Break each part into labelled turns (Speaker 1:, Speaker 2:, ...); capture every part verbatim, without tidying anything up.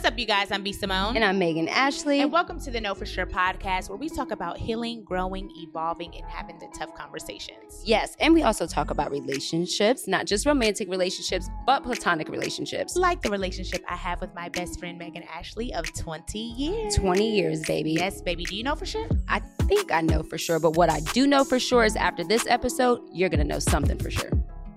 Speaker 1: What's up, you guys? I'm B. Simone.
Speaker 2: And I'm Megan Ashley.
Speaker 1: And welcome to the Know For Sure podcast, where we talk about healing, growing, evolving, and having the tough conversations.
Speaker 2: Yes, and we also talk about relationships, not just romantic relationships, but platonic relationships.
Speaker 1: Like the relationship I have with my best friend, Megan Ashley, of twenty years.
Speaker 2: twenty years, baby.
Speaker 1: Yes, baby. Do you know for sure?
Speaker 2: I think I know for sure, but what I do know for sure is after this episode, you're going to know something for sure.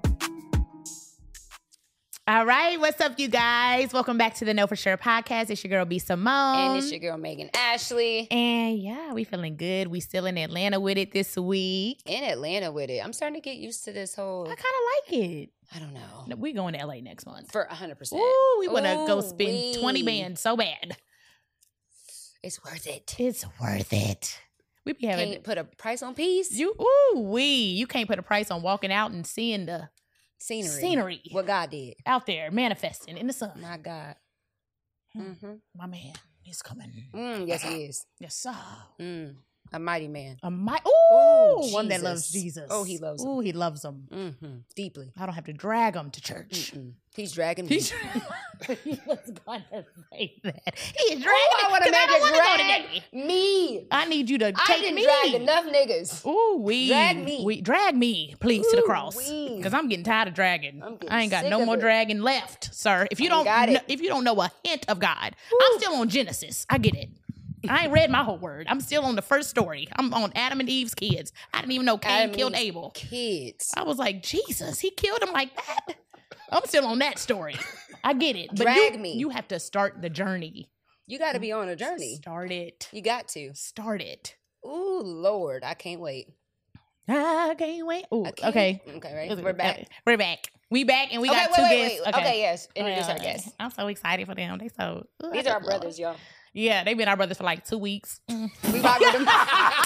Speaker 1: All right, what's up, you guys? Welcome back to the Know For Sure podcast. It's your girl, B. Simone.
Speaker 2: And it's your girl, Megan Ashley.
Speaker 1: And yeah, we feeling good. We still in Atlanta with it this week.
Speaker 2: In Atlanta with it. I'm starting to get used to this whole...
Speaker 1: I kind of like it.
Speaker 2: I don't know.
Speaker 1: We're going to L A next month.
Speaker 2: For one hundred percent.
Speaker 1: Ooh, we want to go
Speaker 2: Ooh,
Speaker 1: spend
Speaker 2: wee.
Speaker 1: twenty bands so bad.
Speaker 2: It's worth it.
Speaker 1: It's worth it. We be having...
Speaker 2: Can't put a price on peace.
Speaker 1: You, ooh, we. You can't put a price on walking out and seeing the...
Speaker 2: Scenery.
Speaker 1: Scenery.
Speaker 2: What God did.
Speaker 1: Out there, manifesting in the sun.
Speaker 2: My God. Mm-hmm.
Speaker 1: My man, he's coming.
Speaker 2: Mm, yes, he is.
Speaker 1: Yes, sir.
Speaker 2: Mm, a mighty man.
Speaker 1: A mighty, ooh,
Speaker 2: Ooh,
Speaker 1: one that
Speaker 2: Jesus.
Speaker 1: loves Jesus.
Speaker 2: Oh, he loves him.
Speaker 1: Ooh, he loves him.
Speaker 2: Mm-hmm. Deeply.
Speaker 1: I don't have to drag him to church.
Speaker 2: Mm-mm. He's dragging me.
Speaker 1: He's he was going to say that. He's dragging
Speaker 2: Oh, I want to
Speaker 1: me, 'cause I
Speaker 2: make
Speaker 1: don't
Speaker 2: it
Speaker 1: wanna go
Speaker 2: drag
Speaker 1: today.
Speaker 2: me.
Speaker 1: I need you to
Speaker 2: I
Speaker 1: take
Speaker 2: didn't
Speaker 1: me.
Speaker 2: drag enough niggas.
Speaker 1: Ooh, we
Speaker 2: Drag me.
Speaker 1: We drag me, please, to the
Speaker 2: Ooh,
Speaker 1: cross,
Speaker 2: wee.
Speaker 1: because I'm getting tired of dragging.
Speaker 2: I'm getting
Speaker 1: I ain't got
Speaker 2: sick
Speaker 1: no
Speaker 2: of
Speaker 1: more
Speaker 2: it.
Speaker 1: dragging left, sir. If you
Speaker 2: I
Speaker 1: don't,
Speaker 2: ain't got
Speaker 1: kn-
Speaker 2: it.
Speaker 1: if you don't know a hint of God,
Speaker 2: Woo.
Speaker 1: I'm still on Genesis. I get it. I ain't read my whole word. I'm still on the first story. I'm on Adam and Eve's kids. I didn't even know Cain
Speaker 2: Adam and
Speaker 1: killed
Speaker 2: Eve's
Speaker 1: Abel.
Speaker 2: Kids.
Speaker 1: I was like, Jesus, he killed him like that. I'm still on that story. I get it. But
Speaker 2: Drag
Speaker 1: you,
Speaker 2: me.
Speaker 1: You have to start the journey.
Speaker 2: You got to be on a journey.
Speaker 1: Start it.
Speaker 2: You got to.
Speaker 1: Start it.
Speaker 2: Ooh, Lord. I can't wait.
Speaker 1: I can't wait. Ooh,
Speaker 2: I can't-
Speaker 1: okay.
Speaker 2: Okay, right. We're back.
Speaker 1: We're back. We back, and we
Speaker 2: okay,
Speaker 1: got
Speaker 2: wait,
Speaker 1: two
Speaker 2: wait,
Speaker 1: guests.
Speaker 2: wait. Okay. yes. Introduce our
Speaker 1: Okay.
Speaker 2: guests.
Speaker 1: I'm so excited for them. They so ooh,
Speaker 2: These
Speaker 1: I
Speaker 2: are our
Speaker 1: just love
Speaker 2: brothers,
Speaker 1: them.
Speaker 2: y'all.
Speaker 1: Yeah, they've been our brothers for like two weeks. Mm.
Speaker 2: We rock with them.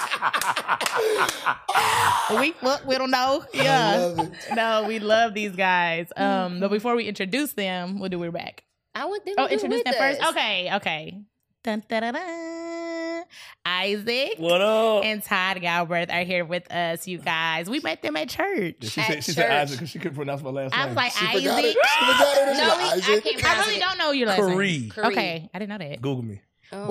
Speaker 1: we look, we don't know.
Speaker 3: I
Speaker 1: Yeah.
Speaker 3: love it.
Speaker 1: No, we love these guys. Um, but before we introduce them, we'll do we're back.
Speaker 2: I want them
Speaker 1: Oh,
Speaker 2: to do
Speaker 1: introduce
Speaker 2: with
Speaker 1: them first.
Speaker 2: us.
Speaker 1: Okay, okay. Dun, dun, dun, dun. Isaac
Speaker 4: What up?
Speaker 1: and Todd Galbraith are here with us, you guys. We met them at church.
Speaker 4: Yeah, she
Speaker 2: at
Speaker 4: said, she said
Speaker 2: church.
Speaker 4: Isaac because she couldn't pronounce my last
Speaker 1: I
Speaker 4: name.
Speaker 1: was like,
Speaker 3: She
Speaker 1: Isaac.
Speaker 3: forgot it. She forgot it. She
Speaker 2: No,
Speaker 3: like,
Speaker 2: we- I
Speaker 3: Isaac.
Speaker 2: can't
Speaker 1: I
Speaker 2: pronounce
Speaker 1: really
Speaker 2: it.
Speaker 1: don't know your last name.
Speaker 4: Curry.
Speaker 2: Curry.
Speaker 1: Okay, I didn't know that.
Speaker 4: Google me.
Speaker 2: Oh.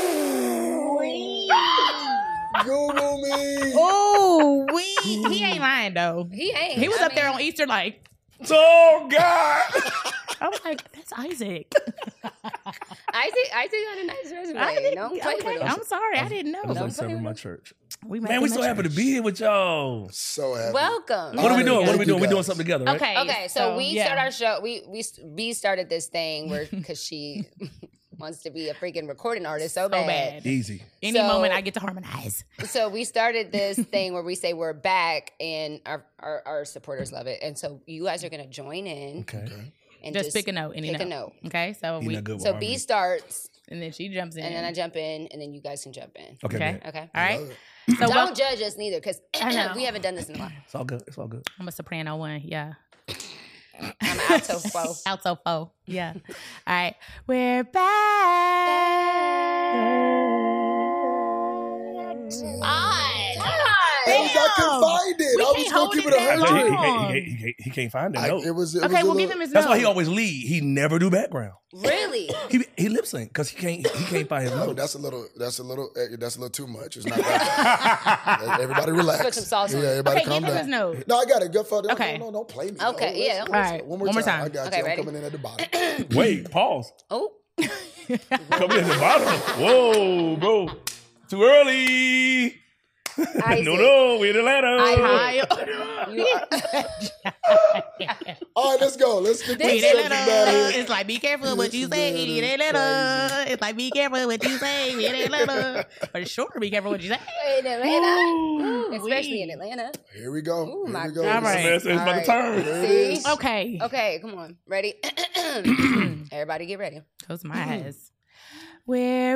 Speaker 3: Google me.
Speaker 1: Oh, we he ain't lying though.
Speaker 2: He ain't.
Speaker 1: He was
Speaker 2: I
Speaker 1: up there
Speaker 2: mean,
Speaker 1: on Easter like,
Speaker 4: Oh, God.
Speaker 1: I was like, that's Isaac.
Speaker 2: Isaac, Isaac got a nice resume.
Speaker 1: Isaac,
Speaker 2: Don't play
Speaker 1: okay,
Speaker 2: with him.
Speaker 1: I'm sorry, I didn't
Speaker 4: I was
Speaker 1: know.
Speaker 2: Don't
Speaker 4: like serving
Speaker 2: play
Speaker 4: my
Speaker 2: with
Speaker 4: church.
Speaker 1: We met
Speaker 4: Man, we
Speaker 1: them
Speaker 4: so
Speaker 1: at
Speaker 4: happy to
Speaker 1: church.
Speaker 4: be here with y'all.
Speaker 3: So happy.
Speaker 2: Welcome.
Speaker 4: What are we doing? What are we
Speaker 3: Thank you,
Speaker 4: doing? We doing
Speaker 3: guys.
Speaker 4: something together, right?
Speaker 1: Okay.
Speaker 2: Okay, so, we
Speaker 1: yeah.
Speaker 2: start our show. We we B started this thing where because she wants to be a freaking recording artist so,
Speaker 1: So
Speaker 2: bad.
Speaker 1: bad.
Speaker 4: Easy.
Speaker 1: Any
Speaker 2: So-
Speaker 1: moment I get to harmonize.
Speaker 2: So we started this thing where we say we're back, and our, our our supporters love it. And so you guys are gonna join in
Speaker 4: Okay.
Speaker 3: Okay.
Speaker 2: and
Speaker 1: Just
Speaker 2: just,
Speaker 1: pick a note. Any
Speaker 2: pick a
Speaker 1: note.
Speaker 2: note.
Speaker 1: Okay, so
Speaker 4: You
Speaker 1: we
Speaker 4: not good with
Speaker 2: So
Speaker 4: harmony.
Speaker 2: B starts,
Speaker 1: and then she jumps in.
Speaker 2: and then I jump in, and then you guys can jump in.
Speaker 4: Okay.
Speaker 1: Okay.
Speaker 4: man.
Speaker 2: Okay.
Speaker 1: All right.
Speaker 3: Love it.
Speaker 1: So
Speaker 2: Don't
Speaker 1: wel-
Speaker 2: judge us neither, because
Speaker 1: I know.
Speaker 2: we haven't done this in a while.
Speaker 4: It's all good. It's all good.
Speaker 1: I'm a soprano one. Yeah.
Speaker 2: I'm an alto foe.
Speaker 1: Alto foe. Yeah. All right. We're back.
Speaker 3: Hey, I couldn't find it.
Speaker 1: We
Speaker 3: I was
Speaker 1: can't
Speaker 3: gonna
Speaker 1: hold
Speaker 3: keep
Speaker 1: it
Speaker 3: it a
Speaker 1: that
Speaker 4: He, he,
Speaker 3: hundred.
Speaker 1: long.
Speaker 4: he, he, he, he can't find it.
Speaker 3: I-
Speaker 4: No.
Speaker 3: It was. It
Speaker 1: Okay,
Speaker 3: was a
Speaker 1: we'll give
Speaker 3: little-
Speaker 1: him his
Speaker 4: That's
Speaker 1: note.
Speaker 4: why he always lead. He never do background.
Speaker 2: Really?
Speaker 4: He he lip sync because he can't he can't find his
Speaker 3: No,
Speaker 4: notes.
Speaker 3: that's a little. That's a little. eh, That's a little too much. It's not that. Everybody relax.
Speaker 2: Put some sauce on
Speaker 3: Yeah,
Speaker 2: it.
Speaker 3: everybody
Speaker 1: Okay,
Speaker 3: calm
Speaker 1: give him
Speaker 3: down.
Speaker 1: his note.
Speaker 3: No, I got it. Go for it.
Speaker 1: Okay.
Speaker 3: No, no, don't play me.
Speaker 2: Okay,
Speaker 3: No,
Speaker 2: yeah.
Speaker 3: let's-
Speaker 2: All
Speaker 3: let's-
Speaker 1: right,
Speaker 3: One more
Speaker 1: one more
Speaker 3: time.
Speaker 1: time.
Speaker 3: I got
Speaker 2: Okay,
Speaker 3: you.
Speaker 2: ready?
Speaker 3: I'm coming in at the bottom.
Speaker 4: Wait, pause.
Speaker 2: Oh,
Speaker 4: Coming in the bottom. Whoa, bro. Too early.
Speaker 2: Isaac.
Speaker 4: no, no, we're in Atlanta.
Speaker 2: I-
Speaker 1: Hi.
Speaker 2: You are-
Speaker 3: All right, let's go. Let's get
Speaker 2: This
Speaker 3: this
Speaker 2: is
Speaker 3: subject out
Speaker 1: It's
Speaker 3: here.
Speaker 1: like, be careful what you
Speaker 3: This
Speaker 1: say.
Speaker 3: is
Speaker 1: It ain't little. It's like, be careful what you say. It ain't little. For sure, be careful what you say.
Speaker 2: in Atlanta,
Speaker 1: Ooh,
Speaker 2: especially
Speaker 1: wee.
Speaker 2: in Atlanta.
Speaker 3: Here we go.
Speaker 2: Ooh,
Speaker 3: Here
Speaker 2: my
Speaker 3: we go.
Speaker 2: God.
Speaker 1: All right.
Speaker 4: Man said it's about to turn.
Speaker 3: There it
Speaker 2: See?
Speaker 3: is.
Speaker 1: Okay.
Speaker 2: Okay, come on. Ready? Everybody get ready.
Speaker 1: Close my eyes. We're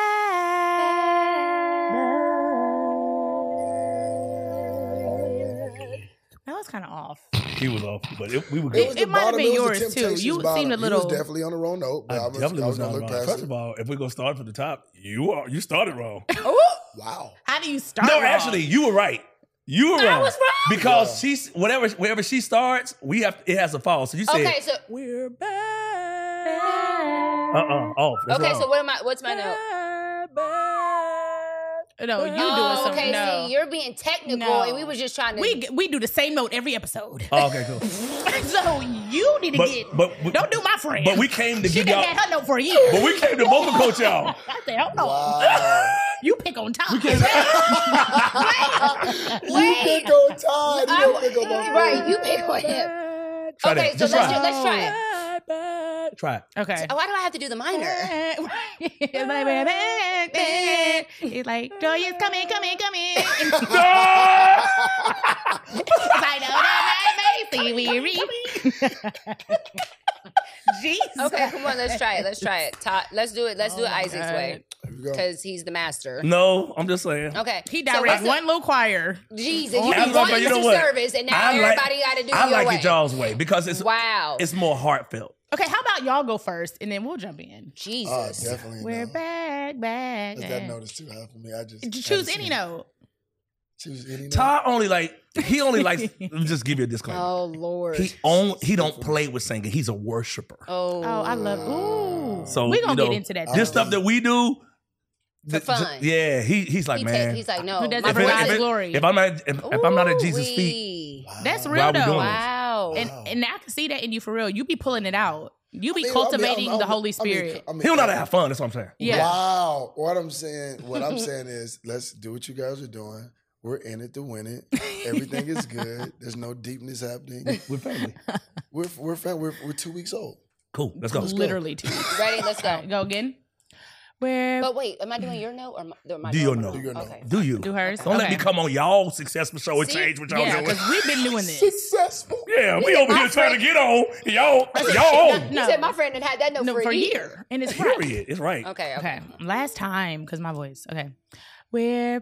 Speaker 1: back. That was kind of off.
Speaker 4: He was off, but it, we were
Speaker 3: It
Speaker 4: good.
Speaker 3: was
Speaker 1: It
Speaker 3: the
Speaker 1: might have
Speaker 3: bottom.
Speaker 1: been
Speaker 3: It was
Speaker 1: yours,
Speaker 3: the
Speaker 1: too.
Speaker 3: Temptations
Speaker 1: You
Speaker 3: bottom.
Speaker 1: seemed a
Speaker 3: He
Speaker 1: little-
Speaker 3: was definitely on the wrong note. But
Speaker 4: I
Speaker 3: I was,
Speaker 4: definitely
Speaker 3: I
Speaker 4: was
Speaker 3: was gonna
Speaker 4: not
Speaker 3: look
Speaker 4: wrong.
Speaker 3: past
Speaker 4: First
Speaker 3: it.
Speaker 4: of all, if we're gonna start from the top, you are you started wrong.
Speaker 3: Wow.
Speaker 1: How do you start?
Speaker 4: No,
Speaker 1: wrong?
Speaker 4: actually, you were right. You were
Speaker 2: I
Speaker 4: wrong.
Speaker 2: was wrong?
Speaker 4: because
Speaker 3: Yeah.
Speaker 4: she's whatever wherever she starts, we have it has to fall. So you said
Speaker 2: Okay, so
Speaker 4: we're back. Uh-uh. Off. That's
Speaker 2: Okay,
Speaker 4: wrong.
Speaker 2: so what am I? What's my note?
Speaker 1: No, you doing
Speaker 2: Oh,
Speaker 1: something.
Speaker 2: okay,
Speaker 1: No.
Speaker 2: see, you're being technical,
Speaker 1: No.
Speaker 2: and we was just trying to.
Speaker 1: we we do the same note every episode.
Speaker 4: Oh, okay, cool.
Speaker 1: So you need to
Speaker 4: But-
Speaker 1: get.
Speaker 4: but- but-
Speaker 1: don't do my friend.
Speaker 4: But we came to
Speaker 1: She
Speaker 4: give
Speaker 1: done
Speaker 4: y'all.
Speaker 1: had her note for a year.
Speaker 4: But we came to vocal coach y'all.
Speaker 1: I said, hold on.
Speaker 3: Wow.
Speaker 1: You pick on top.
Speaker 3: You pick on Todd. You don't pick on my
Speaker 2: right, you pick on him.
Speaker 4: Try
Speaker 2: Okay,
Speaker 4: that.
Speaker 2: so
Speaker 4: Just
Speaker 2: let's
Speaker 4: try
Speaker 2: do,
Speaker 4: it.
Speaker 2: let's try it.
Speaker 4: Try it.
Speaker 1: Okay.
Speaker 2: Why do I have to do the minor?
Speaker 1: It's like joy is coming, coming, coming.
Speaker 4: Ah!
Speaker 1: I know that I may be weary. Jesus.
Speaker 2: Okay, come on, let's try it. Let's try it. Todd, let's do it. Let's do it Isaac's
Speaker 1: God.
Speaker 2: way
Speaker 3: Here we go.
Speaker 2: because he's the master.
Speaker 4: No, I'm just saying.
Speaker 2: Okay,
Speaker 1: He
Speaker 2: so
Speaker 1: directs
Speaker 2: what's the-
Speaker 1: one little choir.
Speaker 2: Jesus, you
Speaker 1: I was
Speaker 2: be
Speaker 4: gonna
Speaker 2: going
Speaker 4: say, you
Speaker 2: to
Speaker 4: know what?
Speaker 2: service, and now
Speaker 4: I like-
Speaker 2: everybody got to do
Speaker 4: I
Speaker 2: your
Speaker 4: like
Speaker 2: way.
Speaker 4: it y'all's way because it's
Speaker 2: Wow,
Speaker 4: it's more heartfelt.
Speaker 1: Okay, how about y'all go first and then we'll jump in.
Speaker 2: Jesus.
Speaker 3: Oh, definitely.
Speaker 1: We're
Speaker 3: no.
Speaker 1: back, back.
Speaker 3: That's that note is too high for me. I just I
Speaker 1: Choose
Speaker 3: just
Speaker 1: any
Speaker 3: sing.
Speaker 1: note.
Speaker 3: Choose any note.
Speaker 4: Todd only like he only likes. Let me just give you a disclaimer.
Speaker 2: Oh Lord.
Speaker 4: He on he don't play with singing. He's a worshiper.
Speaker 2: oh,
Speaker 1: Oh, I love. Ooh.
Speaker 4: So
Speaker 1: We're gonna
Speaker 4: you know,
Speaker 1: get into that.
Speaker 4: This
Speaker 1: too.
Speaker 4: stuff that we do.
Speaker 2: For
Speaker 4: th-
Speaker 2: fun.
Speaker 4: Yeah, he he's like
Speaker 2: He
Speaker 4: man.
Speaker 2: take, he's like, no.
Speaker 1: Who does
Speaker 2: my
Speaker 1: it for
Speaker 4: if,
Speaker 1: God's
Speaker 4: if,
Speaker 2: voice-
Speaker 1: glory.
Speaker 4: if I'm not if, if I'm not at Jesus' feet,
Speaker 2: Ooh-wee.
Speaker 3: Wow.
Speaker 1: That's
Speaker 4: Why
Speaker 1: real
Speaker 4: we
Speaker 1: though.
Speaker 4: doing this?
Speaker 2: Wow.
Speaker 1: And and I can see that in you for real. You be pulling it out. You be
Speaker 3: I mean,
Speaker 1: cultivating
Speaker 3: I mean, I'm-
Speaker 1: the
Speaker 3: I'm-
Speaker 1: Holy
Speaker 3: I mean,
Speaker 1: Spirit.
Speaker 3: I mean,
Speaker 4: he don't know how to have fun. That's what I'm saying.
Speaker 1: Yeah.
Speaker 3: Wow. What I'm saying, what I'm saying is, let's do what you guys are doing. We're in it to win it. Everything is good. There's no deepness happening.
Speaker 4: We're family.
Speaker 3: We're we're fam- we're, we're two weeks old.
Speaker 4: Cool. Let's go.
Speaker 1: Literally two.
Speaker 2: Ready? Let's go.
Speaker 1: Go again. Where
Speaker 2: But wait, am I doing your note or my, or my
Speaker 4: Do your
Speaker 2: normal
Speaker 4: note.
Speaker 3: Do your note.
Speaker 2: Okay.
Speaker 4: Do you?
Speaker 1: do hers?
Speaker 4: Don't let me
Speaker 1: Okay.
Speaker 4: come on y'all successful show and
Speaker 2: See?
Speaker 4: change what y'all
Speaker 1: Yeah,
Speaker 4: doing.
Speaker 1: because we've been doing this.
Speaker 3: Successful.
Speaker 4: Yeah, we
Speaker 2: Yeah,
Speaker 4: over
Speaker 2: my
Speaker 4: here trying to
Speaker 2: friend-
Speaker 4: get on. Y'all, y'all on.
Speaker 2: You
Speaker 1: No.
Speaker 2: said my friend had had that note
Speaker 1: No,
Speaker 2: for,
Speaker 1: for
Speaker 2: a
Speaker 1: a
Speaker 2: year.
Speaker 1: year. And it's right.
Speaker 4: Period. It's right.
Speaker 2: Okay, okay.
Speaker 1: Okay. Last time, because my voice. Okay. We're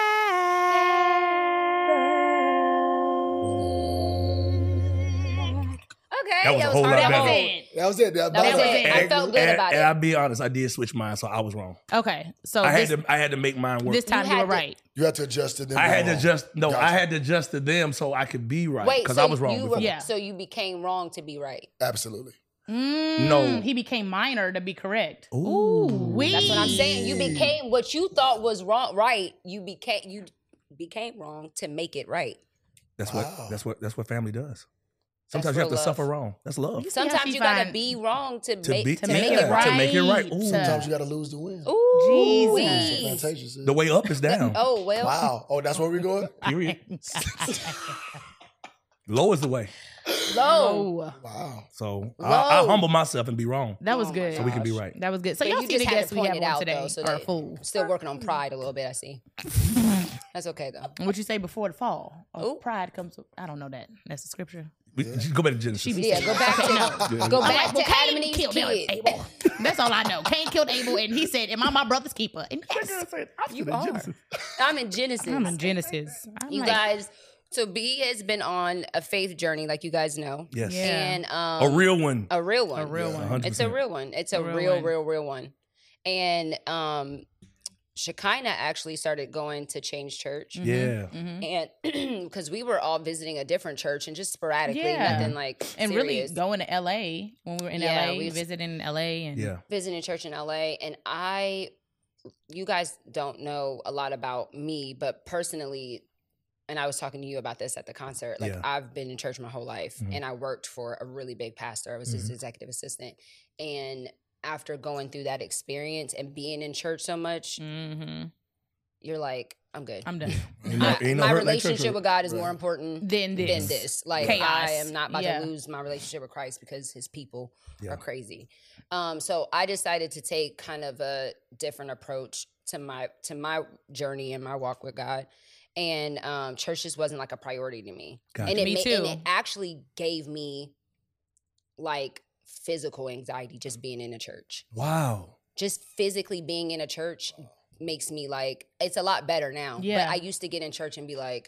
Speaker 2: Okay,
Speaker 4: That was a whole lot
Speaker 2: hard.
Speaker 4: better.
Speaker 2: That was
Speaker 1: back.
Speaker 2: it.
Speaker 3: That was it. That,
Speaker 2: That was
Speaker 1: was
Speaker 2: it.
Speaker 1: it.
Speaker 2: I felt good
Speaker 4: and,
Speaker 2: about
Speaker 4: and
Speaker 2: it.
Speaker 4: I'll be honest, I did switch mine, so I was wrong.
Speaker 1: Okay. So
Speaker 4: I had
Speaker 1: this,
Speaker 4: to I had to make mine work.
Speaker 1: this time
Speaker 2: You
Speaker 1: you,
Speaker 2: had
Speaker 1: were
Speaker 2: to-
Speaker 1: right.
Speaker 3: You had to adjust to them.
Speaker 4: I had
Speaker 3: being
Speaker 4: to
Speaker 3: wrong.
Speaker 4: just no,
Speaker 3: Gotcha.
Speaker 4: I had to adjust to them so I could be right
Speaker 2: Wait,
Speaker 4: because
Speaker 2: so
Speaker 4: I was wrong
Speaker 2: you
Speaker 4: before.
Speaker 2: were,
Speaker 1: Yeah.
Speaker 2: so you became wrong to be right.
Speaker 3: Absolutely.
Speaker 1: Mm,
Speaker 4: No.
Speaker 1: He became minor to be correct.
Speaker 4: Ooh.
Speaker 1: wee.
Speaker 2: That's what I'm saying. You became what you thought was wrong, right? You became you became wrong to make it right.
Speaker 4: That's
Speaker 3: Wow.
Speaker 4: what that's what that's what family does.
Speaker 2: That's
Speaker 4: Sometimes you have to
Speaker 2: real
Speaker 4: suffer
Speaker 2: love.
Speaker 4: wrong. That's love.
Speaker 1: You see how
Speaker 2: Sometimes
Speaker 1: she
Speaker 2: you gotta
Speaker 1: find-
Speaker 2: be wrong to,
Speaker 4: To
Speaker 2: make
Speaker 4: be-
Speaker 2: to
Speaker 1: to
Speaker 2: make
Speaker 1: make
Speaker 2: it
Speaker 1: it
Speaker 2: right.
Speaker 4: to make it right.
Speaker 1: right.
Speaker 4: Ooh.
Speaker 3: Sometimes you got to lose to win.
Speaker 2: Ooh,
Speaker 1: Jesus.
Speaker 2: wee.
Speaker 3: That's what Fantasia said.
Speaker 4: The way up is down.
Speaker 2: Oh well.
Speaker 3: Wow. Oh, that's where we're going?
Speaker 4: Period. Low is the way.
Speaker 2: Low.
Speaker 1: Oh,
Speaker 3: Wow.
Speaker 4: So I, I
Speaker 2: Low.
Speaker 4: humble myself and be wrong
Speaker 1: that was
Speaker 2: Oh my
Speaker 1: good.
Speaker 4: so we can be
Speaker 3: Gosh.
Speaker 4: right.
Speaker 1: That was good. So
Speaker 2: Yeah,
Speaker 1: y'all
Speaker 2: you
Speaker 1: see
Speaker 2: just
Speaker 1: the
Speaker 2: had
Speaker 1: guests
Speaker 2: to
Speaker 1: we
Speaker 2: point
Speaker 1: have
Speaker 2: it
Speaker 1: on
Speaker 2: out,
Speaker 1: today
Speaker 2: though, so
Speaker 1: are
Speaker 2: that-
Speaker 1: full.
Speaker 2: Still working on pride a little bit, I see. That's okay though.
Speaker 1: What you say before the fall? Oh,
Speaker 2: Ooh.
Speaker 1: pride comes. I don't know that. That's the scripture.
Speaker 4: We, Go back to Genesis.
Speaker 1: She be
Speaker 2: Yeah, go back to
Speaker 4: Yeah.
Speaker 2: go
Speaker 1: I'm
Speaker 2: back
Speaker 1: like, well,
Speaker 2: to Adam
Speaker 1: Cain
Speaker 2: and Eve's
Speaker 1: killed
Speaker 2: kid.
Speaker 1: Abel. That's all I know. Cain killed Abel, and he said, "Am I my brother's keeper?" And yes,
Speaker 2: You are. I'm in Genesis.
Speaker 1: I'm in Genesis. I'm
Speaker 2: You
Speaker 1: like,
Speaker 2: guys, so B has been on a faith journey, like you guys know,
Speaker 4: Yes.
Speaker 1: Yeah.
Speaker 2: and um,
Speaker 4: A real one.
Speaker 2: a real one,
Speaker 1: a real
Speaker 3: Yeah.
Speaker 1: one.
Speaker 4: one hundred
Speaker 2: It's a
Speaker 4: percent.
Speaker 2: real one. It's a,
Speaker 1: A real
Speaker 2: real,
Speaker 1: one.
Speaker 2: real, real one. And um, Shekinah actually started going to Change Church,
Speaker 4: Yeah.
Speaker 1: Mhm.
Speaker 2: and because we were all visiting a different church and just sporadically,
Speaker 1: Yeah.
Speaker 2: nothing like
Speaker 1: And really
Speaker 2: serious.
Speaker 1: going to L A when we were in
Speaker 2: Yeah,
Speaker 1: L A,
Speaker 2: we was-
Speaker 1: visiting L A, and
Speaker 4: Yeah.
Speaker 2: visiting church in L A, and I, you guys don't know a lot about me, but personally, and I was talking to you about this at the concert. Like
Speaker 4: Yeah.
Speaker 2: I've been in church my whole life,
Speaker 4: Mhm.
Speaker 2: and I worked for a really big pastor. I was his
Speaker 4: Mhm.
Speaker 2: executive assistant, and after going through that experience and being in church so much,
Speaker 1: hmm
Speaker 2: you're like, I'm good.
Speaker 1: I'm done.
Speaker 4: Ain't no-
Speaker 2: I-
Speaker 4: ain't no
Speaker 2: my
Speaker 4: hurt like church
Speaker 2: relationship
Speaker 4: hurt.
Speaker 2: with God is more
Speaker 3: Right.
Speaker 2: important
Speaker 1: Then this.
Speaker 2: than this. Like
Speaker 1: Chaos.
Speaker 2: I am not about
Speaker 1: Yeah.
Speaker 2: to lose my relationship with Christ because his people
Speaker 4: Yeah.
Speaker 2: are crazy. Um, so I decided to take kind of a different approach to my to my journey and my walk with God. And um, church just wasn't like a priority to me.
Speaker 4: Gotcha.
Speaker 2: And it
Speaker 1: Me
Speaker 2: ma-
Speaker 1: too.
Speaker 2: and it actually gave me like physical anxiety just being in a church.
Speaker 4: Wow.
Speaker 2: Just physically being in a church makes me like it's a lot better now.
Speaker 1: Yeah.
Speaker 2: But I used to get in church and be like,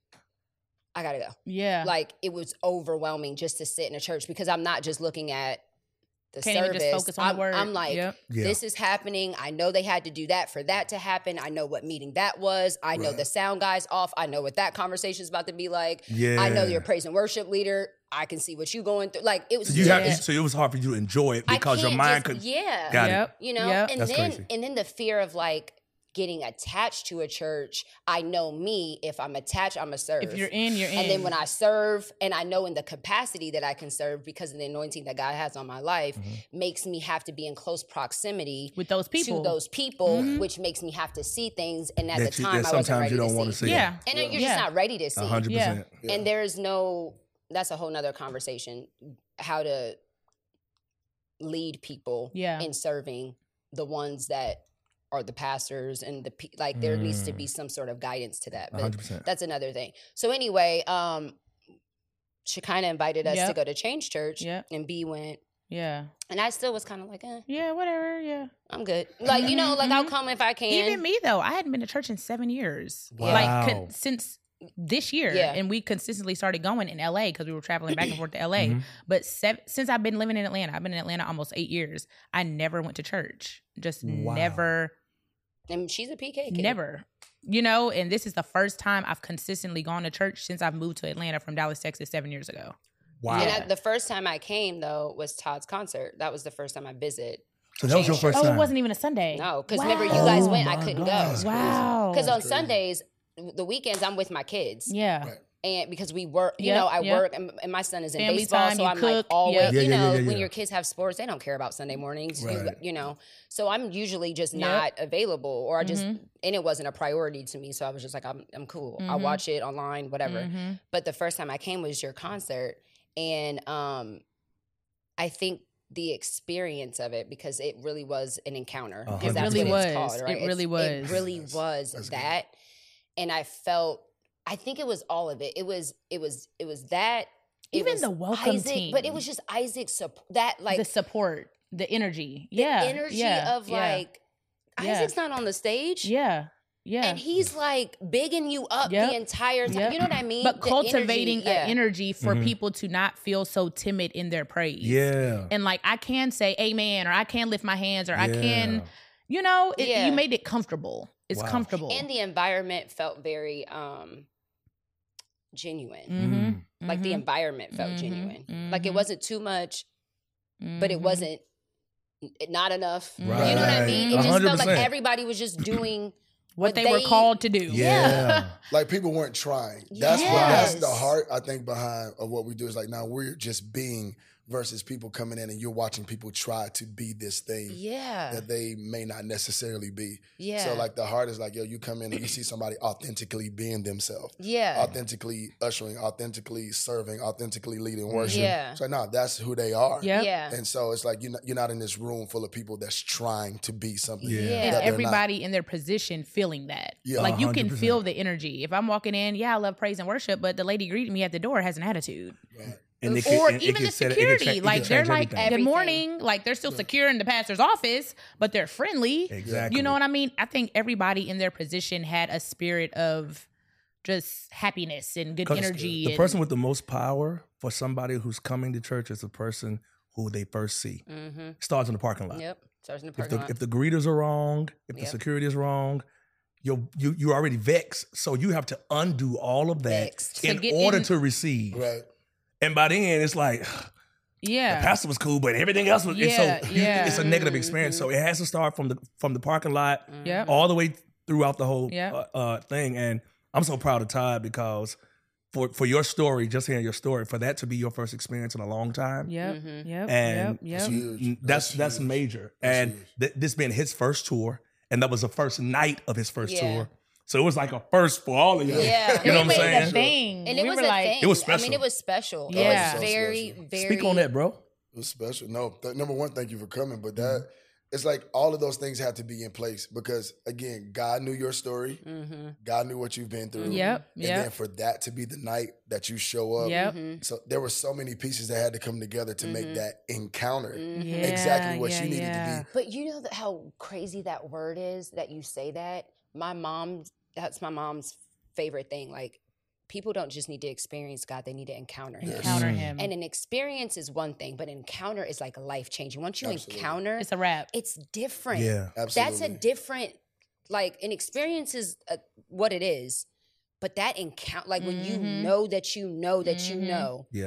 Speaker 2: I gotta go.
Speaker 1: Yeah.
Speaker 2: Like it was overwhelming just to sit in a church because I'm not just looking at the
Speaker 1: Can't even
Speaker 2: service.
Speaker 1: just focus on
Speaker 2: I'm,
Speaker 1: the word.
Speaker 2: I'm like,
Speaker 1: Yep.
Speaker 4: Yeah.
Speaker 2: this is happening. I know they had to do that for that to happen. I know what meeting that was. I know
Speaker 3: Right.
Speaker 2: the sound guy's off. I know what that conversation is about to be like.
Speaker 4: Yeah.
Speaker 2: I know your praise and worship leader. I can see what you going through. Like it was.
Speaker 4: So you
Speaker 2: yeah.
Speaker 4: have, so it was hard for you to enjoy it
Speaker 2: I
Speaker 4: because your
Speaker 2: can't
Speaker 4: mind
Speaker 2: just-
Speaker 4: could.
Speaker 2: yeah,
Speaker 4: Got
Speaker 1: Yep.
Speaker 4: it.
Speaker 2: you know,
Speaker 1: Yep.
Speaker 2: and
Speaker 4: That's
Speaker 2: then
Speaker 4: crazy.
Speaker 2: and then the fear of like getting attached to a church. I know me. If I'm attached, I'm a serve.
Speaker 1: If you're in, you're in.
Speaker 2: And then when I serve, and I know in the capacity that I can serve because of the anointing that God has on my life,
Speaker 4: Mm-hmm.
Speaker 2: makes me have to be in close proximity
Speaker 1: with those people.
Speaker 2: to those people, which makes me have to see things. And at
Speaker 4: That
Speaker 2: the
Speaker 4: you-
Speaker 2: time,
Speaker 4: that
Speaker 2: I wasn't
Speaker 4: sometimes
Speaker 2: ready
Speaker 4: you don't
Speaker 2: to
Speaker 4: wanna
Speaker 2: see.
Speaker 4: see.
Speaker 1: yeah.
Speaker 2: And then you're
Speaker 1: Yeah.
Speaker 2: just not ready to see.
Speaker 4: A hundred
Speaker 1: Yeah.
Speaker 4: percent.
Speaker 3: Yeah.
Speaker 2: And there's no, that's a whole nother conversation, how to lead people
Speaker 1: Yeah.
Speaker 2: in serving the ones that are the pastors and the, pe- like there needs to be some sort of guidance to that.
Speaker 4: A
Speaker 2: But
Speaker 4: hundred percent.
Speaker 2: that's another thing. So anyway, um, Shekinah invited us to
Speaker 1: Yep.
Speaker 2: go to Change Church
Speaker 1: Yep.
Speaker 2: and B went.
Speaker 1: Yeah.
Speaker 2: And I still was kind of like, eh,
Speaker 1: Yeah, whatever. Yeah.
Speaker 2: I'm good. Like, you know, like I'll
Speaker 1: Mhm.
Speaker 2: come if I can.
Speaker 1: Even me though, I hadn't been to church in seven years.
Speaker 4: Wow.
Speaker 1: Like con- since this year,
Speaker 2: Yeah.
Speaker 1: and we consistently started going in L A because we were traveling back and forth to L A.
Speaker 4: Mhm.
Speaker 1: But sev- since I've been living in Atlanta, I've been in Atlanta almost eight years. I never went to church. Just
Speaker 4: Wow.
Speaker 1: never,
Speaker 2: And she's a P K kid.
Speaker 1: never. You know, and this is the first time I've consistently gone to church since I've moved to Atlanta from Dallas, Texas, seven years ago.
Speaker 4: Wow.
Speaker 2: And
Speaker 1: Yeah.
Speaker 2: I, the first time I came though was Todd's concert. That was the first time I visited.
Speaker 4: So that was your
Speaker 2: Change
Speaker 4: first
Speaker 1: Oh,
Speaker 4: time.
Speaker 1: it wasn't even a Sunday.
Speaker 2: No, because
Speaker 1: Wow.
Speaker 2: remember you guys
Speaker 4: Oh
Speaker 2: went, I
Speaker 4: my
Speaker 2: couldn't
Speaker 4: God.
Speaker 2: go.
Speaker 1: Wow.
Speaker 2: Because on
Speaker 3: Crazy.
Speaker 2: Sundays, the weekends, I'm with my kids.
Speaker 1: Yeah.
Speaker 3: Right.
Speaker 2: And because we work, you
Speaker 1: Yep,
Speaker 2: know, I
Speaker 1: yep.
Speaker 2: work, and, and my son is in
Speaker 1: Family
Speaker 2: baseball,
Speaker 1: time,
Speaker 2: so
Speaker 1: you
Speaker 2: I'm like
Speaker 1: cook,
Speaker 2: always,
Speaker 1: yep.
Speaker 4: Yeah,
Speaker 2: you
Speaker 4: yeah,
Speaker 2: know,
Speaker 4: yeah, yeah,
Speaker 2: when
Speaker 4: yeah.
Speaker 2: your kids have sports, they don't care about Sunday mornings, you-
Speaker 3: Right.
Speaker 2: you, know. So I'm usually just
Speaker 1: Yep.
Speaker 2: not available, or I just,
Speaker 1: Mhm.
Speaker 2: and it wasn't a priority to me, so I was just like, I'm, I'm cool. I'll
Speaker 1: Mhm.
Speaker 2: watch it online, whatever.
Speaker 1: Mhm.
Speaker 2: But the first time I came was your concert, and um, I think the experience of it, because it really was an encounter,
Speaker 4: A
Speaker 2: because
Speaker 4: hundred
Speaker 2: that's
Speaker 1: percent.
Speaker 2: what
Speaker 1: It
Speaker 2: it's
Speaker 1: was.
Speaker 2: called,
Speaker 1: It
Speaker 2: right? It's-
Speaker 1: really was.
Speaker 2: It really
Speaker 3: Yes.
Speaker 2: was
Speaker 3: That's good.
Speaker 2: that, and I felt. I think it was all of it. It was. It was. It was that. It
Speaker 1: Even
Speaker 2: was
Speaker 1: the welcome
Speaker 2: Isaac, but it
Speaker 1: team.
Speaker 2: was just Isaac's support. That like
Speaker 1: the support, the energy.
Speaker 2: the
Speaker 1: Yeah.
Speaker 2: energy
Speaker 1: yeah,
Speaker 2: of
Speaker 1: yeah,
Speaker 2: like
Speaker 1: Yeah.
Speaker 2: Isaac's not on the stage.
Speaker 1: Yeah. Yeah.
Speaker 2: And he's like bigging you up
Speaker 1: Yep.
Speaker 2: the entire time.
Speaker 1: Yep.
Speaker 2: You know what I mean?
Speaker 1: but
Speaker 2: The
Speaker 1: cultivating
Speaker 2: energy, yeah.
Speaker 1: an energy for
Speaker 4: Mhm.
Speaker 1: people to not feel so timid in their praise.
Speaker 4: Yeah.
Speaker 1: And like I can say amen, or I can lift my hands, or I
Speaker 4: Yeah.
Speaker 1: can, you know, it,
Speaker 2: Yeah.
Speaker 1: you made it comfortable. It's
Speaker 4: Wow.
Speaker 1: comfortable.
Speaker 2: And the environment felt very um genuine.
Speaker 1: Mhm.
Speaker 2: Like the
Speaker 1: Mhm.
Speaker 2: environment felt
Speaker 1: Mhm.
Speaker 2: genuine. Like it
Speaker 1: Mhm.
Speaker 2: wasn't too much, but it
Speaker 1: Mhm.
Speaker 2: wasn't n- not enough.
Speaker 1: Right.
Speaker 2: You know what I mean? It
Speaker 4: Right.
Speaker 2: just felt like
Speaker 4: one hundred percent.
Speaker 2: everybody was just doing
Speaker 1: what
Speaker 2: what
Speaker 1: they, were
Speaker 2: they-
Speaker 1: called to do.
Speaker 4: Yeah.
Speaker 3: Like people weren't trying. That's what that's the
Speaker 2: Yes.
Speaker 3: heart I think behind of what we do is like now we're just being versus people coming in and you're watching people try to be this thing
Speaker 2: Yeah.
Speaker 3: that they may not necessarily be.
Speaker 2: Yeah.
Speaker 3: So like the heart is like, yo, you come in and you see somebody authentically being themselves.
Speaker 2: yeah.
Speaker 3: Authentically ushering, authentically serving, authentically leading worship.
Speaker 2: Yeah.
Speaker 3: So no, that's who they are.
Speaker 1: Yep.
Speaker 2: Yeah.
Speaker 3: And so it's like you're not, you're not in this room full of people that's trying to be something.
Speaker 4: Yeah.
Speaker 2: Yeah.
Speaker 3: that
Speaker 1: And
Speaker 3: they're not.
Speaker 1: everybody in their position feeling that.
Speaker 3: Yeah.
Speaker 1: Like you
Speaker 4: one hundred
Speaker 1: can
Speaker 4: percent.
Speaker 1: feel the energy. If I'm walking in, yeah, I love praise and worship, but the lady greeting me at the door has an attitude.
Speaker 3: Right.
Speaker 4: And it
Speaker 1: Or
Speaker 4: could- and it
Speaker 1: even
Speaker 4: could
Speaker 1: the
Speaker 4: set it- it could
Speaker 1: security.
Speaker 4: cha- it could
Speaker 1: like they're
Speaker 4: change
Speaker 1: like,
Speaker 4: everything.
Speaker 1: good
Speaker 2: Everything.
Speaker 1: morning. Like they're still secure in the pastor's office, but they're friendly.
Speaker 4: Exactly.
Speaker 1: You know what I mean? I think everybody in their position had a spirit of just happiness and good
Speaker 4: 'Cause
Speaker 1: energy.
Speaker 4: The
Speaker 1: and-
Speaker 4: person with the most power for somebody who's coming to church is the person who they first see.
Speaker 2: Mm-hmm.
Speaker 4: Starts in the parking lot.
Speaker 2: Yep. Starts in the
Speaker 4: If
Speaker 2: parking
Speaker 4: the,
Speaker 2: lot.
Speaker 4: if the greeters are wrong, if the
Speaker 2: Yep.
Speaker 4: security is wrong, you you you already vexed. So you have to undo all of that
Speaker 2: Vexed.
Speaker 1: To
Speaker 4: in
Speaker 1: get
Speaker 4: order
Speaker 1: in-
Speaker 4: to receive.
Speaker 3: Right.
Speaker 4: And by then, it's like the
Speaker 1: yeah.
Speaker 4: pastor was cool, but everything else was. and
Speaker 1: Yeah,
Speaker 4: so you-
Speaker 1: yeah.
Speaker 4: it's a negative experience. So it has to start from the from the parking lot
Speaker 1: Yep.
Speaker 4: all the way throughout the whole
Speaker 1: Yeah.
Speaker 4: uh, uh, thing. And I'm so proud of Todd because for for your story, just hearing your story, for that to be your first experience in a long time.
Speaker 1: Yep.
Speaker 2: Mhm.
Speaker 1: Yep.
Speaker 4: And
Speaker 1: yep. Yep.
Speaker 3: That's huge.
Speaker 4: Mm, That's that's,
Speaker 3: huge.
Speaker 4: major.
Speaker 3: That's
Speaker 4: and
Speaker 3: huge.
Speaker 4: th- this being his first tour, and that was the first night of his first
Speaker 2: Yeah.
Speaker 4: tour. So it was like a first for all of you.
Speaker 2: Yeah.
Speaker 4: You know
Speaker 1: And
Speaker 4: what
Speaker 1: it
Speaker 4: I'm
Speaker 1: made a
Speaker 4: saying?
Speaker 1: thing.
Speaker 2: And it
Speaker 1: we
Speaker 2: was
Speaker 1: were
Speaker 2: a
Speaker 1: like,
Speaker 2: thing.
Speaker 4: It was
Speaker 2: I mean,
Speaker 4: special.
Speaker 2: it was special.
Speaker 1: Yeah.
Speaker 2: It was
Speaker 3: So
Speaker 2: very,
Speaker 3: special.
Speaker 2: very.
Speaker 4: Speak on that, bro.
Speaker 3: It was special. No, th- number one, thank you for coming. But that
Speaker 4: Mm-hmm.
Speaker 3: it's like all of those things had to be in place because again, God knew your story.
Speaker 2: Mm-hmm.
Speaker 3: God knew what you've been through.
Speaker 1: Yep.
Speaker 3: And then
Speaker 1: Yep.
Speaker 3: for that to be the night that you show up.
Speaker 1: Yep.
Speaker 2: Mm-hmm.
Speaker 3: So there were so many pieces that had to come together to make
Speaker 2: Mhm.
Speaker 3: that encounter
Speaker 1: Yeah,
Speaker 3: exactly what
Speaker 1: yeah,
Speaker 3: you needed
Speaker 1: yeah.
Speaker 3: to be.
Speaker 2: But you know that how crazy that word is that you say that? My mom, that's my mom's favorite thing. Like, people don't just need to experience God, they need to encounter Him.
Speaker 3: Yes.
Speaker 1: Encounter
Speaker 4: Mm.
Speaker 1: him.
Speaker 2: And an experience is one thing, but encounter is like life changing. Once you
Speaker 3: Absolutely.
Speaker 2: encounter,
Speaker 1: It's a wrap.
Speaker 2: it's different.
Speaker 4: Yeah.
Speaker 3: Absolutely.
Speaker 2: That's a different, like, an experience is uh what it is. But that encounter, like when you
Speaker 1: Mhm.
Speaker 2: know that you know that you
Speaker 1: Mhm.
Speaker 2: know,
Speaker 4: Yeah.
Speaker 3: Right.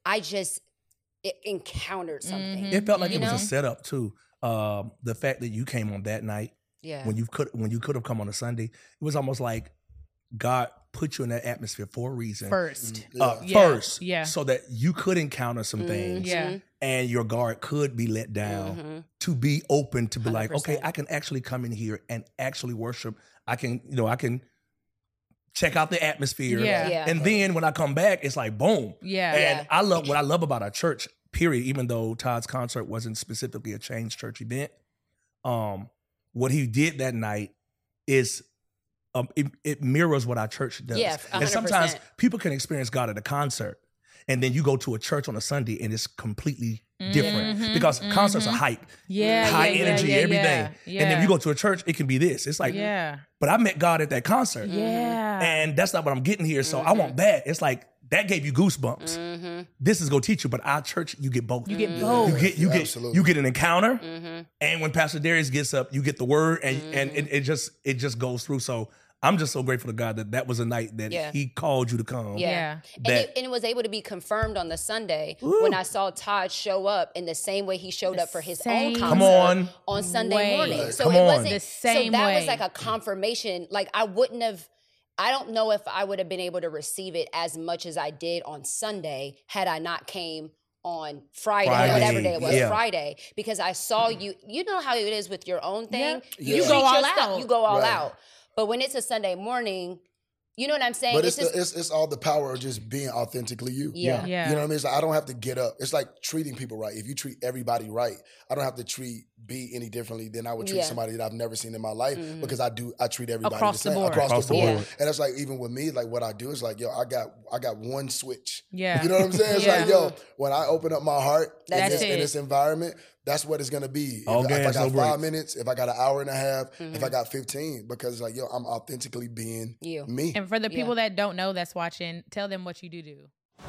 Speaker 2: I just it encountered something.
Speaker 1: Mhm.
Speaker 4: It felt like
Speaker 2: You
Speaker 4: it was
Speaker 2: know?
Speaker 4: a setup too. Um, the fact that you came on that night
Speaker 2: Yeah.
Speaker 4: when you could when you could have come on a Sunday, it was almost like God put you in that atmosphere for a reason.
Speaker 1: First.
Speaker 4: Uh,
Speaker 1: Yeah.
Speaker 4: First,
Speaker 1: Yeah.
Speaker 4: so that you could encounter some things,
Speaker 1: Yeah.
Speaker 4: and your guard could be let down
Speaker 2: Mhm.
Speaker 4: to be open to be like, okay,
Speaker 2: one hundred percent.
Speaker 4: I can actually come in here and actually worship. I can, you know, I can check out the atmosphere.
Speaker 1: Yeah.
Speaker 2: Yeah.
Speaker 4: And then when I come back, it's like boom.
Speaker 1: Yeah.
Speaker 4: And
Speaker 2: Yeah.
Speaker 4: I love what I love about our church, period, even though Todd's concert wasn't specifically a Change Church event. Um, what he did that night is um, it, it mirrors what our church does.
Speaker 2: Yeah, one
Speaker 4: and
Speaker 2: hundred
Speaker 4: sometimes
Speaker 2: percent.
Speaker 4: people can experience God at a concert, and then you go to a church on a Sunday and it's completely different
Speaker 1: Mhm,
Speaker 4: because concerts are
Speaker 1: mhm.
Speaker 4: hype,
Speaker 1: Yeah.
Speaker 4: high
Speaker 1: yeah,
Speaker 4: energy,
Speaker 1: yeah,
Speaker 4: everything.
Speaker 1: Yeah. Yeah.
Speaker 4: And then you go to a church, it can be this. It's like,
Speaker 1: Yeah.
Speaker 4: but I met God at that concert,
Speaker 1: Yeah.
Speaker 4: and that's not what I'm getting here. So I want that. It's like that gave you goosebumps.
Speaker 2: Mm-hmm.
Speaker 4: This is gonna teach you, but our church, you get both.
Speaker 1: You get
Speaker 2: Mhm.
Speaker 1: both.
Speaker 4: You get you
Speaker 3: Yeah,
Speaker 4: get
Speaker 3: absolutely.
Speaker 4: you get an encounter,
Speaker 2: Mm-hmm.
Speaker 4: and when Pastor Darius gets up, you get the word, and and it, it just it just goes through. So I'm just so grateful to God that that was a night that
Speaker 2: Yeah.
Speaker 4: He called you to come.
Speaker 2: Yeah.
Speaker 1: Yeah.
Speaker 2: And
Speaker 4: That-
Speaker 2: it, and it was able to be confirmed on the Sunday
Speaker 4: Ooh.
Speaker 2: when I saw Todd show up in the same way he showed
Speaker 1: The
Speaker 2: up for his
Speaker 1: same
Speaker 2: own
Speaker 4: Come
Speaker 2: concert
Speaker 4: on.
Speaker 2: on Sunday
Speaker 1: way.
Speaker 2: morning.
Speaker 3: Right.
Speaker 2: So
Speaker 4: Come
Speaker 2: it
Speaker 4: on.
Speaker 2: wasn't
Speaker 1: The same
Speaker 2: so that
Speaker 1: way.
Speaker 2: was like a confirmation. Like I wouldn't have I don't know if I would have been able to receive it as much as I did on Sunday had I not came on Friday,
Speaker 4: Friday,
Speaker 2: whatever day it was,
Speaker 4: yeah.
Speaker 2: Friday, because I saw you. You know how it is with your own thing.
Speaker 3: Yeah.
Speaker 2: You
Speaker 3: You
Speaker 1: go
Speaker 2: treat
Speaker 1: all
Speaker 2: your stuff,
Speaker 1: out.
Speaker 2: You go all
Speaker 3: Right.
Speaker 2: out. But when it's a Sunday morning, you know what I'm saying?
Speaker 3: But it's,
Speaker 2: just
Speaker 3: the, it's it's all the power of just being authentically you.
Speaker 2: Yeah.
Speaker 1: Yeah.
Speaker 3: You know what I mean? It's like, I don't have to get up. It's like treating people right. If you treat everybody right, I don't have to treat B any differently than I would treat
Speaker 2: Yeah.
Speaker 3: somebody that I've never seen in my life
Speaker 2: Mhm.
Speaker 3: because I do I treat everybody
Speaker 1: Across
Speaker 3: the
Speaker 1: the
Speaker 3: same
Speaker 1: board.
Speaker 3: across,
Speaker 4: Across
Speaker 3: the
Speaker 4: the
Speaker 3: board.
Speaker 2: board.
Speaker 3: And it's like even with me, like what I do is like, yo, I got I got one switch.
Speaker 1: Yeah.
Speaker 3: You know what I'm saying? It's
Speaker 1: Yeah.
Speaker 3: like, yo, when I open up my heart in
Speaker 2: That's
Speaker 3: this, in
Speaker 1: it.
Speaker 3: this environment, that's what it's gonna be.
Speaker 4: All
Speaker 3: if, if I
Speaker 4: gas,
Speaker 3: got
Speaker 4: no
Speaker 3: five
Speaker 4: brakes.
Speaker 3: minutes, if I got an hour and a half,
Speaker 2: Mhm.
Speaker 3: if I got fifteen, because it's like, yo, I'm authentically being
Speaker 2: You.
Speaker 3: me.
Speaker 1: And for the
Speaker 2: Yeah.
Speaker 1: people that don't know that's watching, tell them what you do do.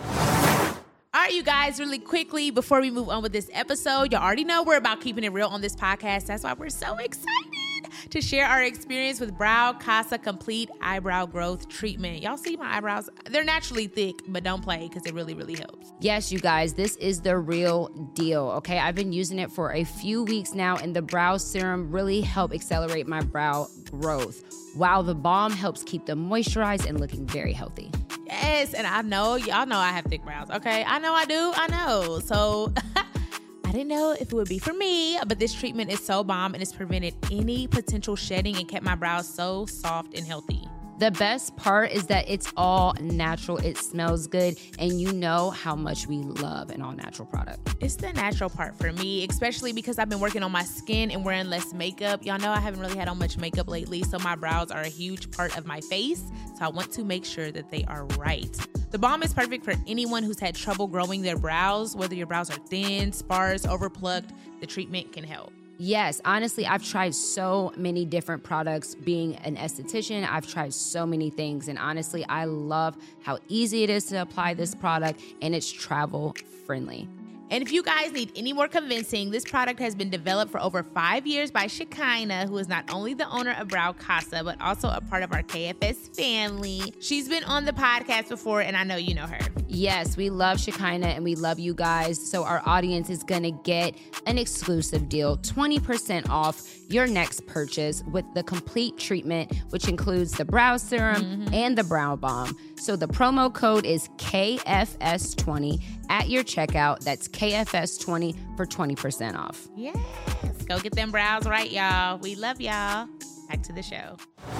Speaker 1: All right, you guys, really quickly, before we move on with this episode, you already know we're about keeping it real on this podcast. That's why we're so excited to share our experience with Brow Casa Complete Eyebrow Growth Treatment. Y'all see my eyebrows? They're naturally thick, but don't play because it really, really helps.
Speaker 2: Yes, you guys, this is the real deal, okay? I've been using it for a few weeks now, and the brow serum really helped accelerate my brow growth, while the balm helps keep them moisturized and looking very healthy.
Speaker 1: Yes, and I know, y'all know I have thick brows, okay? I know I do, I know. So I didn't know if it would be for me, but this treatment is so bomb and it's prevented any potential shedding and kept my brows so soft and healthy.
Speaker 2: The best part is that it's all natural, it smells good, and you know how much we love an all-natural product.
Speaker 1: It's the natural part for me, especially because I've been working on my skin and wearing less makeup. Y'all know I haven't really had on much makeup lately, so my brows are a huge part of my face, so I want to make sure that they are right. The balm is perfect for anyone who's had trouble growing their brows, whether your brows are thin, sparse, overplucked, the treatment can help.
Speaker 2: Yes, honestly, I've tried so many different products. Being an esthetician, I've tried so many things. And honestly, I love how easy it is to apply this product, and it's travel friendly.
Speaker 1: And if you guys need any more convincing, this product has been developed for over five years by Shekinah, who is not only the owner of Brow Casa, but also a part of our K F S family. She's been on the podcast before, and I know you know her.
Speaker 2: Yes, we love Shekinah and we love you guys. So our audience is going to get an exclusive deal, twenty percent off your next purchase with the complete treatment, which includes the brow serum mm-hmm. and the brow balm. So the promo code is K F S twenty at your checkout. That's K F S twenty for twenty percent off.
Speaker 1: Yes. Go get them brows right, y'all. We love y'all. Back to the show.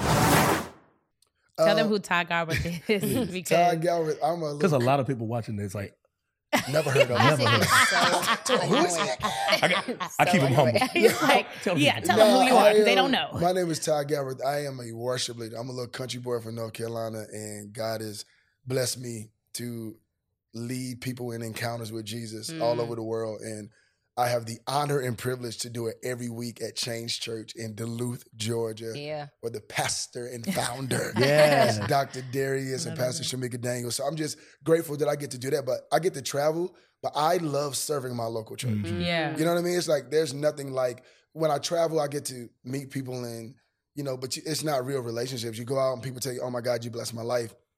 Speaker 1: Tell
Speaker 3: Uh,
Speaker 1: them who Todd Galbraith is.
Speaker 3: Todd
Speaker 1: because
Speaker 3: Galbraith, I'm a
Speaker 4: Because a
Speaker 3: little,
Speaker 4: lot of people watching this, like,
Speaker 3: never heard of
Speaker 4: Never
Speaker 3: him.
Speaker 4: heard.
Speaker 2: So
Speaker 3: Who is he?
Speaker 4: I, got, I keep them humble.
Speaker 1: He's like,
Speaker 4: Tell
Speaker 1: yeah,
Speaker 4: people.
Speaker 1: tell them who you are,
Speaker 3: I
Speaker 1: because they
Speaker 3: am-
Speaker 1: don't know.
Speaker 3: My name is Todd Galbraith. I am a worship leader. I'm a little country boy from North Carolina, and God has blessed me to lead people in encounters with Jesus
Speaker 2: Mm.
Speaker 3: all over the world. And I have the honor and privilege to do it every week at Change Church in Duluth, Georgia,
Speaker 2: yeah.
Speaker 3: where the pastor and founder
Speaker 4: Yeah.
Speaker 3: is Doctor Darius and Pastor Shamika Daniels. So I'm just grateful that I get to do that. But I get to travel, but I love serving my local church.
Speaker 4: Mhm.
Speaker 1: Yeah.
Speaker 3: You know what I mean? It's like there's nothing like when I travel, I get to meet people and, you know, but you, it's not real relationships. You go out and people tell you, oh my God, you blessed my life.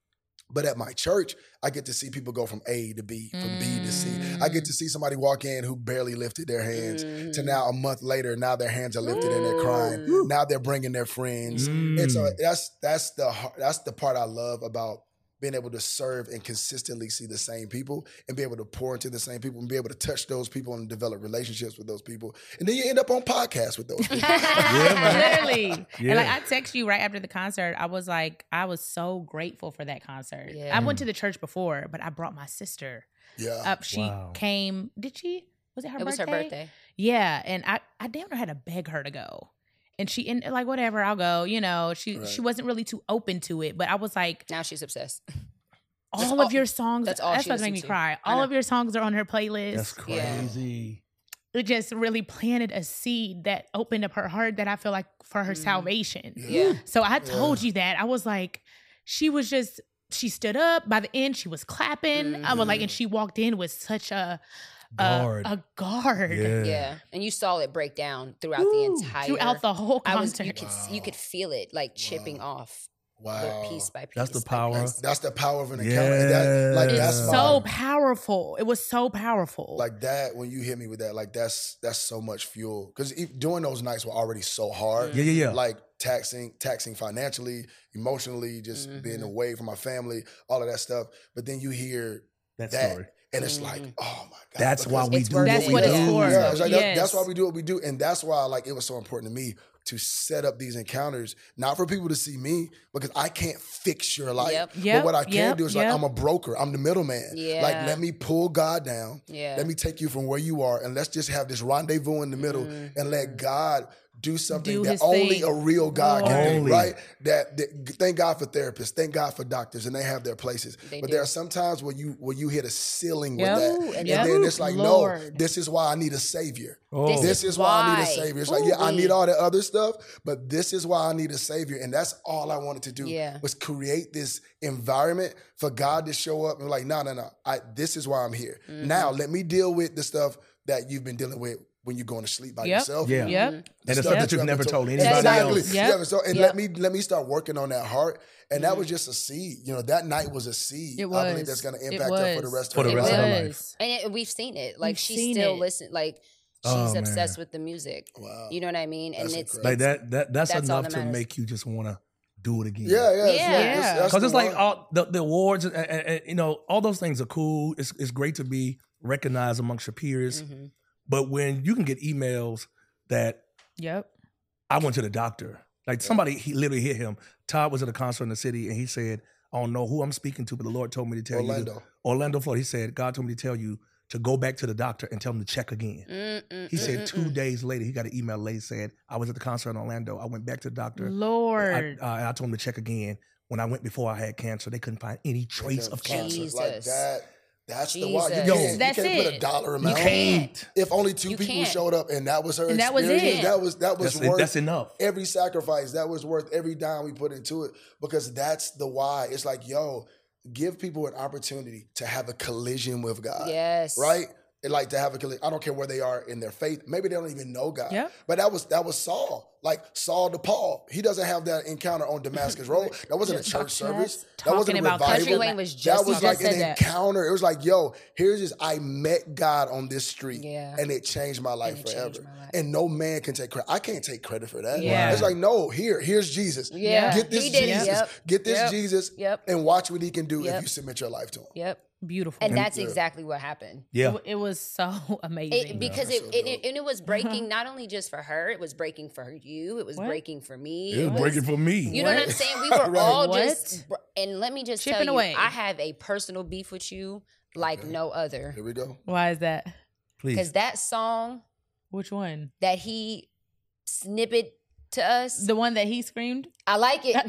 Speaker 3: But at my church, I get to see people go from A to B, from B to C. I get to see somebody walk in who barely lifted their hands
Speaker 2: Mm.
Speaker 3: to now a month later, now their hands are lifted and they're crying.
Speaker 2: Mm.
Speaker 3: Now they're bringing their friends.
Speaker 4: Mm.
Speaker 3: And so that's that's the that's the part I love about being able to serve and consistently see the same people and be able to pour into the same people and be able to touch those people and develop relationships with those people. And then you end up on podcasts with those people.
Speaker 4: Yeah, man.
Speaker 1: Literally.
Speaker 4: Yeah.
Speaker 1: And like I text you right after the concert. I was like, I was so grateful for that concert.
Speaker 2: Yeah.
Speaker 1: I went to the church before, but I brought my sister
Speaker 3: Yeah.
Speaker 1: up. She
Speaker 4: Wow.
Speaker 1: came. Did she? Was it her
Speaker 2: It was
Speaker 1: birthday?
Speaker 2: her birthday.
Speaker 1: Yeah, and I, I damn near had to beg her to go. And she, and like, whatever, I'll go. You know, she
Speaker 3: Right.
Speaker 1: she wasn't really too open to it. But I was like,
Speaker 2: Now she's obsessed.
Speaker 1: all
Speaker 2: That's
Speaker 1: of
Speaker 2: all-
Speaker 1: your songs,
Speaker 2: that's
Speaker 1: that's,
Speaker 2: all
Speaker 1: that's
Speaker 2: she
Speaker 1: what's making
Speaker 2: listened
Speaker 1: me
Speaker 2: to.
Speaker 1: cry.
Speaker 2: I
Speaker 1: All
Speaker 2: know.
Speaker 1: of your songs are on her playlist.
Speaker 4: That's
Speaker 2: Yeah.
Speaker 4: crazy.
Speaker 1: It just really planted a seed that opened up her heart that I feel like for her
Speaker 2: Mhm.
Speaker 1: salvation.
Speaker 2: Yeah.
Speaker 1: So I told you that. I was like, she was just, she stood up. By the end, she was clapping. I was like, and she walked in with such a a
Speaker 4: Guard.
Speaker 1: a guard
Speaker 4: Yeah.
Speaker 2: Yeah. And you saw it break down throughout
Speaker 1: Woo,
Speaker 2: the entire
Speaker 1: throughout the whole
Speaker 2: I was
Speaker 1: concert.
Speaker 2: you could you could feel it like chipping off
Speaker 3: Wow.
Speaker 2: piece by piece.
Speaker 4: That's the
Speaker 2: by
Speaker 4: power.
Speaker 2: piece.
Speaker 3: That's the power of an encounter. And that, like
Speaker 4: Yeah.
Speaker 3: that's
Speaker 1: It's
Speaker 3: my,
Speaker 1: so powerful. It was so powerful.
Speaker 3: like that when you hit me with that, like that's that's so much fuel. Because doing those nights were already so hard.
Speaker 4: Yeah, yeah, yeah.
Speaker 3: Like taxing, taxing financially, emotionally, just
Speaker 2: Mhm.
Speaker 3: being away from my family, all of that stuff. But then you hear
Speaker 4: That
Speaker 3: that,
Speaker 4: story.
Speaker 3: and it's
Speaker 2: Mhm.
Speaker 3: like, oh my god,
Speaker 4: That's why
Speaker 3: because
Speaker 4: we
Speaker 2: It's
Speaker 4: do
Speaker 2: worth
Speaker 4: what
Speaker 1: That's
Speaker 4: we
Speaker 1: what
Speaker 4: do.
Speaker 1: it's for.
Speaker 3: Yeah, it's like that-
Speaker 1: Yes.
Speaker 3: that's why we do what we do, and that's why like it was so important to me to set up these encounters, not for people to see me, because I can't fix your life.
Speaker 2: Yep.
Speaker 3: But
Speaker 1: Yep,
Speaker 3: what I can
Speaker 1: yep,
Speaker 3: do is
Speaker 1: yep.
Speaker 3: like I'm a broker, I'm the middleman.
Speaker 2: Yeah.
Speaker 3: Like let me pull God down,
Speaker 2: Yeah.
Speaker 3: let me take you from where you are, and let's just have this rendezvous in the middle,
Speaker 2: Mhm.
Speaker 3: and let God do something
Speaker 1: Do
Speaker 3: that
Speaker 1: his
Speaker 3: only
Speaker 1: thing.
Speaker 3: a real God can
Speaker 4: Only.
Speaker 3: do, right? That, that thank God for therapists, thank God for doctors, and they have their places.
Speaker 2: They
Speaker 3: but
Speaker 2: do.
Speaker 3: there are some times where you where you hit a ceiling
Speaker 1: Yep.
Speaker 3: with that,
Speaker 2: Ooh, and
Speaker 3: and
Speaker 2: yep.
Speaker 3: then it's like,
Speaker 1: Lord.
Speaker 3: no, this is why I need a savior.
Speaker 4: Oh.
Speaker 3: This is why I need a
Speaker 2: why.
Speaker 3: savior. It's like, yeah, I
Speaker 2: Ooh-wee.
Speaker 3: need all the other stuff, but this is why I need a savior. And that's all I wanted to do
Speaker 2: Yeah.
Speaker 3: was create this environment for God to show up and like, no, no, no. I this is why I'm here.
Speaker 2: Mm-hmm.
Speaker 3: Now let me deal with the stuff that you've been dealing with when you're going to sleep by
Speaker 1: Yep.
Speaker 3: yourself.
Speaker 4: Yeah.
Speaker 1: Yep.
Speaker 4: And the
Speaker 3: stuff
Speaker 4: stuff that
Speaker 3: you
Speaker 4: you've
Speaker 3: haven't
Speaker 4: never
Speaker 3: told-
Speaker 4: told anybody
Speaker 3: Exactly.
Speaker 4: else.
Speaker 1: Yep.
Speaker 3: Yeah. So and
Speaker 2: Yep.
Speaker 3: let me let me start working on that heart. And that was just a seed. You know, that night was a seed.
Speaker 1: It
Speaker 3: I
Speaker 1: was.
Speaker 3: believe that's going to
Speaker 1: It
Speaker 3: impact her for the
Speaker 1: was.
Speaker 3: rest
Speaker 4: For
Speaker 3: of
Speaker 4: the
Speaker 3: her
Speaker 2: It
Speaker 4: rest of her
Speaker 2: was.
Speaker 4: life.
Speaker 2: And it, we've seen it. Like
Speaker 1: We've
Speaker 2: she
Speaker 1: seen
Speaker 2: still
Speaker 1: it.
Speaker 2: listen. Like she's
Speaker 4: Oh,
Speaker 2: obsessed
Speaker 4: man.
Speaker 2: with the music.
Speaker 3: Wow.
Speaker 2: You know what I mean? And
Speaker 3: That's
Speaker 2: it's,
Speaker 3: incredible.
Speaker 4: Like that, that that's,
Speaker 2: That's all
Speaker 4: enough
Speaker 2: that
Speaker 4: to
Speaker 2: matters.
Speaker 4: make you just want to do it again.
Speaker 3: Yeah, yeah, it's-
Speaker 2: Yeah.
Speaker 3: that's- that's
Speaker 4: Because
Speaker 3: the
Speaker 4: it's like
Speaker 3: one.
Speaker 4: all the, the awards, and, and, and, you know, all those things are cool. It's it's great to be recognized amongst your peers.
Speaker 2: Mhm.
Speaker 4: But when you can get emails that
Speaker 1: Yep.
Speaker 4: I went to the doctor, like somebody he literally hit him. Todd was at a concert in the city, and he said, "I don't know who I'm speaking to, but the Lord told me to tell you."
Speaker 3: Orlando.
Speaker 4: To, Orlando, Florida. He said, "God told me to tell you to go back to the doctor and tell him to check again."
Speaker 2: Mm, mm,
Speaker 4: He
Speaker 2: mm,
Speaker 4: said
Speaker 2: mm,
Speaker 4: two
Speaker 2: mm.
Speaker 4: days later, he got an email late said, "I was at the concert in Orlando. I went back to the doctor. I,
Speaker 1: Lord.
Speaker 4: uh, and I told him to check again. When I went before I had cancer, they couldn't find any trace of
Speaker 3: Cancer.
Speaker 4: cancer.
Speaker 2: Jesus.
Speaker 3: Like that. That's the why. You
Speaker 2: Jesus.
Speaker 4: Yo,
Speaker 3: can't,
Speaker 1: That's
Speaker 3: you can't put
Speaker 1: it.
Speaker 3: a dollar
Speaker 4: You
Speaker 3: amount.
Speaker 4: can't.
Speaker 3: If only two
Speaker 2: You
Speaker 3: people
Speaker 2: can't.
Speaker 3: showed up and that was her
Speaker 1: And that was
Speaker 3: experience,
Speaker 1: it.
Speaker 3: that was that was
Speaker 4: That's, it-
Speaker 3: worth
Speaker 4: that's enough.
Speaker 3: every sacrifice. That was worth every dime we put into it because that's the why. It's like, yo, give people an opportunity to have a collision with God.
Speaker 2: Yes.
Speaker 3: Right? And like to have a collision. I don't care where they are in their faith. Maybe they don't even know God.
Speaker 1: Yep.
Speaker 3: But that was that was Saul. Like Saul to Paul. He doesn't have that encounter on Damascus Road. That wasn't a church service. That wasn't a
Speaker 1: Talking about
Speaker 3: revival.
Speaker 2: Country Wayne was just
Speaker 3: That was
Speaker 1: he
Speaker 3: like
Speaker 1: just
Speaker 3: an
Speaker 1: said that.
Speaker 3: encounter. It was like, yo, here's this. I met God on this street,
Speaker 2: Yeah.
Speaker 3: and it changed my life
Speaker 2: it changed
Speaker 3: forever.
Speaker 2: my life.
Speaker 3: And no man can take credit. I can't take credit for that.
Speaker 1: Yeah.
Speaker 3: It's like, no, here, here's Jesus.
Speaker 2: Yeah.
Speaker 3: Get this
Speaker 2: He did it.
Speaker 3: Jesus.
Speaker 2: Yep.
Speaker 3: Get this
Speaker 2: Yep.
Speaker 3: Jesus.
Speaker 2: Yep.
Speaker 3: And watch what he can do
Speaker 2: Yep.
Speaker 3: if you submit your life to him.
Speaker 2: Yep.
Speaker 1: Beautiful.
Speaker 2: And that's
Speaker 3: Yeah.
Speaker 2: exactly what happened.
Speaker 4: Yeah.
Speaker 1: It, it was so amazing.
Speaker 2: It, because
Speaker 3: That's
Speaker 2: it,
Speaker 3: so
Speaker 2: it,
Speaker 3: dope.
Speaker 2: it and it was breaking not only just for her, it was breaking for you, it was
Speaker 1: What?
Speaker 2: breaking for me.
Speaker 4: It was breaking for me.
Speaker 2: You know what I'm
Speaker 1: What?
Speaker 2: saying? We were
Speaker 3: Right.
Speaker 2: all
Speaker 1: What?
Speaker 2: just, br- and let me just
Speaker 1: Chipping
Speaker 2: tell you,
Speaker 1: away.
Speaker 2: I have a personal beef with you like
Speaker 3: Okay.
Speaker 2: no other.
Speaker 3: Here we go.
Speaker 1: Why is that?
Speaker 4: Please.
Speaker 2: Because that song
Speaker 1: Which one?
Speaker 2: that he snippet to us,
Speaker 1: The one that he screamed?
Speaker 2: I like it.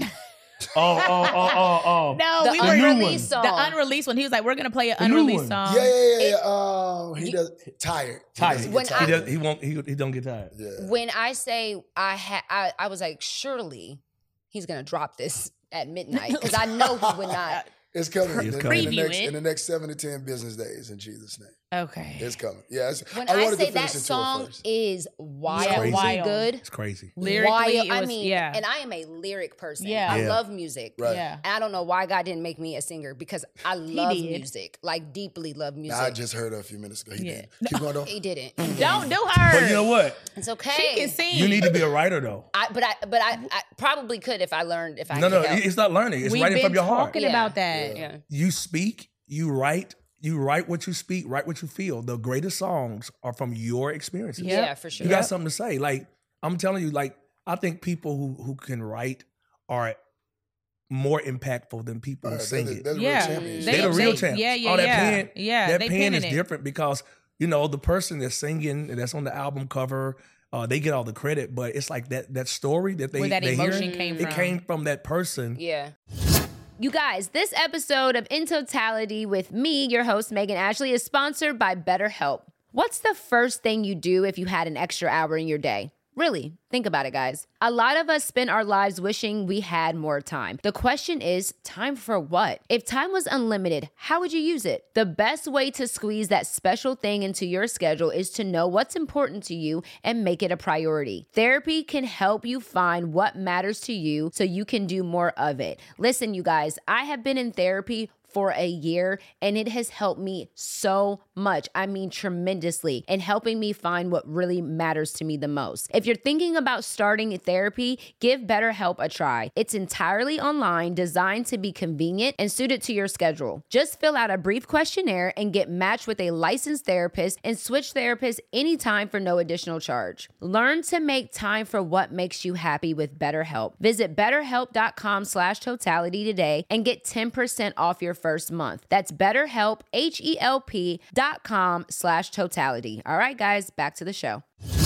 Speaker 4: Oh, oh, oh, oh, oh.
Speaker 1: No,
Speaker 2: the
Speaker 1: we
Speaker 4: new
Speaker 1: were
Speaker 4: one.
Speaker 2: unreleased song.
Speaker 1: the unreleased one. He was like, "We're gonna play an
Speaker 4: The new
Speaker 1: unreleased
Speaker 4: one.
Speaker 1: song."
Speaker 3: yeah, yeah, yeah.
Speaker 2: it-
Speaker 3: yeah. Um, he
Speaker 2: you-
Speaker 3: does tired. He
Speaker 4: Tired.
Speaker 3: doesn't get
Speaker 2: When
Speaker 3: tired.
Speaker 2: I-
Speaker 4: He, does, he won't. He, he don't get tired.
Speaker 3: yeah.
Speaker 2: when I say I had, I, I was like, surely he's gonna drop this at midnight because I know he would not.
Speaker 3: It's coming.
Speaker 4: It's
Speaker 3: in,
Speaker 4: coming.
Speaker 3: in, the next,
Speaker 1: Preview it.
Speaker 3: in the next seven to ten business days, in Jesus' name.
Speaker 1: Okay.
Speaker 3: It's coming. Yeah. It's,
Speaker 2: When
Speaker 3: I
Speaker 2: I,
Speaker 3: wanted
Speaker 2: say
Speaker 3: to
Speaker 2: that
Speaker 3: finish into it
Speaker 2: song
Speaker 3: first.
Speaker 2: is wildly
Speaker 1: Wild.
Speaker 2: good.
Speaker 4: It's crazy.
Speaker 1: Lyrically,
Speaker 2: Wild.
Speaker 1: it
Speaker 2: I
Speaker 1: was-
Speaker 2: mean,
Speaker 1: yeah.
Speaker 2: and I am a lyric person.
Speaker 1: Yeah.
Speaker 2: I
Speaker 4: Yeah.
Speaker 2: love music.
Speaker 3: Right.
Speaker 1: Yeah.
Speaker 2: And I don't know why God didn't make me a singer because I love
Speaker 1: did.
Speaker 2: music, like deeply love music.
Speaker 3: Nah, I just heard her a few minutes ago. He
Speaker 1: Yeah.
Speaker 3: did. Keep going, though.
Speaker 2: he didn't.
Speaker 1: Don't do her.
Speaker 4: But you know what?
Speaker 2: It's okay.
Speaker 1: She can sing.
Speaker 4: You need to be a writer though.
Speaker 2: I, but I, but I, I probably could if I learned if I.
Speaker 4: No,
Speaker 2: could
Speaker 4: no,
Speaker 2: help.
Speaker 4: it's not learning. It's
Speaker 1: We've
Speaker 4: writing
Speaker 1: been
Speaker 4: from your heart.
Speaker 1: talking
Speaker 2: Yeah.
Speaker 1: about that.
Speaker 2: Yeah.
Speaker 4: You speak, you write, you write what you speak, write what you feel. The greatest songs are from your experiences.
Speaker 1: Yep.
Speaker 2: Yeah, for sure.
Speaker 4: You got something to say. Like, I'm telling you, like, I think people who, who can write are more impactful than people
Speaker 3: Right,
Speaker 4: who sing
Speaker 3: they're the-
Speaker 4: it.
Speaker 3: they're the
Speaker 1: Yeah.
Speaker 3: real champions.
Speaker 4: They're the real
Speaker 1: they-
Speaker 4: champs.
Speaker 1: Yeah, yeah,
Speaker 4: Oh, that
Speaker 1: yeah.
Speaker 4: pen,
Speaker 1: yeah,
Speaker 4: that
Speaker 1: they
Speaker 4: pen
Speaker 1: penning
Speaker 4: is
Speaker 1: it.
Speaker 4: different because, you know, the person that's singing, that's on the album cover, uh, they get all the credit, but it's like that that story that they
Speaker 1: Where that
Speaker 4: they
Speaker 1: emotion
Speaker 4: hear,
Speaker 1: came
Speaker 4: it
Speaker 1: from.
Speaker 4: came from that person.
Speaker 2: Yeah.
Speaker 5: You guys, this episode of In Totality with me, your host, Megan Ashley, is sponsored by BetterHelp. What's the first thing you do if you had an extra hour in your day? Really, think about it, guys. A lot of us spend our lives wishing we had more time. The question is, time for what? If time was unlimited, how would you use it? The best way to squeeze that special thing into your schedule is to know what's important to you and make it a priority. Therapy can help you find what matters to you so you can do more of it. Listen, you guys, I have been in therapy for a year and it has helped me so much. I mean, tremendously, in helping me find what really matters to me the most. If you're thinking about starting therapy, give BetterHelp a try. It's entirely online, designed to be convenient and suited to your schedule. Just fill out a brief questionnaire and get matched with a licensed therapist and switch therapists anytime for no additional charge. Learn to make time for what makes you happy with BetterHelp. Visit betterhelp.com slash totality today and get ten percent off your first month. That's BetterHelp, H-E-L-P dot com slash totality. All right, guys, back to the show.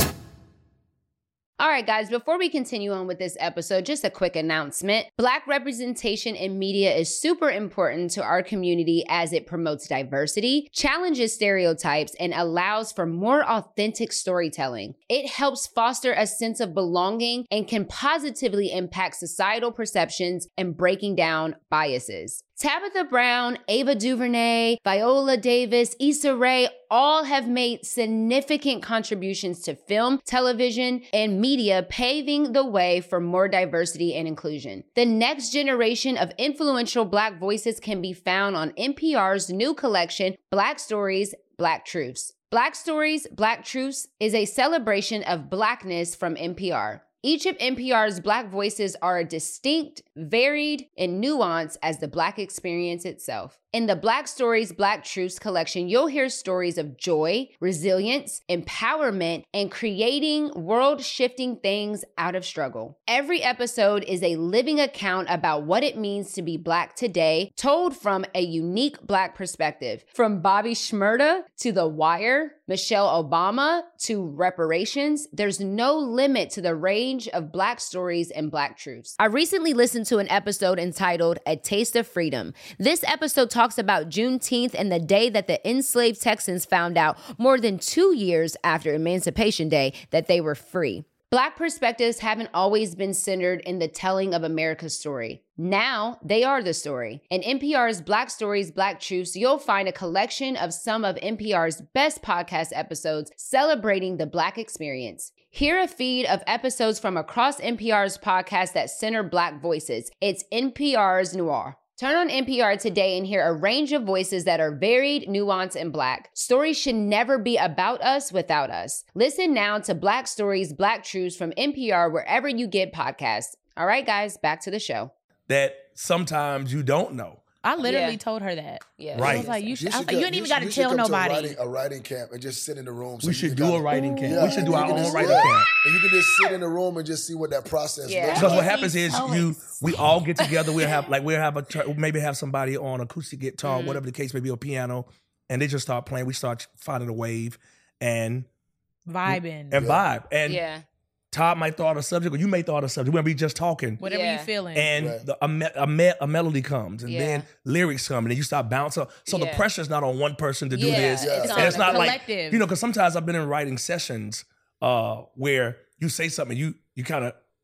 Speaker 2: All right, guys, before we continue on with this episode, just a quick announcement. Black representation in media is super important to our community as it promotes diversity, challenges stereotypes, and allows for more authentic storytelling. It helps foster a sense of belonging and can positively impact societal perceptions and breaking down biases. Tabitha Brown, Ava DuVernay, Viola Davis, Issa Rae all have made significant contributions to film, television, and media, paving the way for more diversity and inclusion. The next generation of influential Black voices can be found on N P R's new collection, Black Stories, Black Truths. Black Stories, Black Truths is a celebration of Blackness from N P R. Each of N P R's Black voices are distinct, varied, and nuanced as the Black experience itself. In the Black Stories, Black Truths collection, you'll hear stories of joy, resilience, empowerment, and creating world-shifting things out of struggle. Every episode is a living account about what it means to be Black today, told from a unique Black perspective. From Bobby Shmurda to The Wire, Michelle Obama to reparations, there's no limit to the range of Black stories and Black truths.
Speaker 5: I recently listened to an episode entitled A Taste of Freedom. This episode talks about Juneteenth and the day that the enslaved Texans found out more than two years after Emancipation Day that they were free.
Speaker 2: Black perspectives haven't always been centered in the telling of America's story. Now, they are the story. In N P R's Black Stories, Black Truths, you'll find a collection of some of N P R's best podcast episodes celebrating the Black experience. Hear a feed of episodes from across N P R's podcast that center Black voices. It's N P R's Noir. Turn on N P R today and hear a range of voices that are varied, nuanced, and Black. Stories should never be about us without us. Listen now to Black Stories, Black Truths from N P R wherever you get podcasts. All right, guys, back to the show.
Speaker 4: That sometimes you don't know.
Speaker 1: I literally
Speaker 2: Yeah.
Speaker 1: told her that.
Speaker 2: Yeah.
Speaker 4: Right.
Speaker 1: I was like, you should. I was
Speaker 3: come-
Speaker 1: like, you ain't even
Speaker 3: should-
Speaker 1: got to
Speaker 3: you should
Speaker 1: tell
Speaker 3: come to
Speaker 1: nobody.
Speaker 3: A writing, a writing camp and just sit in the room. So
Speaker 4: We
Speaker 3: you
Speaker 4: should
Speaker 3: can
Speaker 4: do a
Speaker 3: kinda-
Speaker 4: writing camp.
Speaker 3: Yeah,
Speaker 4: We should do
Speaker 3: you
Speaker 4: our
Speaker 3: can
Speaker 4: own
Speaker 3: just-
Speaker 4: writing
Speaker 3: yeah.
Speaker 4: camp.
Speaker 3: And you can just sit in the room and just see what that process
Speaker 2: Yeah.
Speaker 3: looks
Speaker 4: Because
Speaker 3: like.
Speaker 4: what happens is
Speaker 1: so
Speaker 4: you, we all get together. We'll have like we'll have a tr- maybe have somebody on acoustic guitar,
Speaker 2: Mm-hmm.
Speaker 4: whatever the case may be, or piano, and they just start playing. We start finding a wave and
Speaker 1: Vibing.
Speaker 4: and vibe. And
Speaker 2: Yeah.
Speaker 4: Todd might throw out a subject, or you may throw out a subject. We'll be just talking,
Speaker 1: Whatever
Speaker 2: Yeah.
Speaker 1: you feeling.
Speaker 4: and
Speaker 3: Right.
Speaker 4: the, a, me, a, me, a melody comes, and
Speaker 2: Yeah.
Speaker 4: then lyrics come, and then you start bouncing. So the
Speaker 2: Yeah.
Speaker 4: pressure's not on one person to do
Speaker 2: Yeah,
Speaker 4: this,
Speaker 3: it's
Speaker 4: and
Speaker 2: on
Speaker 4: it's
Speaker 2: a
Speaker 4: not like
Speaker 1: collective.
Speaker 4: you know. Because sometimes I've been in writing sessions uh, where you say something, you you kind of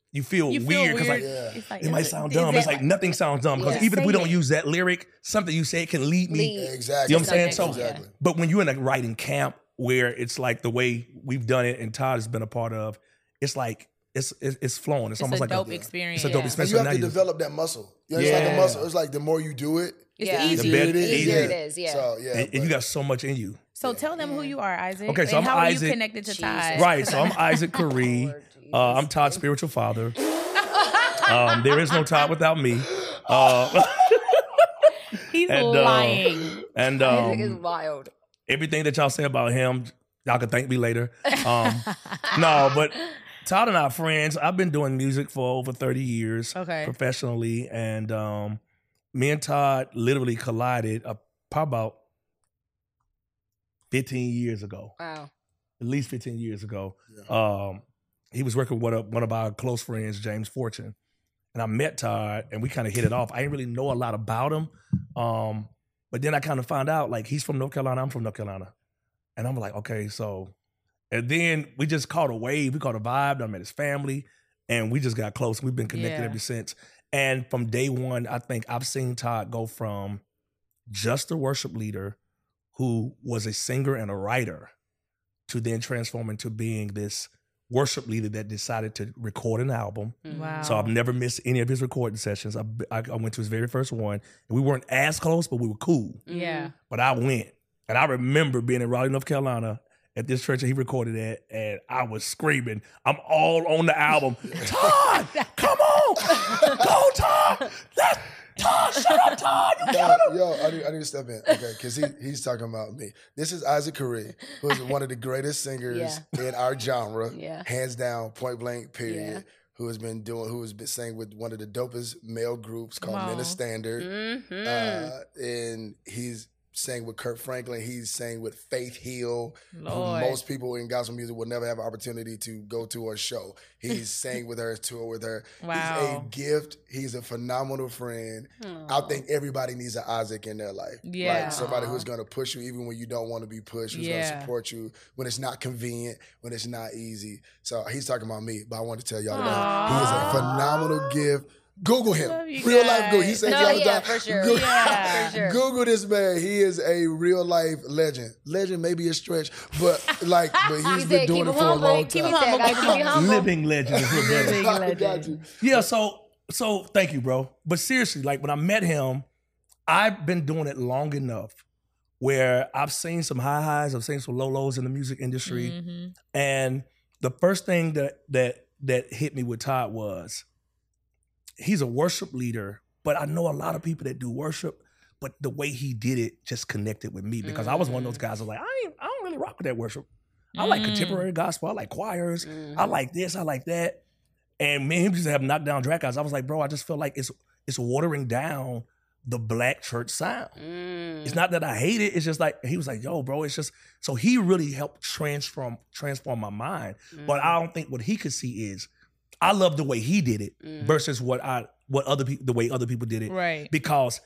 Speaker 4: you feel
Speaker 1: You feel
Speaker 4: weird because
Speaker 1: weird.
Speaker 4: like
Speaker 3: Yeah.
Speaker 1: It's like,
Speaker 4: it might
Speaker 1: is
Speaker 4: sound
Speaker 1: is
Speaker 4: dumb.
Speaker 1: that
Speaker 4: It's like
Speaker 1: right?
Speaker 4: nothing sounds dumb because
Speaker 2: Yeah.
Speaker 4: even if we
Speaker 1: Say
Speaker 4: don't
Speaker 1: it.
Speaker 4: use that lyric, something you say can lead me.
Speaker 2: Lead.
Speaker 3: Exactly.
Speaker 4: You know what I'm saying? So-
Speaker 3: exactly.
Speaker 4: But when you're in a writing camp where it's like the way we've done it and Todd has been a part of, it's like it's it's, it's flowing. It's,
Speaker 1: It's
Speaker 4: almost
Speaker 1: a
Speaker 4: like
Speaker 1: dope
Speaker 4: a,
Speaker 1: experience.
Speaker 4: it's a dope
Speaker 2: Yeah.
Speaker 4: experience.
Speaker 3: And you
Speaker 4: So
Speaker 3: have
Speaker 4: now
Speaker 3: to
Speaker 4: you-
Speaker 3: develop that muscle. You know, it's like
Speaker 4: Yeah.
Speaker 3: a muscle. It's like the more you do it,
Speaker 1: It's
Speaker 2: Yeah.
Speaker 1: easy.
Speaker 4: The
Speaker 3: the
Speaker 4: better-
Speaker 3: easier it is.
Speaker 2: Easier it is, yeah.
Speaker 3: So yeah.
Speaker 4: and, and you
Speaker 3: but-
Speaker 4: got so much in you.
Speaker 1: So tell them who you are, Isaac.
Speaker 4: Okay, so
Speaker 1: and
Speaker 4: I'm
Speaker 1: how are
Speaker 4: Isaac.
Speaker 1: you connected to
Speaker 2: Jesus.
Speaker 1: Todd?
Speaker 4: Right. So I'm Isaac Curry.
Speaker 2: Lord Jesus.
Speaker 4: Uh, I'm Todd's spiritual father. Um, there is no Todd without me. Uh,
Speaker 1: He's
Speaker 4: And, uh,
Speaker 1: lying.
Speaker 4: and
Speaker 2: Isaac is
Speaker 4: um,
Speaker 2: wild.
Speaker 4: everything that y'all say about him, y'all can thank me later. Um, no, but Todd and I are friends. I've been doing music for over thirty years
Speaker 1: Okay.
Speaker 4: professionally. And um, me and Todd literally collided uh, probably about fifteen years ago,
Speaker 2: Wow.
Speaker 4: at least fifteen years ago.
Speaker 3: Yeah.
Speaker 4: Um, he was working with a, one of our close friends, James Fortune. And I met Todd and we kind of hit it off. I didn't really know a lot about him. Um, but then I kind of found out like he's from North Carolina, I'm from North Carolina. And I'm like, okay, so, and then we just caught a wave, we caught a vibe. I met his family and we just got close. We've been connected
Speaker 1: Yeah.
Speaker 4: ever since. And from day one, I think I've seen Todd go from just a worship leader who was a singer and a writer to then transform into being this worship leader that decided to record an album.
Speaker 1: Wow.
Speaker 4: So I've never missed any of his recording sessions. I, I, I went to his very first one. And we weren't as close, but we were cool.
Speaker 1: Yeah.
Speaker 4: But I went. And I remember being in Raleigh, North Carolina at this church that he recorded at, and I was screaming. I'm all on the album. Todd, come on. Go, Todd. Let's, Todd, shut up, Todd. You
Speaker 3: Yo,
Speaker 4: got him.
Speaker 3: yo, I need, I need to step in, okay? Because he, he's talking about me. This is Isaac Curry, who is one of the greatest singers in our genre,
Speaker 2: Yeah.
Speaker 3: hands down, point blank, period.
Speaker 2: Yeah.
Speaker 3: Who has been doing? Who has been sang with one of the dopest male groups called
Speaker 1: Come
Speaker 3: Men
Speaker 1: on.
Speaker 3: of Standard,
Speaker 2: Mm-hmm.
Speaker 3: uh, and he's sang with Kurt Franklin. He's sang with Faith Hill,
Speaker 1: Lord.
Speaker 3: who most people in gospel music will never have an opportunity to go to or show. He's sang with her, tour with her. He's
Speaker 1: Wow.
Speaker 3: a gift. He's a phenomenal friend. I think everybody needs an Isaac in their life.
Speaker 1: Yeah.
Speaker 3: Like somebody who's going to push you even when you don't want to be pushed, who's going
Speaker 1: Yeah.
Speaker 3: to support you when it's not convenient, when it's not easy. So he's talking about me, but I want to tell y'all that he is a phenomenal gift. Google him.
Speaker 1: Love you
Speaker 3: Real life Google. He
Speaker 1: guys.
Speaker 3: says
Speaker 2: No,
Speaker 3: it all the
Speaker 2: yeah,
Speaker 3: time.
Speaker 2: for sure.
Speaker 3: Google,
Speaker 1: Yeah.
Speaker 2: For sure.
Speaker 3: Google this man. He is a real life legend. Legend may be a stretch, but like, but he's
Speaker 2: He
Speaker 3: been
Speaker 2: said,
Speaker 3: doing
Speaker 2: keep
Speaker 3: it
Speaker 2: him
Speaker 3: for a
Speaker 2: humble.
Speaker 3: long
Speaker 2: Keep
Speaker 3: time.
Speaker 2: him humble.
Speaker 1: Keep him
Speaker 2: Keep him humble.
Speaker 4: Living legend is what better.
Speaker 1: Living
Speaker 3: I
Speaker 1: legend.
Speaker 3: got you.
Speaker 4: Yeah, so so thank you, bro. But seriously, like when I met him, I've been doing it long enough where I've seen some high highs, I've seen some low lows in the music industry.
Speaker 1: Mhm.
Speaker 4: And the first thing that that that hit me with Todd was he's a worship leader, but I know a lot of people that do worship, but the way he did it just connected with me because I was one of those guys that was like, I ain't, I don't really rock with that worship. I like
Speaker 1: Mm.
Speaker 4: contemporary gospel, I like choirs,
Speaker 2: Mm.
Speaker 4: I like this, I like that. And me and him just have knockdown drag outs. I was like, bro, I just feel like it's it's watering down the black church sound.
Speaker 2: Mm.
Speaker 4: It's not that I hate it. It's just like he was like, yo, bro, it's just so he really helped transform transform my mind. But I don't think what he could see is I love the way he did it
Speaker 2: Mhm.
Speaker 4: versus what I what other people the way other people did it.
Speaker 1: Right.
Speaker 4: Because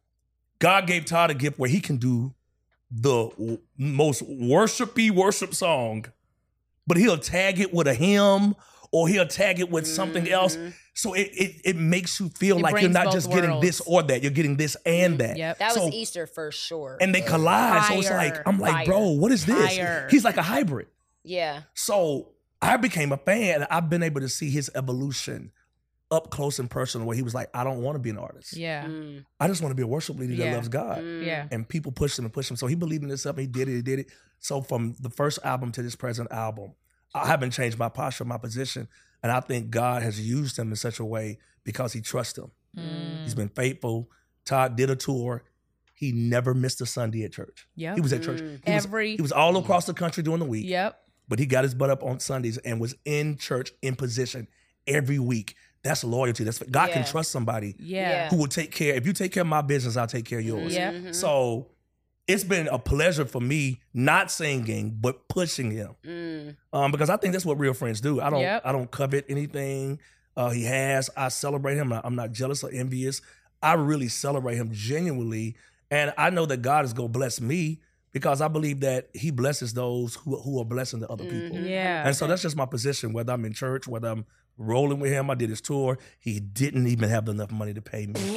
Speaker 4: God gave Todd a gift where he can do the w- most worshipy worship song, but he'll tag it with a hymn or he'll tag it with something else. So it, it it makes you feel
Speaker 1: It
Speaker 4: like you're
Speaker 1: brings
Speaker 4: not
Speaker 1: both
Speaker 4: just getting this
Speaker 1: worlds.
Speaker 4: or that. You're getting this and that.
Speaker 1: Yep.
Speaker 2: That was
Speaker 4: So-
Speaker 2: Easter for sure.
Speaker 4: And they collide. So it's like,
Speaker 1: Fire.
Speaker 4: I'm like,
Speaker 2: Fire.
Speaker 4: bro, what is this?
Speaker 1: Fire.
Speaker 4: He's like a hybrid.
Speaker 2: yeah.
Speaker 4: So I became a fan. I've been able to see his evolution up close and personal where he was like, I don't want to be an artist.
Speaker 1: Yeah.
Speaker 2: Mm.
Speaker 4: I just want to be a worship leader
Speaker 1: Yeah.
Speaker 4: that loves God.
Speaker 2: Mm.
Speaker 1: Yeah.
Speaker 4: And people pushed him and pushed him. So he believed in himself. He did it. He did it. So from the first album to this present album, I haven't changed my posture, my position. And I think God has used him in such a way because he trusts him.
Speaker 1: Mm.
Speaker 4: He's been faithful. Todd did a tour. He never missed a Sunday at church.
Speaker 1: Yep.
Speaker 4: He was at church.
Speaker 2: Mm.
Speaker 4: He was,
Speaker 1: Every.
Speaker 4: he was all across the country during the week.
Speaker 1: Yep.
Speaker 4: But he got his butt up on Sundays and was in church in position every week. That's loyalty. That's God can
Speaker 2: Yeah.
Speaker 4: trust somebody
Speaker 1: Yeah.
Speaker 4: who will take care. If you take care of my business, I'll take care of yours.
Speaker 1: Yeah.
Speaker 2: Mhm.
Speaker 4: So it's been a pleasure for me not singing but pushing him,
Speaker 2: Mm.
Speaker 4: um, because I think that's what real friends do. I don't.
Speaker 1: Yep.
Speaker 4: I don't covet anything uh, he has. I celebrate him. I'm not jealous or envious. I really celebrate him genuinely, and I know that God is gonna bless me because I believe that he blesses those who, who are blessing the other people.
Speaker 1: Yeah.
Speaker 4: And so that's just my position, whether I'm in church, whether I'm rolling with him. I did his tour. He didn't even have enough money to pay me.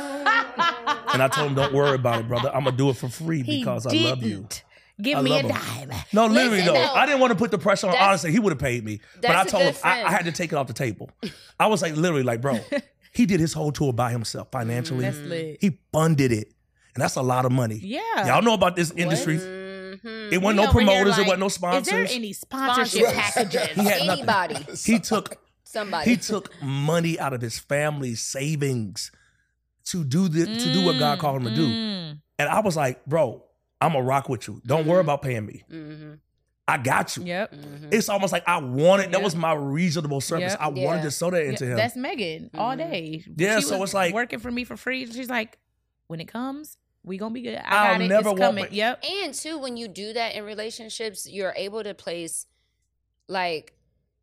Speaker 4: And I told him, don't worry about it, brother. I'm going to do it for free because
Speaker 1: he
Speaker 4: I love you.
Speaker 1: didn't Give
Speaker 4: I
Speaker 1: me a
Speaker 4: love
Speaker 1: dime.
Speaker 4: him. No, literally
Speaker 2: Listen,
Speaker 4: though.
Speaker 2: no.
Speaker 4: I didn't want to put the pressure on.
Speaker 2: That's-
Speaker 4: Honestly, he would have paid me. But I
Speaker 2: that's a
Speaker 4: told
Speaker 2: good
Speaker 4: him I,
Speaker 2: friend.
Speaker 4: I had to take it off the table. I was like, literally, like, bro, he did his whole tour by himself financially.
Speaker 1: That's lit.
Speaker 4: He funded it. And that's a lot of money.
Speaker 1: Yeah.
Speaker 4: Y'all know about this industry.
Speaker 2: Mm-hmm.
Speaker 4: It wasn't
Speaker 1: We
Speaker 4: no
Speaker 1: over here
Speaker 4: promoters.
Speaker 1: like,
Speaker 4: it wasn't no
Speaker 1: Is
Speaker 4: sponsors.
Speaker 1: there any sponsorship packages?
Speaker 4: He had nothing.
Speaker 2: Anybody,
Speaker 4: He took
Speaker 2: somebody.
Speaker 4: he took money out of his family's savings to do the to do what God called him to do.
Speaker 1: Mm.
Speaker 4: And I was like, bro, I'm gonna rock with you. Don't worry about paying me.
Speaker 2: Mm-hmm.
Speaker 4: I got you.
Speaker 1: Yep.
Speaker 4: It's almost like I wanted. That
Speaker 1: Yep.
Speaker 4: was my reasonable service.
Speaker 1: Yep.
Speaker 4: I
Speaker 2: Yeah.
Speaker 4: wanted to sow that into
Speaker 1: Yeah,
Speaker 4: him.
Speaker 1: That's Megan all day.
Speaker 4: Yeah,
Speaker 1: She
Speaker 4: so
Speaker 1: was
Speaker 4: it's like-
Speaker 1: working for me for free. She's like, when it comes, we gonna be good. I
Speaker 4: I'll
Speaker 1: got it.
Speaker 4: never
Speaker 1: It's
Speaker 4: walk
Speaker 1: coming.
Speaker 4: with-
Speaker 1: Yep.
Speaker 2: And too, when you do that in relationships, you're able to place like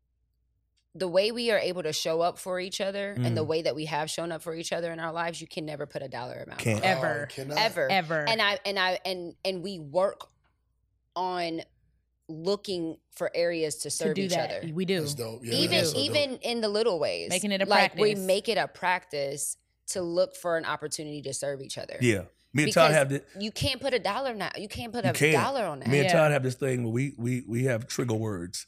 Speaker 2: the way we are able to show up for each other and the
Speaker 4: Mm.
Speaker 2: way that we have shown up for each other in our lives, you can never put a dollar amount.
Speaker 4: Can't.
Speaker 2: on it.
Speaker 1: Ever.
Speaker 3: Oh, cannot.
Speaker 2: Ever.
Speaker 1: Ever.
Speaker 2: And I and I and and we work on looking for areas to
Speaker 1: to
Speaker 2: serve
Speaker 1: do
Speaker 2: each
Speaker 1: that.
Speaker 2: other.
Speaker 1: We do.
Speaker 3: That's dope. Yeah,
Speaker 2: even
Speaker 3: that's so
Speaker 2: even
Speaker 3: dope.
Speaker 2: in the little ways.
Speaker 1: Making it a
Speaker 2: like we
Speaker 1: practice.
Speaker 2: make it a practice to look for an opportunity to serve each other.
Speaker 4: Yeah. Me and Todd
Speaker 2: Because
Speaker 4: have this.
Speaker 2: you can't put a dollar now. You can't put
Speaker 4: You
Speaker 2: a
Speaker 4: can't.
Speaker 2: dollar on that.
Speaker 4: Me and
Speaker 1: Yeah.
Speaker 4: Todd have this thing where we we we have trigger words.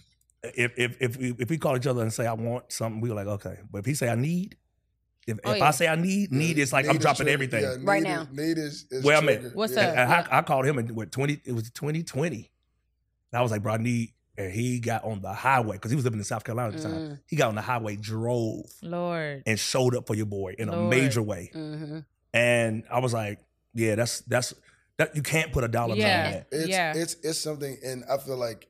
Speaker 4: if if if we, if we call each other and say I want something, we're like okay. But if he say I need, if,
Speaker 2: Oh,
Speaker 4: if
Speaker 2: yeah.
Speaker 4: I say I need, need is like
Speaker 3: Need
Speaker 4: I'm
Speaker 3: is
Speaker 4: dropping
Speaker 3: trigger.
Speaker 4: everything.
Speaker 3: Yeah,
Speaker 2: Right
Speaker 3: need
Speaker 2: now.
Speaker 3: Is, need is, is
Speaker 4: Well, I mean,
Speaker 3: trigger.
Speaker 1: What's
Speaker 3: yeah.
Speaker 1: up?
Speaker 4: And I, I called him in what twenty. It was twenty twenty. And I was like, bro, I need. And he got on the highway because he was living in South Carolina at the time.
Speaker 2: Mm.
Speaker 4: He got on the highway, drove,
Speaker 1: Lord.
Speaker 4: and showed up for your boy in a
Speaker 1: Lord.
Speaker 4: major way.
Speaker 2: Mm-hmm.
Speaker 4: And I was like, yeah, that's that's that you can't put a dollar
Speaker 1: Yeah.
Speaker 4: amount on that.
Speaker 3: It's,
Speaker 1: Yeah.
Speaker 3: it's it's something, and I feel like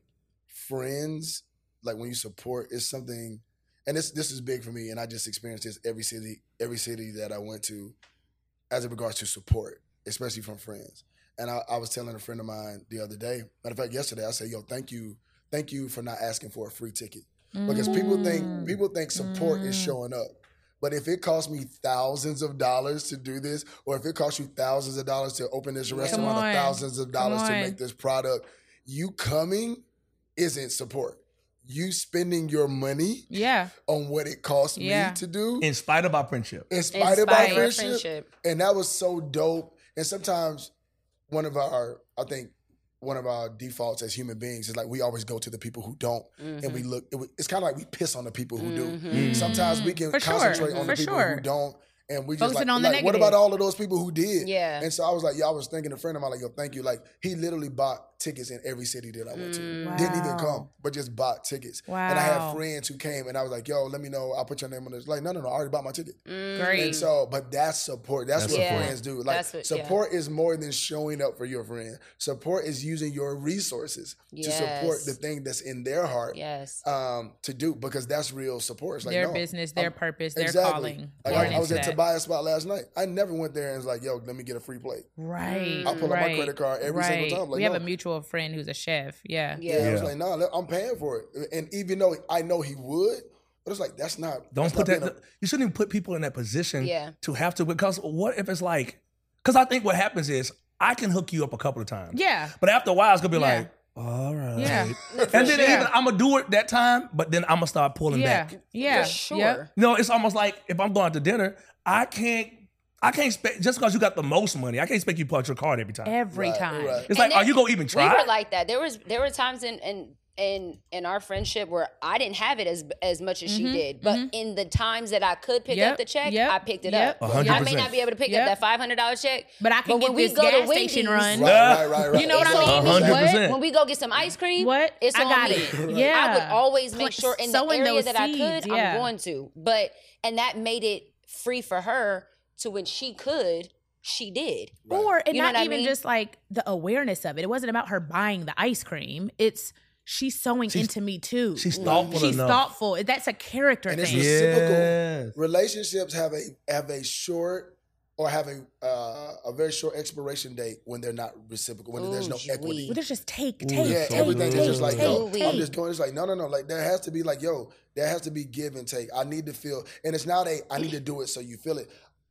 Speaker 3: friends, like when you support, it's something, and this this is big for me, and I just experienced this every city, every city that I went to, as it regards to support, especially from friends. And I, I was telling a friend of mine the other day, matter of fact, yesterday, I said, yo, thank you, thank you for not asking for a free ticket. Because people
Speaker 1: Mm.
Speaker 3: think people think support is showing up. But if it costs me thousands of dollars to do this, or if it costs you thousands of dollars to open this restaurant, or
Speaker 1: on.
Speaker 3: thousands of dollars
Speaker 1: Come
Speaker 3: to
Speaker 1: on.
Speaker 3: make this product, you coming isn't support. You spending your money
Speaker 1: Yeah.
Speaker 3: on what it costs
Speaker 1: Yeah.
Speaker 3: me to do,
Speaker 4: In spite of our friendship.
Speaker 3: in spite of our
Speaker 1: spite of
Speaker 3: friendship.
Speaker 2: friendship.
Speaker 3: And that was so dope. And sometimes one of our, I think, one of our defaults as human beings is like we always go to the people who don't, and we look. It, it's kind of like we piss on the people who do.
Speaker 2: Mhm.
Speaker 3: Sometimes we can
Speaker 1: For sure.
Speaker 3: concentrate on the
Speaker 1: For
Speaker 3: people
Speaker 1: sure.
Speaker 3: who don't, and we just
Speaker 1: Focusing
Speaker 3: like,
Speaker 1: on the
Speaker 3: like what
Speaker 1: negative.
Speaker 3: about all of those people who did?
Speaker 2: Yeah.
Speaker 3: And so I was like, yeah, I was thinking a friend of mine, like, yo, thank you. Like he literally bought tickets in every city that I went to.
Speaker 2: Mm.
Speaker 3: Didn't even
Speaker 1: Wow.
Speaker 3: come, but just bought tickets. And I had
Speaker 1: Wow.
Speaker 3: friends who came, and I was like, yo, let me know. I'll put your name on this. Like, no, no, no, I already bought my ticket.
Speaker 1: Great.
Speaker 3: And so, but that's support. That's,
Speaker 4: That's
Speaker 3: what
Speaker 2: support.
Speaker 3: friends do. Like
Speaker 2: That's what- yeah.
Speaker 3: support is more than showing up for your friend. Support is using your resources to support
Speaker 2: Yes.
Speaker 3: the thing that's in their heart
Speaker 2: Yes.
Speaker 3: um, to do, because that's real support. It's like,
Speaker 1: Their
Speaker 3: no,
Speaker 1: business, their
Speaker 3: I'm-
Speaker 1: purpose, their
Speaker 3: exactly.
Speaker 1: calling.
Speaker 3: Like
Speaker 1: pouring
Speaker 3: I, I was
Speaker 1: into
Speaker 3: at
Speaker 1: that.
Speaker 3: Tobias spot last night. I never went there and was like, yo, let me get a free plate.
Speaker 1: Right.
Speaker 3: I pull out my
Speaker 1: right,
Speaker 3: credit card every
Speaker 1: right.
Speaker 3: single time. Like,
Speaker 1: we have
Speaker 3: no.
Speaker 1: a mutual friend who's a chef. Yeah.
Speaker 2: Yeah.
Speaker 3: Yeah, I was
Speaker 4: Yeah.
Speaker 3: like, no, nah, I'm paying for it. And even though I know he would, but it's like, that's not.
Speaker 4: Don't
Speaker 3: that's
Speaker 4: put
Speaker 3: not
Speaker 4: that.
Speaker 3: being
Speaker 4: You shouldn't even put people in that position
Speaker 2: Yeah.
Speaker 4: to have to. Because what if it's like? Because I think what happens is I can hook you up a couple of times.
Speaker 1: Yeah.
Speaker 4: But after a while, it's gonna be
Speaker 1: Yeah.
Speaker 4: like, all right.
Speaker 1: Yeah.
Speaker 4: And then
Speaker 1: sure.
Speaker 4: even I'm gonna do it that time, but then I'm gonna start pulling
Speaker 1: Yeah.
Speaker 4: back.
Speaker 1: Yeah.
Speaker 2: For sure.
Speaker 1: Yep.
Speaker 4: You know, it's almost like if I'm going to dinner, I can't. I can't expect just because you got the most money. I can't expect you to punch your card every time.
Speaker 1: Every
Speaker 3: Right,
Speaker 1: time.
Speaker 3: right.
Speaker 4: It's
Speaker 2: And
Speaker 4: like,
Speaker 2: then
Speaker 4: are you gonna even try?
Speaker 2: We were like that. There was there were times in in in, in our friendship where I didn't have it as as much as she did, but in the times that I could pick
Speaker 1: Mm-hmm, Yep,
Speaker 2: up the check,
Speaker 1: yep,
Speaker 2: I picked it
Speaker 1: yep,
Speaker 2: up.
Speaker 4: A hundred
Speaker 2: I may
Speaker 4: percent.
Speaker 2: not be able to pick
Speaker 1: Yep.
Speaker 2: up that five hundred dollar check,
Speaker 1: But I can
Speaker 2: when
Speaker 1: get
Speaker 2: we
Speaker 1: this
Speaker 2: go to
Speaker 1: gas station
Speaker 2: Wendy's-
Speaker 1: run.
Speaker 3: Right, right, right, right.
Speaker 2: You know what
Speaker 1: It's
Speaker 2: I
Speaker 1: on
Speaker 2: mean?
Speaker 1: me.
Speaker 4: A hundred
Speaker 1: What?
Speaker 4: percent.
Speaker 2: When we go get some ice cream,
Speaker 1: What?
Speaker 2: it's
Speaker 1: I
Speaker 2: on
Speaker 1: got
Speaker 2: me.
Speaker 1: it. Yeah.
Speaker 2: I would always make
Speaker 1: Pl-
Speaker 2: sure in the
Speaker 1: sowing
Speaker 2: area
Speaker 1: those
Speaker 2: that I
Speaker 1: seeds,
Speaker 2: could,
Speaker 1: yeah.
Speaker 2: I'm going to. But and that made it free for her to when she could, she did.
Speaker 1: Or and
Speaker 2: You know
Speaker 1: not
Speaker 2: what I
Speaker 1: even
Speaker 2: mean?
Speaker 1: just like the awareness of it. It wasn't about her buying the ice cream. It's she's sewing
Speaker 4: She's-
Speaker 1: into me too.
Speaker 4: She's thoughtful
Speaker 1: She's
Speaker 4: enough.
Speaker 1: thoughtful. That's a character
Speaker 3: And it's
Speaker 1: thing.
Speaker 3: reciprocal.
Speaker 4: Yes.
Speaker 3: Relationships have a have a short or have a uh, a very short expiration date when they're not reciprocal, when there's no
Speaker 2: Ooh,
Speaker 3: equity.
Speaker 1: Well, there's just take,
Speaker 4: Ooh,
Speaker 1: take,
Speaker 3: Yeah,
Speaker 1: take,
Speaker 3: everything
Speaker 1: take,
Speaker 3: is just like,
Speaker 1: take,
Speaker 3: yo,
Speaker 1: take.
Speaker 3: I'm just doing. It's like, no, no, no. Like there has to be like, yo, there has to be give and take. I need to feel, and it's not a, I need to do it so you feel it.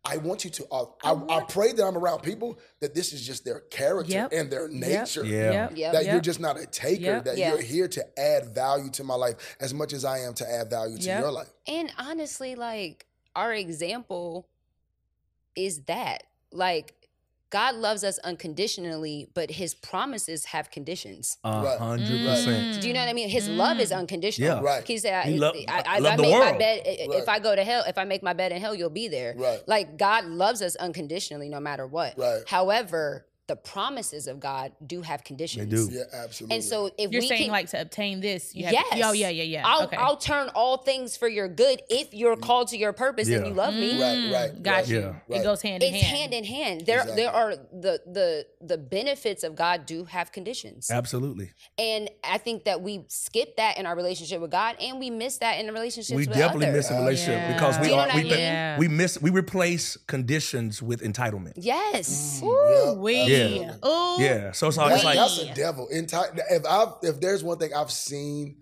Speaker 3: I want you to, uh, I, I, I pray that I'm around people that this is just their character
Speaker 1: Yep.
Speaker 3: and their nature.
Speaker 4: Yeah.
Speaker 1: Yep.
Speaker 2: Yep.
Speaker 3: That
Speaker 1: Yep.
Speaker 3: you're just not a taker,
Speaker 1: Yep.
Speaker 3: that
Speaker 2: Yeah.
Speaker 3: you're here to add value to my life as much as I am to add value to
Speaker 1: Yep.
Speaker 3: your life.
Speaker 2: And honestly, like, our example is that. Like, God loves us unconditionally, but his promises have conditions.
Speaker 4: A
Speaker 3: Right.
Speaker 4: hundred percent.
Speaker 2: Do you know what I mean? His love is unconditional.
Speaker 4: Yeah.
Speaker 3: Right.
Speaker 2: He said, I,
Speaker 4: He love-
Speaker 2: I, I,
Speaker 4: love
Speaker 2: I
Speaker 4: the
Speaker 2: make my
Speaker 4: world.
Speaker 2: bed. i-
Speaker 3: Right.
Speaker 2: If I go to hell, if I make my bed in hell, you'll be there.
Speaker 3: Right.
Speaker 2: Like, God loves us unconditionally no matter what.
Speaker 3: Right.
Speaker 2: However, the promises of God do have conditions.
Speaker 4: They do.
Speaker 3: Yeah, absolutely.
Speaker 2: And so if
Speaker 1: You're
Speaker 2: we
Speaker 1: saying
Speaker 2: can,
Speaker 1: like to obtain this, you have
Speaker 2: yes.
Speaker 1: to, oh yeah, yeah, yeah.
Speaker 2: I'll,
Speaker 1: okay.
Speaker 2: I'll turn all things for your good if you're called to your purpose and
Speaker 4: Yeah.
Speaker 2: you love me.
Speaker 3: Right, right,
Speaker 1: Got
Speaker 3: right.
Speaker 1: you.
Speaker 4: Yeah.
Speaker 1: It
Speaker 3: Right.
Speaker 1: goes hand in
Speaker 2: It's
Speaker 1: hand.
Speaker 2: hand in hand. There,
Speaker 3: Exactly.
Speaker 2: there are the the the benefits of God do have conditions,
Speaker 4: Absolutely.
Speaker 2: and I think that we skip that in our relationship with God, and we miss that in the relationships
Speaker 4: We
Speaker 2: with
Speaker 4: definitely
Speaker 2: others.
Speaker 4: miss a relationship
Speaker 1: Yeah.
Speaker 4: because we
Speaker 2: Do you know
Speaker 4: are
Speaker 2: what I
Speaker 4: we,
Speaker 2: mean?
Speaker 1: Yeah.
Speaker 4: we miss we replace conditions with entitlement.
Speaker 2: Yes.
Speaker 3: Mm.
Speaker 1: Ooh,
Speaker 3: Yep,
Speaker 1: wee.
Speaker 3: absolutely.
Speaker 1: Ooh.
Speaker 4: Yeah. So it's, all,
Speaker 3: That's,
Speaker 4: it's like
Speaker 3: that's a devil. Enti- if I if there's one thing I've seen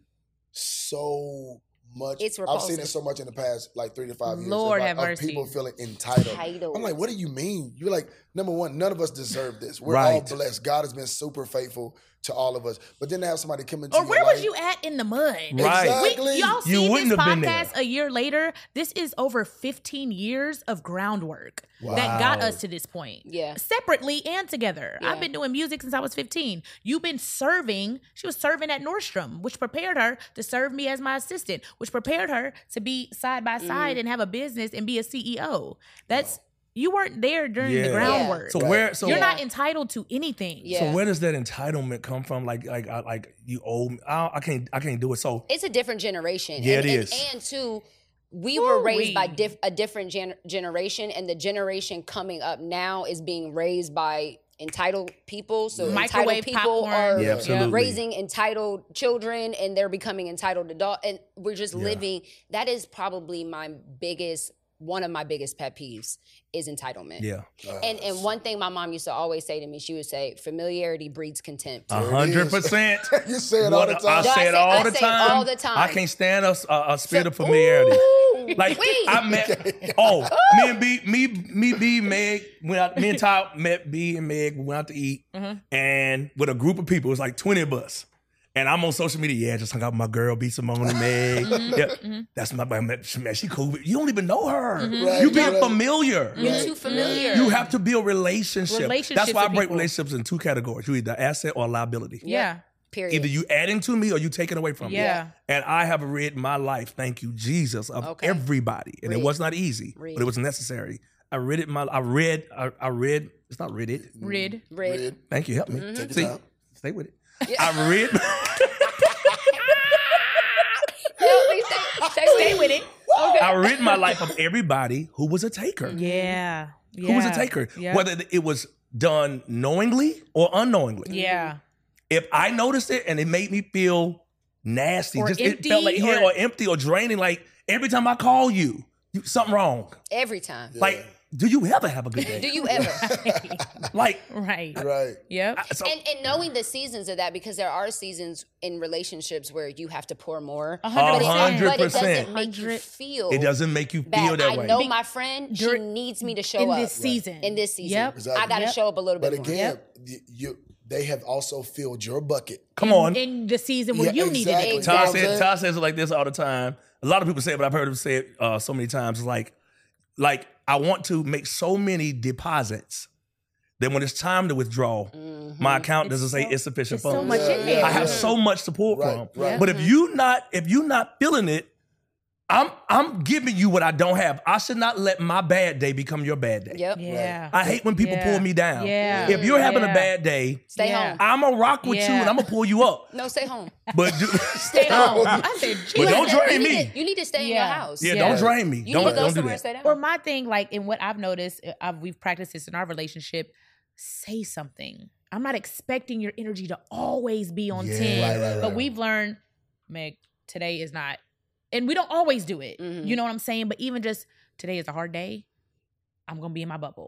Speaker 3: so much,
Speaker 2: It's
Speaker 3: I've seen
Speaker 2: repulsive.
Speaker 3: it so much in the past like three to five years.
Speaker 1: Lord
Speaker 3: of,
Speaker 1: have
Speaker 3: of
Speaker 1: mercy.
Speaker 3: people feeling entitled.
Speaker 2: Entitled.
Speaker 3: I'm like, what do you mean? You're like, number one, none of us deserve this. We're
Speaker 4: Right.
Speaker 3: all blessed. God has been super faithful to all of us. But then to have somebody come into
Speaker 1: Or
Speaker 3: your
Speaker 1: where
Speaker 3: life,
Speaker 1: was you at in the mud?
Speaker 4: Right.
Speaker 3: Exactly.
Speaker 1: We, y'all
Speaker 4: You
Speaker 1: see
Speaker 4: wouldn't
Speaker 1: this
Speaker 4: have been there.
Speaker 1: podcast a year later. This is over fifteen years of groundwork
Speaker 3: Wow.
Speaker 1: that got us to this point.
Speaker 2: Yeah.
Speaker 1: Separately and together.
Speaker 2: Yeah.
Speaker 1: I've been doing music since I was fifteen. You've been serving. She was serving at Nordstrom, which prepared her to serve me as my assistant, which prepared her to be side by side and have a business and be a C E O. That's you weren't there during the
Speaker 4: Yeah.
Speaker 1: groundwork.
Speaker 4: so where so
Speaker 1: You're
Speaker 2: Yeah.
Speaker 1: not entitled to anything.
Speaker 2: Yeah.
Speaker 4: so where does that entitlement come from? Like like I, like you owe me. I, I can't I can't do it. So
Speaker 2: It's a different generation.
Speaker 4: Yeah,
Speaker 2: and,
Speaker 4: it
Speaker 2: and-
Speaker 4: is.
Speaker 2: And, two, we were raised by
Speaker 1: Woo-wee.
Speaker 2: diff- a different gen- generation, and the generation coming up now is being raised by entitled people. So
Speaker 1: Microwave
Speaker 2: entitled people
Speaker 1: popcorn.
Speaker 2: are
Speaker 4: Yeah, absolutely.
Speaker 2: raising entitled children, and they're becoming entitled adults, and we're just
Speaker 4: Yeah.
Speaker 2: living. That is probably my biggest, one of my biggest pet peeves is entitlement.
Speaker 4: yeah,
Speaker 2: And and one thing my mom used to always say to me, she would say, "Familiarity breeds contempt."
Speaker 4: a
Speaker 3: it
Speaker 4: hundred
Speaker 3: is.
Speaker 4: percent.
Speaker 3: you say it all the
Speaker 4: What-
Speaker 3: time.
Speaker 4: I
Speaker 2: No, I
Speaker 4: say it
Speaker 2: say-
Speaker 4: all
Speaker 2: I
Speaker 4: the
Speaker 2: say it
Speaker 4: time.
Speaker 2: all the time.
Speaker 4: I can't stand a, a, a spirit of
Speaker 2: So-
Speaker 4: familiarity.
Speaker 2: Ooh,
Speaker 4: Like
Speaker 2: wait.
Speaker 4: I met, oh, me and B, me, me, B, Meg, went out, me and Ty met B and Meg, we went out to eat, and with a group of people, it was like twenty of us. And I'm on social media, yeah, just hung out with my girl, B Simone and Meg. Yeah, that's my man. She cool. You don't even know her.
Speaker 3: Right,
Speaker 4: You being
Speaker 3: right.
Speaker 4: familiar.
Speaker 2: You're
Speaker 3: Right,
Speaker 2: too familiar.
Speaker 4: You have to build relationship.
Speaker 1: Relationships
Speaker 4: That's why I
Speaker 1: with
Speaker 4: break
Speaker 1: people.
Speaker 4: relationships in two categories. You either asset or liability.
Speaker 1: Yeah.
Speaker 2: Period.
Speaker 4: Either you adding to me or you taking away from me.
Speaker 1: Yeah.
Speaker 4: And I have read my life, thank you, Jesus, of
Speaker 2: Okay.
Speaker 4: everybody. And
Speaker 2: Read.
Speaker 4: it was not easy,
Speaker 2: Read.
Speaker 4: but it was necessary. I read it my I read, I, I read, it's not read it.
Speaker 1: Rid.
Speaker 2: Red.
Speaker 3: Red.
Speaker 4: Thank you, help me.
Speaker 3: Take your
Speaker 4: See,
Speaker 3: time.
Speaker 4: stay with it. I read
Speaker 2: Help me, stay, stay,
Speaker 1: Stay with it.
Speaker 4: I read my life of everybody who was a taker.
Speaker 1: Yeah.
Speaker 4: Who was a
Speaker 1: Yeah.
Speaker 4: taker.
Speaker 1: Yeah.
Speaker 4: Whether it was done knowingly or unknowingly.
Speaker 1: Yeah.
Speaker 4: If I noticed it and it made me feel nasty,
Speaker 1: Or
Speaker 4: just it felt like
Speaker 1: empty,
Speaker 4: yeah,
Speaker 1: or-
Speaker 4: or empty or draining, like every time I call you, you something wrong.
Speaker 2: Every time.
Speaker 4: Like, do you ever have a good day?
Speaker 2: Do you ever?
Speaker 4: Like,
Speaker 1: Right.
Speaker 3: Right.
Speaker 1: Yep.
Speaker 4: I- so,
Speaker 2: and, and knowing the seasons of that, because there are seasons in relationships where you have to pour more.
Speaker 1: A
Speaker 2: But it,
Speaker 1: hundred
Speaker 2: but it
Speaker 4: percent.
Speaker 2: doesn't make you
Speaker 1: Hundred-
Speaker 2: feel
Speaker 4: it doesn't make you feel
Speaker 2: bad.
Speaker 4: that
Speaker 2: I
Speaker 4: way.
Speaker 2: know my friend, she
Speaker 1: During-
Speaker 2: needs me to show
Speaker 1: in
Speaker 2: up.
Speaker 1: this season.
Speaker 2: In this season.
Speaker 1: Yep.
Speaker 3: Exactly.
Speaker 2: I got to
Speaker 1: Yep.
Speaker 2: show up a little
Speaker 3: But
Speaker 2: bit more.
Speaker 3: again, you, you they have also filled your bucket.
Speaker 4: Come on.
Speaker 1: In the season where
Speaker 3: Yeah,
Speaker 1: you needed
Speaker 3: exactly.
Speaker 1: it.
Speaker 4: Todd,
Speaker 2: Exactly.
Speaker 4: said, Todd says it like this all the time. A lot of people say it, but I've heard him say it uh, so many times. It's like, like I want to make so many deposits that when it's time to withdraw, my account
Speaker 1: It's
Speaker 4: doesn't say
Speaker 1: so-
Speaker 4: insufficient
Speaker 1: it's so
Speaker 4: funds.
Speaker 1: much in
Speaker 3: Yeah,
Speaker 1: there.
Speaker 3: yeah,
Speaker 4: I have
Speaker 3: yeah.
Speaker 4: so much to pull
Speaker 3: Right,
Speaker 4: from.
Speaker 3: right.
Speaker 4: But if you not if you not feeling it, I'm I'm giving you what I don't have. I should not let my bad day become your bad day.
Speaker 2: Yep.
Speaker 1: Yeah.
Speaker 4: I hate when people
Speaker 1: Yeah.
Speaker 4: pull me down.
Speaker 1: Yeah.
Speaker 4: If you're having
Speaker 1: Yeah.
Speaker 4: a bad day,
Speaker 2: Stay
Speaker 1: Yeah.
Speaker 2: home.
Speaker 4: I'm gonna rock with you
Speaker 1: Yeah.
Speaker 4: and I'm gonna pull you up.
Speaker 2: No, stay home.
Speaker 4: But do,
Speaker 1: Stay home. I said,
Speaker 4: But don't
Speaker 2: Listen,
Speaker 4: drain
Speaker 2: you
Speaker 4: me.
Speaker 2: Need to, you need to stay in
Speaker 1: Yeah.
Speaker 2: your house.
Speaker 4: yeah,
Speaker 1: Yeah.
Speaker 4: don't drain me.
Speaker 2: You
Speaker 4: don't
Speaker 2: need to go
Speaker 4: don't do
Speaker 2: somewhere and
Speaker 4: that.
Speaker 2: stay down.
Speaker 1: Or my thing, like, and what I've noticed, uh, I've, we've practiced this in our relationship. Say something. I'm not expecting your energy to always be on
Speaker 4: Yeah.
Speaker 1: ten,
Speaker 3: Right, right,
Speaker 1: but
Speaker 3: right.
Speaker 1: we've learned, Meg, today is not, and we don't always do it.
Speaker 2: Mhm.
Speaker 1: You know what I'm saying? But even just today is a hard day. I'm gonna be in my bubble.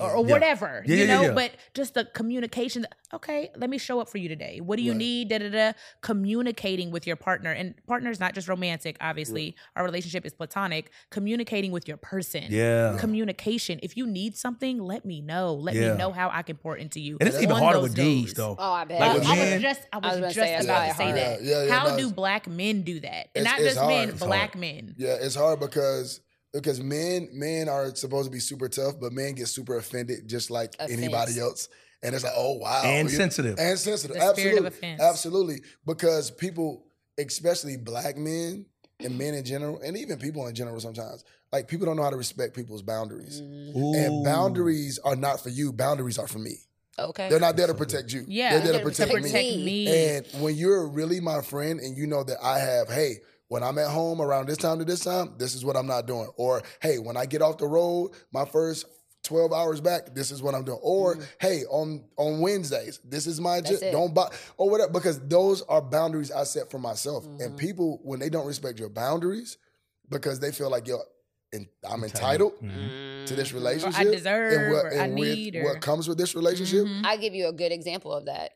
Speaker 1: or, or
Speaker 4: Yeah.
Speaker 1: whatever,
Speaker 4: Yeah,
Speaker 1: you
Speaker 4: yeah,
Speaker 1: know,
Speaker 4: yeah, yeah.
Speaker 1: but just the communication. Okay, let me show up for you today. What do you
Speaker 3: Right.
Speaker 1: need? Da da da. Communicating with your partner, and partner is not just romantic. Obviously,
Speaker 3: Right.
Speaker 1: our relationship is platonic. Communicating with your person.
Speaker 4: Yeah.
Speaker 1: Communication. If you need something, let me know. Let
Speaker 4: Yeah.
Speaker 1: me know how I can pour into you.
Speaker 4: And it's even
Speaker 1: on
Speaker 4: harder
Speaker 1: those
Speaker 4: with dudes,
Speaker 1: days.
Speaker 4: though.
Speaker 2: Oh, I bet.
Speaker 4: Like
Speaker 1: I,
Speaker 4: with
Speaker 1: I
Speaker 4: men-
Speaker 1: was just, I was,
Speaker 2: I was gonna
Speaker 1: just
Speaker 2: say, it's
Speaker 1: about to
Speaker 2: probably
Speaker 1: say
Speaker 2: hard.
Speaker 1: that.
Speaker 3: Yeah, yeah,
Speaker 1: How
Speaker 3: no,
Speaker 1: do
Speaker 3: it's-
Speaker 1: black men do that, and
Speaker 3: It's-
Speaker 1: not
Speaker 3: it's
Speaker 1: just men,
Speaker 3: hard. It's
Speaker 1: black
Speaker 4: hard.
Speaker 1: men?
Speaker 3: Yeah, it's hard because because men men are supposed to be super tough, but men get super offended just like
Speaker 2: Offense.
Speaker 3: anybody else. And it's like, oh wow,
Speaker 4: And
Speaker 3: You-
Speaker 4: sensitive.
Speaker 3: and sensitive,
Speaker 1: The spirit of
Speaker 3: absolutely,
Speaker 1: offense.
Speaker 3: absolutely. Because people, especially black men and men in general, and even people in general, sometimes like people don't know how to respect people's boundaries.
Speaker 4: Ooh.
Speaker 3: And boundaries are not for you; boundaries are for me.
Speaker 2: Okay.
Speaker 3: They're not there to protect you.
Speaker 1: Yeah,
Speaker 3: they're there to
Speaker 2: They're
Speaker 3: protect,
Speaker 2: to
Speaker 3: me.
Speaker 1: protect me.
Speaker 3: And when you're really my friend and you know that I have, hey, when I'm at home around this time to this time, this is what I'm not doing. Or, hey, when I get off the road, my first twelve hours back, this is what I'm doing. Or, hey, on on Wednesdays, this is my,
Speaker 2: That's
Speaker 3: j-
Speaker 2: it.
Speaker 3: don't buy, or whatever. Because those are boundaries I set for myself. And people, when they don't respect your boundaries, because they feel like, yo, and I'm entitled
Speaker 4: Mhm.
Speaker 3: to this
Speaker 1: Or
Speaker 3: relationship.
Speaker 1: I deserve,
Speaker 3: and what,
Speaker 1: or I
Speaker 3: and with
Speaker 1: need, or
Speaker 3: what comes with this relationship.
Speaker 1: Mhm.
Speaker 2: I give you a good example of that.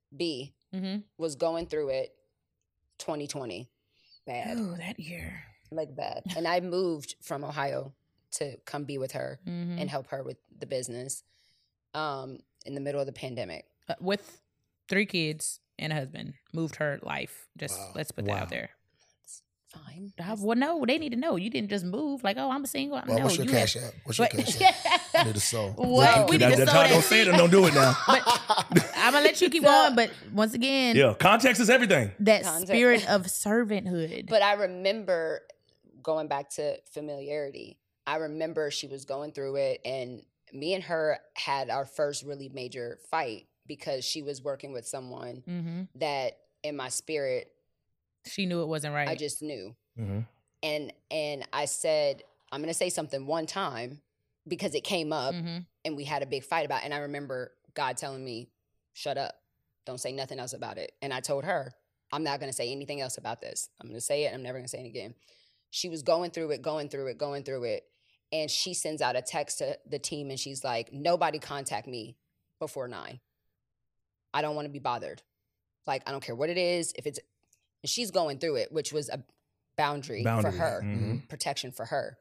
Speaker 2: B
Speaker 1: Mhm.
Speaker 2: was going through it twenty twenty. Bad.
Speaker 1: Ooh, that year.
Speaker 2: Like bad. And I moved from Ohio to come be with her
Speaker 1: Mhm.
Speaker 2: and help her with the business um, in the middle of the pandemic.
Speaker 1: Uh, with three kids and a husband, moved her life. Just
Speaker 3: Wow.
Speaker 1: let's put that
Speaker 4: Wow.
Speaker 1: out there.
Speaker 2: Fine.
Speaker 1: Uh, well, no, they need to know. You didn't just move like, oh, I'm single.
Speaker 3: Well,
Speaker 1: no,
Speaker 3: what's your
Speaker 1: you
Speaker 3: cash
Speaker 1: had-
Speaker 3: app? What's your
Speaker 1: But-
Speaker 3: cash app? I need a soul.
Speaker 1: What? We need
Speaker 4: That,
Speaker 1: to
Speaker 4: that
Speaker 1: sow
Speaker 4: Todd
Speaker 1: that
Speaker 4: don't say it and don't do it now.
Speaker 1: But I'm gonna let you keep going. But once again,
Speaker 4: Yeah, context is everything.
Speaker 1: that
Speaker 2: Context.
Speaker 1: spirit of servanthood.
Speaker 2: But I remember going back to familiarity. I remember she was going through it, and me and her had our first really major fight because she was working with someone
Speaker 1: hmm
Speaker 2: that in my spirit
Speaker 1: She knew it wasn't right.
Speaker 2: I just knew.
Speaker 4: Mm-hmm.
Speaker 2: And and I said, I'm gonna say something one time because it came up
Speaker 1: hmm
Speaker 2: and we had a big fight about it. And I remember God telling me, shut up. Don't say nothing else about it. And I told her, I'm not gonna say anything else about this. I'm gonna say it, I'm never gonna say it again. She was going through it, going through it, going through it. And she sends out a text to the team and she's like, nobody contact me before nine. I don't want to be bothered. Like, I don't care what it is. If it's, and she's going through it, which was a boundary,
Speaker 4: Boundary.
Speaker 2: for her,
Speaker 4: Mhm.
Speaker 2: protection for her.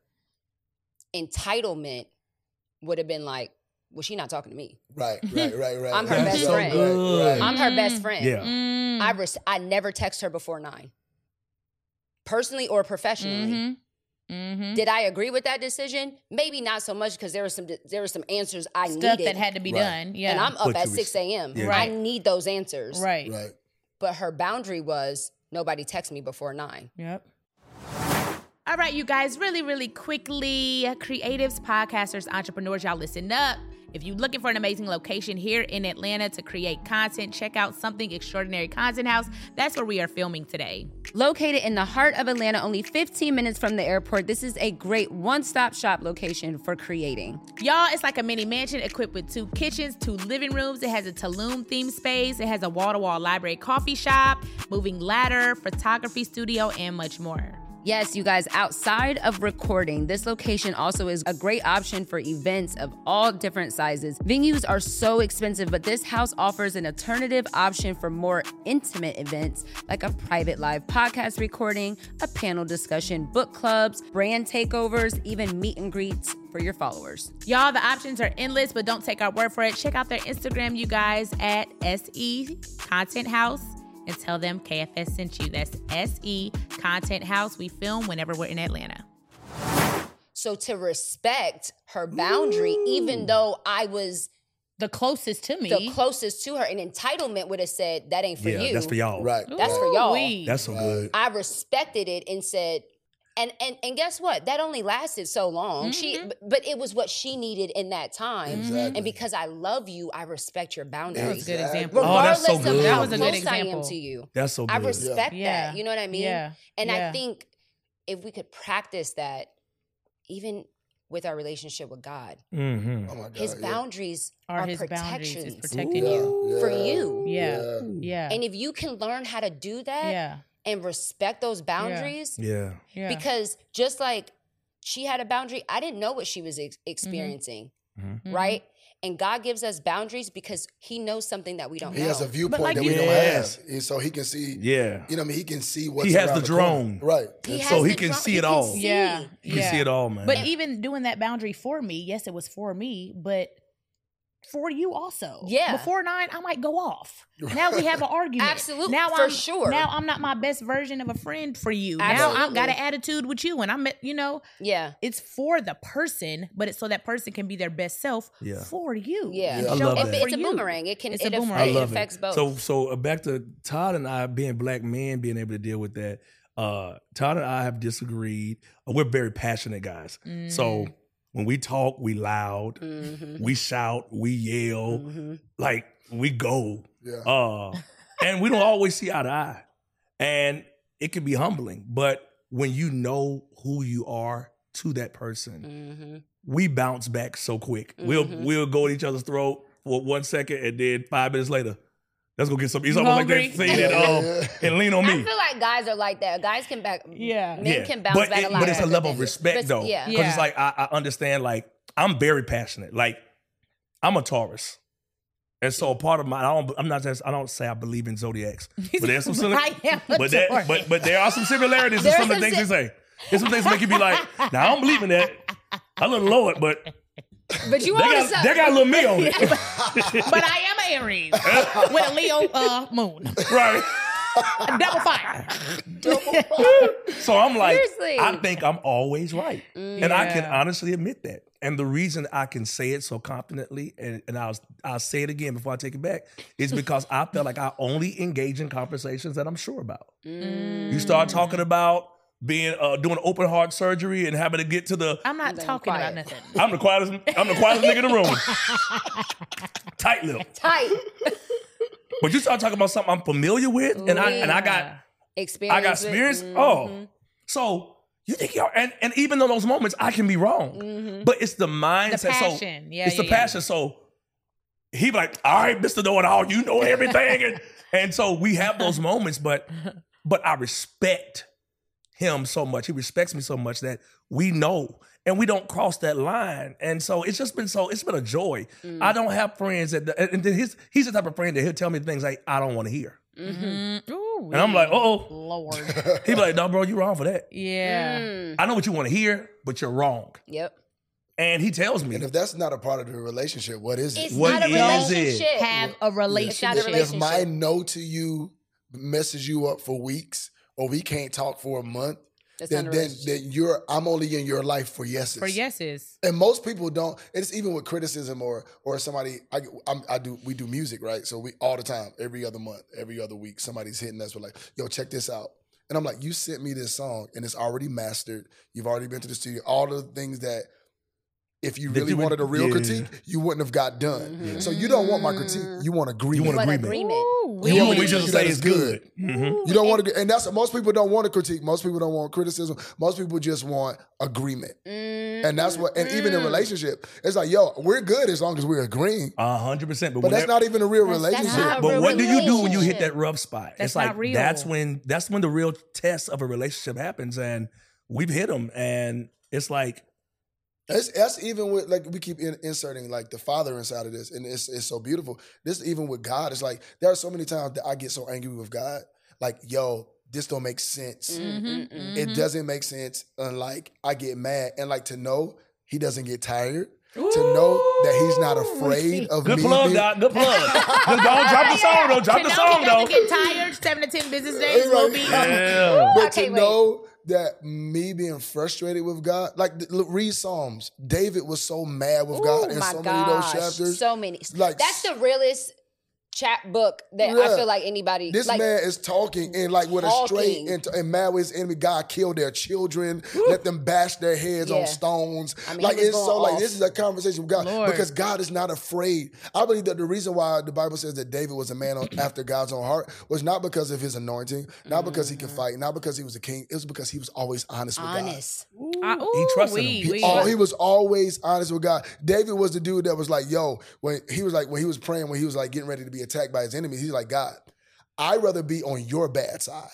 Speaker 2: Entitlement would have been like, well, she's not talking to me.
Speaker 3: Right, right, right, right.
Speaker 2: I'm her
Speaker 3: right.
Speaker 2: best
Speaker 3: So
Speaker 2: friend.
Speaker 3: good, right.
Speaker 2: I'm her best
Speaker 1: Mm.
Speaker 2: friend.
Speaker 4: Yeah.
Speaker 1: Mm.
Speaker 2: I res- I never text her before nine, personally or professionally.
Speaker 1: Mhm. Mhm.
Speaker 2: Did I agree with that decision? Maybe not so much because there were some there were some answers I
Speaker 1: Stuff
Speaker 2: needed,
Speaker 1: that had to be
Speaker 3: Right.
Speaker 1: done. Yeah.
Speaker 2: and I'm up
Speaker 4: But
Speaker 2: at
Speaker 4: you
Speaker 2: six a.m.
Speaker 4: Yeah.
Speaker 2: I
Speaker 1: Right.
Speaker 2: need those answers.
Speaker 1: right.
Speaker 3: Right.
Speaker 2: But her boundary was nobody text me before nine.
Speaker 1: Yep. All right, you guys, really, really quickly, creatives, podcasters, entrepreneurs, y'all listen up. If you're looking for an amazing location here in Atlanta to create content, check out Something Extraordinary Content House. That's where we are filming today.
Speaker 2: Located in the heart of Atlanta, only fifteen minutes from the airport, this is a great one-stop shop location for creating.
Speaker 1: Y'all, it's like a mini mansion equipped with two kitchens, two living rooms. It has a Tulum themed space. It has a wall-to-wall library coffee shop, moving ladder, photography studio, and much more.
Speaker 2: Yes, you guys, outside of recording, this location also is a great option for events of all different sizes. Venues are so expensive, but this house offers an alternative option for more intimate events like a private live podcast recording, a panel discussion, book clubs, brand takeovers, even meet and greets for your followers.
Speaker 1: Y'all, the options are endless, but don't take our word for it. Check out their Instagram, you guys, at S E Content House. And tell them K F S sent you. That's S E Content House. We film whenever we're in Atlanta.
Speaker 2: So to respect her boundary, even though I was
Speaker 1: The closest to me.
Speaker 2: the closest to her, an entitlement would have said, that ain't for
Speaker 4: Yeah,
Speaker 2: you.
Speaker 4: that's for y'all.
Speaker 3: Right.
Speaker 2: That's
Speaker 3: right.
Speaker 2: for y'all.
Speaker 1: Ooh-wee.
Speaker 4: That's so good.
Speaker 2: I respected it and said, and and and guess what? That only lasted so long. She,
Speaker 1: Mm-hmm.
Speaker 2: b- but it was what she needed in that time.
Speaker 3: Exactly.
Speaker 2: And because I love you, I respect your
Speaker 1: That was
Speaker 2: boundaries.
Speaker 1: a good
Speaker 3: Exactly.
Speaker 1: example.
Speaker 4: Oh,
Speaker 2: Regardless
Speaker 4: that's so
Speaker 2: of
Speaker 4: good.
Speaker 2: how
Speaker 1: That was a good
Speaker 2: close I am
Speaker 1: example.
Speaker 2: to you,
Speaker 4: That's so
Speaker 2: I
Speaker 4: good.
Speaker 2: respect
Speaker 1: Yeah.
Speaker 2: that. You know what I mean?
Speaker 1: Yeah.
Speaker 2: And
Speaker 1: Yeah.
Speaker 2: I think if we could practice that, even with our relationship with God,
Speaker 4: Mm-hmm.
Speaker 3: Oh my God.
Speaker 2: His
Speaker 3: yeah.
Speaker 2: boundaries
Speaker 1: Are
Speaker 2: are
Speaker 1: his boundaries is
Speaker 2: protections
Speaker 1: protecting
Speaker 3: Yeah,
Speaker 1: you.
Speaker 2: for
Speaker 3: yeah,
Speaker 2: you.
Speaker 1: Yeah. Yeah.
Speaker 2: And if you can learn how to do that
Speaker 1: Yeah.
Speaker 2: and respect those boundaries,
Speaker 4: Yeah.
Speaker 1: Yeah.
Speaker 2: because just like she had a boundary, I didn't know what she was ex- experiencing,
Speaker 1: Mhm.
Speaker 2: right? And God gives us boundaries because he knows something that we don't
Speaker 3: He
Speaker 2: know.
Speaker 3: has a viewpoint
Speaker 1: like
Speaker 3: that
Speaker 1: you-
Speaker 3: we don't
Speaker 4: Yes.
Speaker 3: have. And so he can see,
Speaker 4: Yeah.
Speaker 3: you know what I mean? He can see what's
Speaker 4: He has
Speaker 3: around
Speaker 4: the
Speaker 3: corner.
Speaker 4: drone.
Speaker 3: Right.
Speaker 2: He has
Speaker 4: So he
Speaker 2: the
Speaker 4: can
Speaker 2: drum-
Speaker 4: see
Speaker 2: he
Speaker 4: it
Speaker 2: can
Speaker 4: all.
Speaker 2: see.
Speaker 1: Yeah.
Speaker 4: You can see it all, man.
Speaker 1: But even doing that boundary for me, yes, it was for me, but for you also.
Speaker 2: Yeah.
Speaker 1: Before nine, I might go off. Now we have an argument.
Speaker 2: Absolutely,
Speaker 1: Now
Speaker 2: for
Speaker 1: I'm,
Speaker 2: sure.
Speaker 1: Now I'm not my best version of a friend for you. Now I've
Speaker 2: Absolutely.
Speaker 1: got an attitude with you, and I'm, you know,
Speaker 2: Yeah.
Speaker 1: it's for the person, but it's so that person can be their best self
Speaker 4: Yeah.
Speaker 1: for you.
Speaker 2: Yeah.
Speaker 3: Yeah. I
Speaker 1: Show
Speaker 4: love
Speaker 1: up
Speaker 4: that.
Speaker 1: for
Speaker 2: It's a
Speaker 1: you.
Speaker 2: boomerang. It can
Speaker 1: It's
Speaker 2: it,
Speaker 1: a
Speaker 2: aff-
Speaker 1: boomerang.
Speaker 4: I
Speaker 2: it
Speaker 4: love
Speaker 2: affects
Speaker 4: it.
Speaker 2: both.
Speaker 4: So, so uh, back to Todd and I being black men, being able to deal with that. Uh, Todd and I have disagreed. Uh, We're very passionate guys.
Speaker 1: Mm.
Speaker 4: So when we talk, we loud,
Speaker 2: Mhm.
Speaker 4: we shout, we yell,
Speaker 2: Mhm.
Speaker 4: like we go.
Speaker 3: Yeah.
Speaker 4: Uh, and we don't always see eye to eye. And it can be humbling. But when you know who you are to that person,
Speaker 2: Mhm.
Speaker 4: we bounce back so quick. We'll
Speaker 2: Mhm.
Speaker 4: we'll go at each other's throat for one second, and then five minutes later, let's go get some. It's almost like
Speaker 1: hungry?
Speaker 4: that thing that um and lean on
Speaker 2: I
Speaker 4: me.
Speaker 2: feel like guys are like that. Guys can back.
Speaker 1: Yeah.
Speaker 2: Men can bounce
Speaker 4: but
Speaker 2: back
Speaker 4: it-
Speaker 2: a lot.
Speaker 4: but it's a
Speaker 2: quicker
Speaker 4: level
Speaker 2: than-
Speaker 4: of respect
Speaker 2: Res-
Speaker 4: though,
Speaker 2: Yeah.
Speaker 4: because
Speaker 1: Yeah.
Speaker 4: it's like I, I understand. Like I'm very passionate. Like I'm a Taurus. And so part of my, I don't, I'm not just, I don't say I believe in zodiacs, but there's some, simi-
Speaker 1: I am a
Speaker 4: but, that,
Speaker 1: Taurus.
Speaker 4: but but there are some similarities in
Speaker 2: There are
Speaker 4: some of the
Speaker 2: some
Speaker 4: things
Speaker 2: si-
Speaker 4: they say. There's some things that make you be like, now I don't believe in that. I little low it, but
Speaker 2: But you
Speaker 4: they
Speaker 2: want
Speaker 4: got,
Speaker 2: to
Speaker 4: they got a little me on it.
Speaker 1: But I am an Aries with a Leo uh, moon.
Speaker 4: Right.
Speaker 1: Double fire.
Speaker 4: So I'm like,
Speaker 2: Seriously.
Speaker 4: I think I'm always right. And I can
Speaker 1: Yeah.
Speaker 4: honestly admit that. And the reason I can say it so confidently, and, and I'll, I'll say it again before I take it back, is because I feel like I only engage in conversations that I'm sure about. You start talking about being uh, doing open heart surgery and having to get to the
Speaker 1: I'm not
Speaker 2: Then
Speaker 1: talking
Speaker 2: quiet.
Speaker 1: about nothing.
Speaker 4: I'm the quietest I'm the quietest nigga in the room. Tight lip.
Speaker 2: tight
Speaker 4: But you start talking about something I'm familiar with, and I and I got
Speaker 2: experience.
Speaker 4: I got
Speaker 2: with-
Speaker 4: experience.
Speaker 2: Mhm.
Speaker 4: Oh, so you think you're and, and even though those moments I can be wrong,
Speaker 2: Mhm.
Speaker 4: but it's the mindset.
Speaker 1: The passion.
Speaker 4: So
Speaker 1: Yeah,
Speaker 4: it's
Speaker 1: yeah,
Speaker 4: the
Speaker 1: yeah.
Speaker 4: passion. So he be like, all right, Mister Know It All, you know everything, and and so we have those moments, but but I respect him so much. He respects me so much that we know. And we don't cross that line. And so it's just been so, it's been a joy.
Speaker 2: Mm.
Speaker 4: I don't have friends that, and then he's, he's the type of friend that he'll tell me things like, I don't want to hear.
Speaker 1: Mm, ooh,
Speaker 4: And I'm like, uh-oh.
Speaker 1: Lord.
Speaker 4: He'll be like, no, bro, you wrong for that.
Speaker 1: Yeah.
Speaker 2: Mm.
Speaker 4: I know what you want to hear, but you're wrong.
Speaker 2: Yep.
Speaker 4: And he tells me,
Speaker 3: And if that's not a part of the relationship, what is it?
Speaker 2: It's
Speaker 4: What
Speaker 2: not a
Speaker 4: is it?
Speaker 2: relationship.
Speaker 1: Have a relationship.
Speaker 2: It's not a
Speaker 3: If my
Speaker 2: relationship.
Speaker 3: no to you messes you up for weeks, or we can't talk for a month,
Speaker 2: That's
Speaker 3: then,
Speaker 2: not a
Speaker 3: then,
Speaker 2: relationship.
Speaker 3: then you're I'm only in your life for yeses.
Speaker 1: For yeses.
Speaker 3: And most people don't. It's even with criticism or or somebody. I I'm, I do we do music, right? So we all the time, every other month, every other week, somebody's hitting us with like, "Yo, check this out." And I'm like, "You sent me this song, and it's already mastered. You've already been to the studio. All the things that." If you
Speaker 4: That
Speaker 3: really
Speaker 4: you would-
Speaker 3: wanted a real
Speaker 4: yeah.
Speaker 3: critique, you wouldn't have got done.
Speaker 2: Mhm.
Speaker 3: So you don't want my critique. You want agreement.
Speaker 4: You want
Speaker 2: What
Speaker 4: agreement.
Speaker 2: agreement.
Speaker 1: Ooh,
Speaker 3: You
Speaker 4: you
Speaker 3: want
Speaker 4: want
Speaker 3: me
Speaker 4: me
Speaker 3: to
Speaker 4: just to
Speaker 3: tell
Speaker 4: say
Speaker 3: you
Speaker 4: it's
Speaker 3: that it's
Speaker 4: good. Mhm.
Speaker 3: You don't want to, and that's most people don't want a critique. Most people don't want criticism. Most people just want agreement,
Speaker 2: Mm.
Speaker 3: and that's what. And even in relationship, it's like, yo, we're good as long as we're agreeing.
Speaker 4: A hundred percent. But,
Speaker 3: But that's
Speaker 4: whenever-
Speaker 3: not even a real
Speaker 2: That's- that's
Speaker 3: relationship.
Speaker 2: not a
Speaker 4: But
Speaker 2: real
Speaker 4: what do you do when you hit
Speaker 2: relationship.
Speaker 4: that rough spot?
Speaker 1: That's
Speaker 4: it's like
Speaker 1: not real.
Speaker 4: that's when that's when the real test of a relationship happens, and we've hit them, and it's like
Speaker 3: It's, that's even with like we keep in, inserting like the Father inside of this, and it's it's so beautiful. This even with God, it's like there are so many times that I get so angry with God, like yo, this don't make sense.
Speaker 2: Mm-mm-mm.
Speaker 3: It doesn't make sense, and like I get mad, and like to know He doesn't get tired, to know that He's not afraid of
Speaker 4: good
Speaker 3: me.
Speaker 4: plug,
Speaker 3: being-
Speaker 4: Doc. Good plug. Just don't drop the song though. Drop
Speaker 1: To
Speaker 4: the
Speaker 1: know
Speaker 4: song
Speaker 1: he
Speaker 4: though.
Speaker 1: doesn't get tired. Seven to ten business days will be.
Speaker 4: Yeah.
Speaker 3: But
Speaker 2: I
Speaker 3: to
Speaker 2: can't wait.
Speaker 3: know that me being frustrated with God, like th- look, read Psalms. David was so mad with God
Speaker 2: Ooh,
Speaker 3: in
Speaker 2: my
Speaker 3: so many of those
Speaker 2: gosh.
Speaker 3: chapters.
Speaker 2: So many.
Speaker 3: Like-
Speaker 2: That's the realest chap book that I
Speaker 3: Yeah.
Speaker 2: feel like anybody.
Speaker 3: This
Speaker 2: like,
Speaker 3: man is talking and like with a straight
Speaker 2: Talking.
Speaker 3: and, and mad with his enemy. God killed their children, let them bash their heads
Speaker 2: Yeah.
Speaker 3: on stones.
Speaker 2: I mean, he
Speaker 3: like
Speaker 2: was
Speaker 3: it's so
Speaker 2: going
Speaker 3: like
Speaker 2: off.
Speaker 3: this is a conversation with God
Speaker 1: Lord.
Speaker 3: because God is not afraid. I believe that the reason why the Bible says that David was a man on, after God's own heart was not because of his anointing, not because he could fight, not because he was a king. It was because he was always honest with God.
Speaker 2: honest.
Speaker 1: Uh,
Speaker 4: He
Speaker 1: ooh,
Speaker 4: trusted
Speaker 1: we,
Speaker 4: him.
Speaker 1: we-
Speaker 3: He, all, he was always honest with God. David was the dude that was like, yo, when he was like, when he was praying, when he was like getting ready to be attacked by his enemies, he's like, God, I'd rather be on your bad side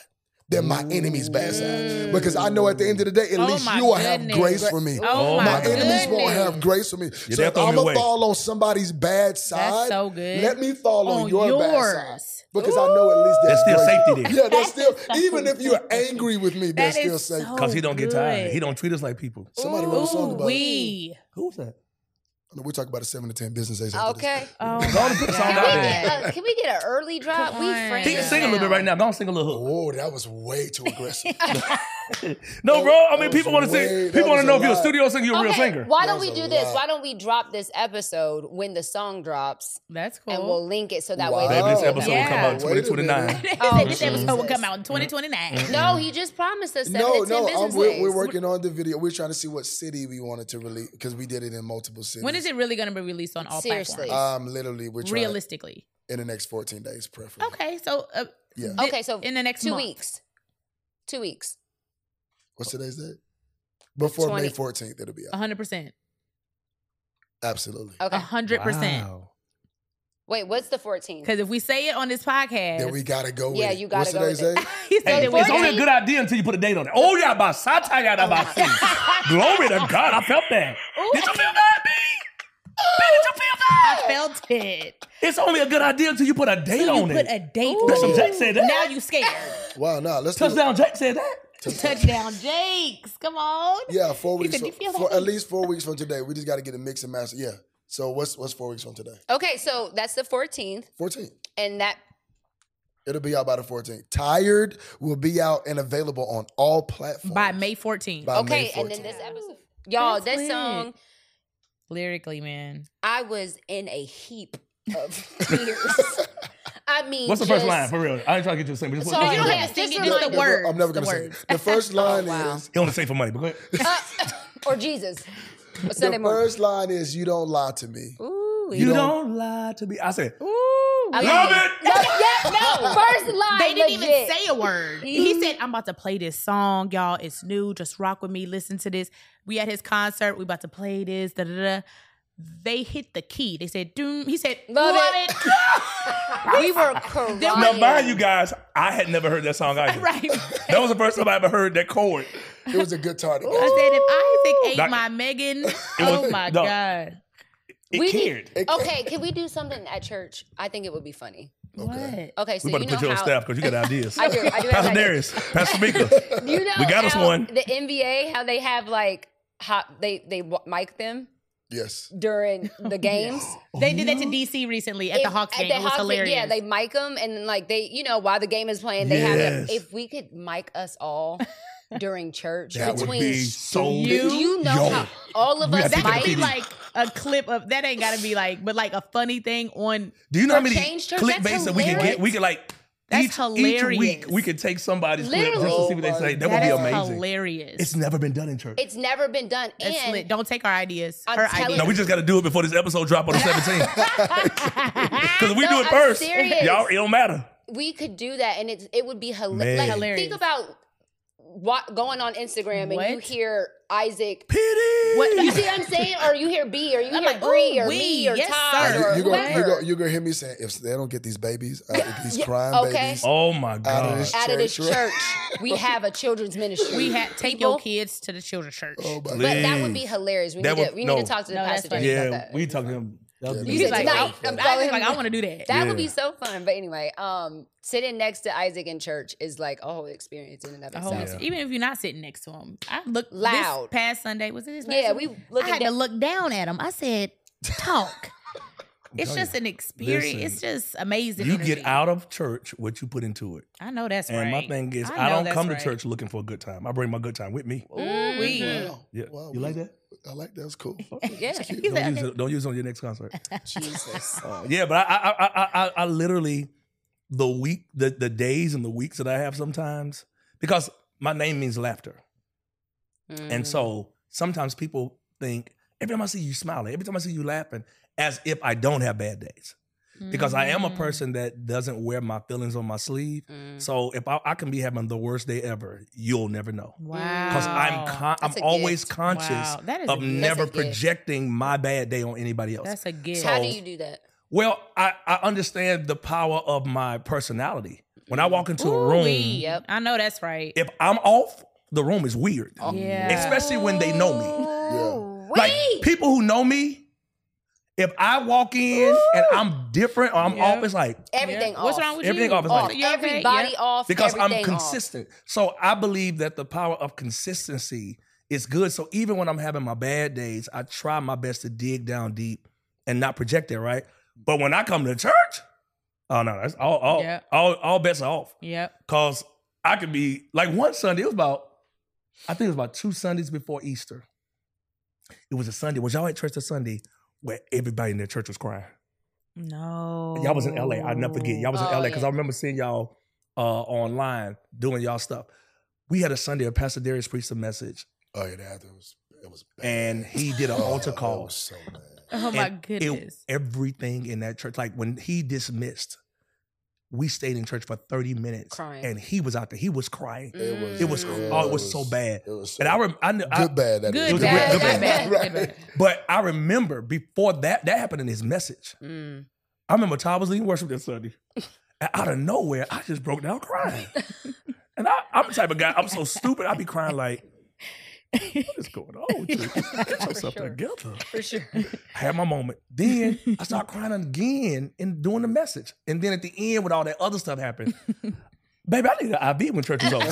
Speaker 3: than my enemy's bad side. Because I know at the end of the day, at
Speaker 1: Oh
Speaker 3: least
Speaker 1: my
Speaker 3: you will
Speaker 1: goodness.
Speaker 3: have grace for me.
Speaker 1: Oh
Speaker 3: my
Speaker 1: my
Speaker 3: enemies won't
Speaker 1: goodness.
Speaker 3: have grace for me.
Speaker 4: Yeah,
Speaker 3: so
Speaker 4: they'll
Speaker 3: if
Speaker 4: throw
Speaker 3: I'm
Speaker 4: me
Speaker 3: going to
Speaker 4: away.
Speaker 3: fall on somebody's bad side,
Speaker 1: so good.
Speaker 3: let me fall on,
Speaker 1: On
Speaker 3: your bad
Speaker 1: yours.
Speaker 3: side. Because I know at least
Speaker 4: There's
Speaker 3: there's
Speaker 4: still
Speaker 3: grace.
Speaker 4: safety there.
Speaker 3: Yeah, there's still,
Speaker 1: so
Speaker 3: even if you're angry with me, there's
Speaker 1: That
Speaker 3: still
Speaker 1: is
Speaker 3: safety.
Speaker 1: so
Speaker 4: Because he don't get tired.
Speaker 1: good.
Speaker 4: He don't treat us like people.
Speaker 3: Somebody wrote a song
Speaker 1: Ooh,
Speaker 3: about it.
Speaker 1: we.
Speaker 4: Who's that?
Speaker 3: We're talking about a seven to ten business days. after this.
Speaker 5: Okay.
Speaker 1: Oh,
Speaker 4: Go on
Speaker 1: my
Speaker 4: and put the song
Speaker 5: Can
Speaker 4: out
Speaker 5: we,
Speaker 4: there.
Speaker 5: get a, can we get an early drop?
Speaker 1: Come
Speaker 5: We
Speaker 1: on.
Speaker 5: friends
Speaker 4: He can sing a little bit right now. Don't sing a little hook.
Speaker 3: Oh, that was way too aggressive.
Speaker 4: No, bro. I mean,
Speaker 3: That
Speaker 4: people
Speaker 3: was
Speaker 4: want to
Speaker 3: way-
Speaker 4: sing.
Speaker 3: that
Speaker 4: People want
Speaker 3: was
Speaker 4: to know
Speaker 3: a
Speaker 4: if you're a
Speaker 3: lot.
Speaker 4: studio singer, you're a real
Speaker 5: Okay,
Speaker 4: singer.
Speaker 5: why
Speaker 3: That
Speaker 5: don't we
Speaker 3: was a
Speaker 5: do this?
Speaker 3: lot.
Speaker 5: Why don't we drop this episode when the song drops,
Speaker 1: That's cool.
Speaker 5: and we'll link it so that
Speaker 3: Wow.
Speaker 5: way.
Speaker 4: Baby, this
Speaker 3: Oh,
Speaker 4: episode will
Speaker 1: yeah.
Speaker 4: come out in
Speaker 3: Wait
Speaker 4: twenty
Speaker 3: a
Speaker 4: twenty-nine.
Speaker 3: minute.
Speaker 1: They
Speaker 5: Oh,
Speaker 1: said this episode will
Speaker 5: Jesus.
Speaker 1: come out in twenty twenty-nine.
Speaker 5: No, he just promised us seven
Speaker 3: No,
Speaker 5: to ten
Speaker 3: no,
Speaker 5: business
Speaker 3: I'm, we're,
Speaker 5: days.
Speaker 3: we're working on the video. We're trying to see what city we wanted to release because we did it in multiple cities.
Speaker 1: When is it really going to be released on all
Speaker 5: Seriously.
Speaker 1: platforms?
Speaker 3: Um, literally, we're trying
Speaker 1: Realistically.
Speaker 3: in the next fourteen days, preferably.
Speaker 1: Okay, so uh,
Speaker 3: Yeah.
Speaker 1: thi-
Speaker 5: Okay, so
Speaker 1: in the next
Speaker 5: two
Speaker 1: month.
Speaker 5: weeks. Two weeks.
Speaker 3: What's today's date? Before
Speaker 5: twenty
Speaker 3: May fourteenth, it'll be out.
Speaker 1: one hundred percent.
Speaker 3: Absolutely.
Speaker 5: Okay.
Speaker 1: one hundred percent.
Speaker 4: Wow.
Speaker 5: Wait, what's the fourteenth?
Speaker 1: Because if we say it on this podcast,
Speaker 3: Then we gotta go with
Speaker 5: Yeah,
Speaker 3: it.
Speaker 5: you gotta
Speaker 3: What's
Speaker 5: go
Speaker 3: today's
Speaker 5: with it.
Speaker 3: date?
Speaker 1: he said
Speaker 4: Hey,
Speaker 1: it was
Speaker 4: it's only a good idea until you put a date on it. Oh, yeah, about Sata, yeah, about Glory to God. I felt that. Did you feel that, B? B, did you feel that?
Speaker 1: I felt it.
Speaker 4: It's only a good idea until you put a date
Speaker 1: So you
Speaker 4: on
Speaker 1: put
Speaker 4: it.
Speaker 1: a date
Speaker 4: That's
Speaker 1: on
Speaker 4: what
Speaker 1: it.
Speaker 4: Jake said that.
Speaker 1: Now you scared.
Speaker 3: Wow, nah, let's do it.
Speaker 4: Touchdown Jake said that.
Speaker 1: Touchdown Jakes. Come on.
Speaker 3: Yeah, four
Speaker 1: He
Speaker 3: weeks.
Speaker 1: said,
Speaker 3: From,
Speaker 1: "You feel
Speaker 3: for
Speaker 1: that?"
Speaker 3: at least four weeks from today. We just got to get a mix and master. Yeah. So what's what's four weeks from today?
Speaker 5: Okay, so that's the fourteenth.
Speaker 3: fourteenth.
Speaker 5: And that
Speaker 3: It'll be out by the fourteenth. Tired will be out and available on all platforms
Speaker 1: By May fourteenth.
Speaker 3: By May
Speaker 5: okay, and then
Speaker 3: fourteenth.
Speaker 5: this episode. Y'all,
Speaker 1: That's
Speaker 5: this
Speaker 1: lit.
Speaker 5: song,
Speaker 1: Lyrically, man.
Speaker 5: I was in a heap of tears. I mean,
Speaker 4: What's the first
Speaker 5: just-
Speaker 4: line, for real? I ain't trying to get you to sing, but just
Speaker 5: Sorry,
Speaker 1: You don't
Speaker 5: Yeah,
Speaker 1: have to sing
Speaker 5: just
Speaker 1: it, just
Speaker 5: remind
Speaker 1: the
Speaker 5: me.
Speaker 1: words.
Speaker 3: I'm never
Speaker 1: the
Speaker 3: gonna say
Speaker 1: words.
Speaker 3: it. The first line
Speaker 5: wow.
Speaker 3: is
Speaker 4: He only say for money, but go ahead.
Speaker 5: Uh, or Jesus. Or Sunday
Speaker 3: the
Speaker 5: morning.
Speaker 3: first line is you don't lie to me.
Speaker 5: Ooh,
Speaker 4: You
Speaker 3: don't-
Speaker 4: don't lie to me. I said,
Speaker 1: Ooh,
Speaker 5: I
Speaker 1: we-
Speaker 4: love
Speaker 5: mean-
Speaker 4: it.
Speaker 5: No, yeah, no. First line.
Speaker 1: They didn't
Speaker 5: legit.
Speaker 1: even say a word. He said, I'm about to play this song, y'all. It's new. Just rock with me. Listen to this. We at his concert. We about to play this. Da, da, da. They hit the key. They said, doom. He said,
Speaker 5: Love
Speaker 1: love,
Speaker 5: it.
Speaker 1: it.
Speaker 5: We were crying.
Speaker 4: Now, mind you guys, I had never heard that song either.
Speaker 1: Right.
Speaker 4: That was the first time I ever heard that chord.
Speaker 3: It was a good target.
Speaker 1: I said, if Isaac ate
Speaker 4: That-
Speaker 1: my Megan,
Speaker 4: was-
Speaker 1: oh my
Speaker 4: no.
Speaker 1: God.
Speaker 4: It
Speaker 5: We
Speaker 4: cared.
Speaker 5: need- okay, can we do something at church? I think it would be funny.
Speaker 1: What?
Speaker 5: Okay, so
Speaker 4: We better
Speaker 5: you know
Speaker 4: put you on
Speaker 5: how
Speaker 4: staff because you got ideas.
Speaker 5: I do. I do. have
Speaker 4: Pastor
Speaker 5: ideas.
Speaker 4: Darius, Pastor Mika.
Speaker 5: You know,
Speaker 4: We got us
Speaker 5: how
Speaker 4: one.
Speaker 5: The N B A, how they have like hot, they they w- mic them
Speaker 3: Yes.
Speaker 5: during the games.
Speaker 1: They did that to D C recently at the
Speaker 5: If-
Speaker 1: Hawks
Speaker 5: at
Speaker 1: game.
Speaker 5: the
Speaker 1: It was
Speaker 5: Hawks game,
Speaker 1: hilarious.
Speaker 5: Yeah, they mic them and then like they, you know, while the game is playing, they have
Speaker 4: Yes.
Speaker 5: them. If we could mic us all during church
Speaker 4: That would
Speaker 5: between
Speaker 4: be so.
Speaker 1: You-
Speaker 5: do you know
Speaker 4: Yo.
Speaker 5: how all of
Speaker 4: We
Speaker 5: us
Speaker 4: gotta take
Speaker 1: that
Speaker 4: that
Speaker 1: could be
Speaker 5: mic?
Speaker 1: like a clip of that ain't gotta be like, but like a funny thing on.
Speaker 4: Do you know how
Speaker 5: For
Speaker 4: many
Speaker 5: Change Church,
Speaker 4: clickbaits
Speaker 5: that's
Speaker 4: that we can get?
Speaker 5: hilarious.
Speaker 4: We could like
Speaker 1: That's
Speaker 4: each,
Speaker 1: hilarious.
Speaker 4: each week we could take somebody's clip just to
Speaker 5: Literally.
Speaker 4: see what they say. That,
Speaker 1: That
Speaker 4: would be
Speaker 1: is
Speaker 4: amazing.
Speaker 1: hilarious.
Speaker 4: It's never been done in church.
Speaker 5: It's never been done.
Speaker 1: That's
Speaker 5: and
Speaker 1: lit. Don't take our ideas.
Speaker 5: I'm
Speaker 1: Her
Speaker 5: telling
Speaker 1: ideas.
Speaker 4: No, we just got to do it before this episode drop on the seventeenth. Because if we
Speaker 5: No,
Speaker 4: do it
Speaker 5: I'm
Speaker 4: first,
Speaker 5: serious.
Speaker 4: y'all, it don't matter.
Speaker 5: we could do that and it's it would be hila-
Speaker 4: Man.
Speaker 5: like
Speaker 1: Hilarious.
Speaker 5: think about what going on Instagram and you
Speaker 1: What?
Speaker 5: hear Isaac.
Speaker 4: Pity.
Speaker 1: What-
Speaker 5: You see what I'm saying? Or you hear B, or you
Speaker 1: I'm
Speaker 5: hear
Speaker 1: like,
Speaker 5: Bree,
Speaker 1: ooh,
Speaker 5: or
Speaker 1: we,
Speaker 5: me, or
Speaker 1: yes,
Speaker 5: Todd,
Speaker 1: sir.
Speaker 5: or
Speaker 3: You, you, gonna,
Speaker 5: whoever.
Speaker 3: you, gonna, you gonna hear me saying if they don't get these babies, uh, these
Speaker 5: Yeah,
Speaker 3: crime
Speaker 5: okay.
Speaker 3: babies
Speaker 4: Oh my
Speaker 3: out of
Speaker 4: God.
Speaker 3: this
Speaker 5: Out of this
Speaker 3: church, right?
Speaker 5: church, we have a children's ministry.
Speaker 1: We had take
Speaker 5: People-
Speaker 1: your kids to the children's church.
Speaker 3: Oh my
Speaker 5: But that would be
Speaker 4: Please.
Speaker 5: hilarious. We
Speaker 4: That
Speaker 5: need
Speaker 4: would-
Speaker 5: to we
Speaker 4: no.
Speaker 5: need to talk to the
Speaker 1: No, that's
Speaker 5: pastor
Speaker 1: fine.
Speaker 5: James about
Speaker 4: Yeah,
Speaker 5: that.
Speaker 4: we talked to him. That would
Speaker 3: Yeah,
Speaker 4: be-
Speaker 5: You
Speaker 1: He's
Speaker 5: said
Speaker 1: like,
Speaker 5: tonight.
Speaker 1: I,
Speaker 5: I'm
Speaker 1: I,
Speaker 5: calling
Speaker 1: was like,
Speaker 5: him.
Speaker 1: I want to do that.
Speaker 5: That would
Speaker 4: Yeah.
Speaker 5: be so fun. But anyway, um, sitting next to Isaac in church is like a whole experience in and of
Speaker 1: A whole-
Speaker 5: itself.
Speaker 4: Yeah.
Speaker 1: Even if you're not sitting next to him, I looked
Speaker 5: Loud.
Speaker 1: This past Sunday was it this past
Speaker 5: Yeah,
Speaker 1: Sunday?
Speaker 5: we looking
Speaker 1: I had to
Speaker 5: down-
Speaker 1: look down at him. I said, "Talk." It's
Speaker 4: telling
Speaker 1: just an experience.
Speaker 4: Listen,
Speaker 1: it's just amazing.
Speaker 4: You
Speaker 1: energy.
Speaker 4: get out of church what you put into it.
Speaker 1: I know that's
Speaker 4: And
Speaker 1: right.
Speaker 4: my thing is,
Speaker 1: I
Speaker 4: I,
Speaker 1: know
Speaker 4: don't
Speaker 1: that's
Speaker 4: come
Speaker 1: right.
Speaker 4: to church looking for a good time. I bring my good time with me.
Speaker 1: Ooh, we.
Speaker 3: Wow.
Speaker 4: Yeah.
Speaker 3: Wow.
Speaker 4: You like that?
Speaker 3: I like that. That's cool.
Speaker 5: Yeah.
Speaker 1: He
Speaker 4: Don't
Speaker 1: said,
Speaker 4: use, it, don't use it on your next concert.
Speaker 5: Jesus.
Speaker 4: Uh, yeah, but I, I, I, I, I, I literally the week, the the days and the weeks that I have sometimes because my name means laughter, and so sometimes people think every time I see you smiling, every time I see you laughing, as if I don't have bad days. Because I am a
Speaker 1: Mm.
Speaker 4: person that doesn't wear my feelings on my sleeve.
Speaker 5: Mm.
Speaker 4: So if I, I can be having the worst day ever, you'll never know.
Speaker 1: Wow.
Speaker 4: Because I'm con- I'm
Speaker 5: That's a
Speaker 4: always
Speaker 5: gift.
Speaker 4: conscious
Speaker 1: Wow, that is a
Speaker 4: of
Speaker 1: gift.
Speaker 4: never
Speaker 5: That's a gift.
Speaker 4: projecting my bad day on anybody else.
Speaker 1: That's a gift.
Speaker 4: So-
Speaker 5: How do you do that?
Speaker 4: Well, I, I understand the power of my personality. When I walk into a
Speaker 1: Ooh,
Speaker 4: room,
Speaker 1: wee.
Speaker 2: Yep.
Speaker 1: I know that's right.
Speaker 4: if I'm off, the room is weird.
Speaker 1: Yeah.
Speaker 4: Especially when they know me.
Speaker 2: Ooh,
Speaker 4: Like
Speaker 2: wee.
Speaker 4: people who know me, if I walk in and I'm different or I'm
Speaker 1: Yeah.
Speaker 4: off, it's like
Speaker 2: Everything
Speaker 1: Yeah.
Speaker 2: off.
Speaker 1: What's wrong with
Speaker 4: Everything
Speaker 1: you?
Speaker 4: off is
Speaker 2: Off.
Speaker 4: like-
Speaker 1: You okay?
Speaker 2: Everybody
Speaker 1: Yeah.
Speaker 2: off.
Speaker 4: because I'm
Speaker 2: everything off.
Speaker 4: consistent. So I believe that the power of consistency is good. So even when I'm having my bad days, I try my best to dig down deep and not project it, right? But when I come to church, oh no, that's all all,
Speaker 1: Yeah.
Speaker 4: all, all bets are off.
Speaker 1: Yep.
Speaker 4: Cause I could be like one Sunday, it was about, I think it was about two Sundays before Easter. It was a Sunday. Was y'all at church a Sunday where everybody in their church was crying?
Speaker 1: No.
Speaker 4: Y'all was in L A. I'll never forget. Y'all was in
Speaker 2: Oh,
Speaker 4: L A because
Speaker 2: yeah.
Speaker 4: I remember seeing y'all uh, online doing y'all stuff. We had a Sunday where Pastor Darius preached a message
Speaker 3: Oh yeah, that was it was bad.
Speaker 4: and he did an
Speaker 3: Oh,
Speaker 4: altar
Speaker 3: that
Speaker 4: call.
Speaker 3: was so bad.
Speaker 1: Oh my
Speaker 4: And
Speaker 1: goodness.
Speaker 4: It, everything in that church, like when he dismissed, we stayed in church for thirty minutes,
Speaker 2: Crying.
Speaker 4: and he was out there. He was crying,
Speaker 3: It was.
Speaker 4: It was- oh, it was so bad.
Speaker 3: It was so
Speaker 4: and I, rem- I, knew, I
Speaker 3: good bad. That
Speaker 1: Good
Speaker 3: is.
Speaker 4: was a
Speaker 1: bad.
Speaker 4: good-
Speaker 1: Good
Speaker 4: good
Speaker 1: bad.
Speaker 3: Right.
Speaker 1: Good bad.
Speaker 4: But I remember before that, that happened in his message.
Speaker 2: Mm.
Speaker 4: I remember Todd was leading worship that Sunday, and out of nowhere, I just broke down crying. And I, I'm the type of guy, I'm so stupid, I be crying like, what is going on with you? Get yourself
Speaker 2: sure.
Speaker 4: together.
Speaker 2: For sure.
Speaker 4: I had my moment. Then I started crying again and doing the message. And then at the end, when all that other stuff happened, baby, I needed an I V when church was over.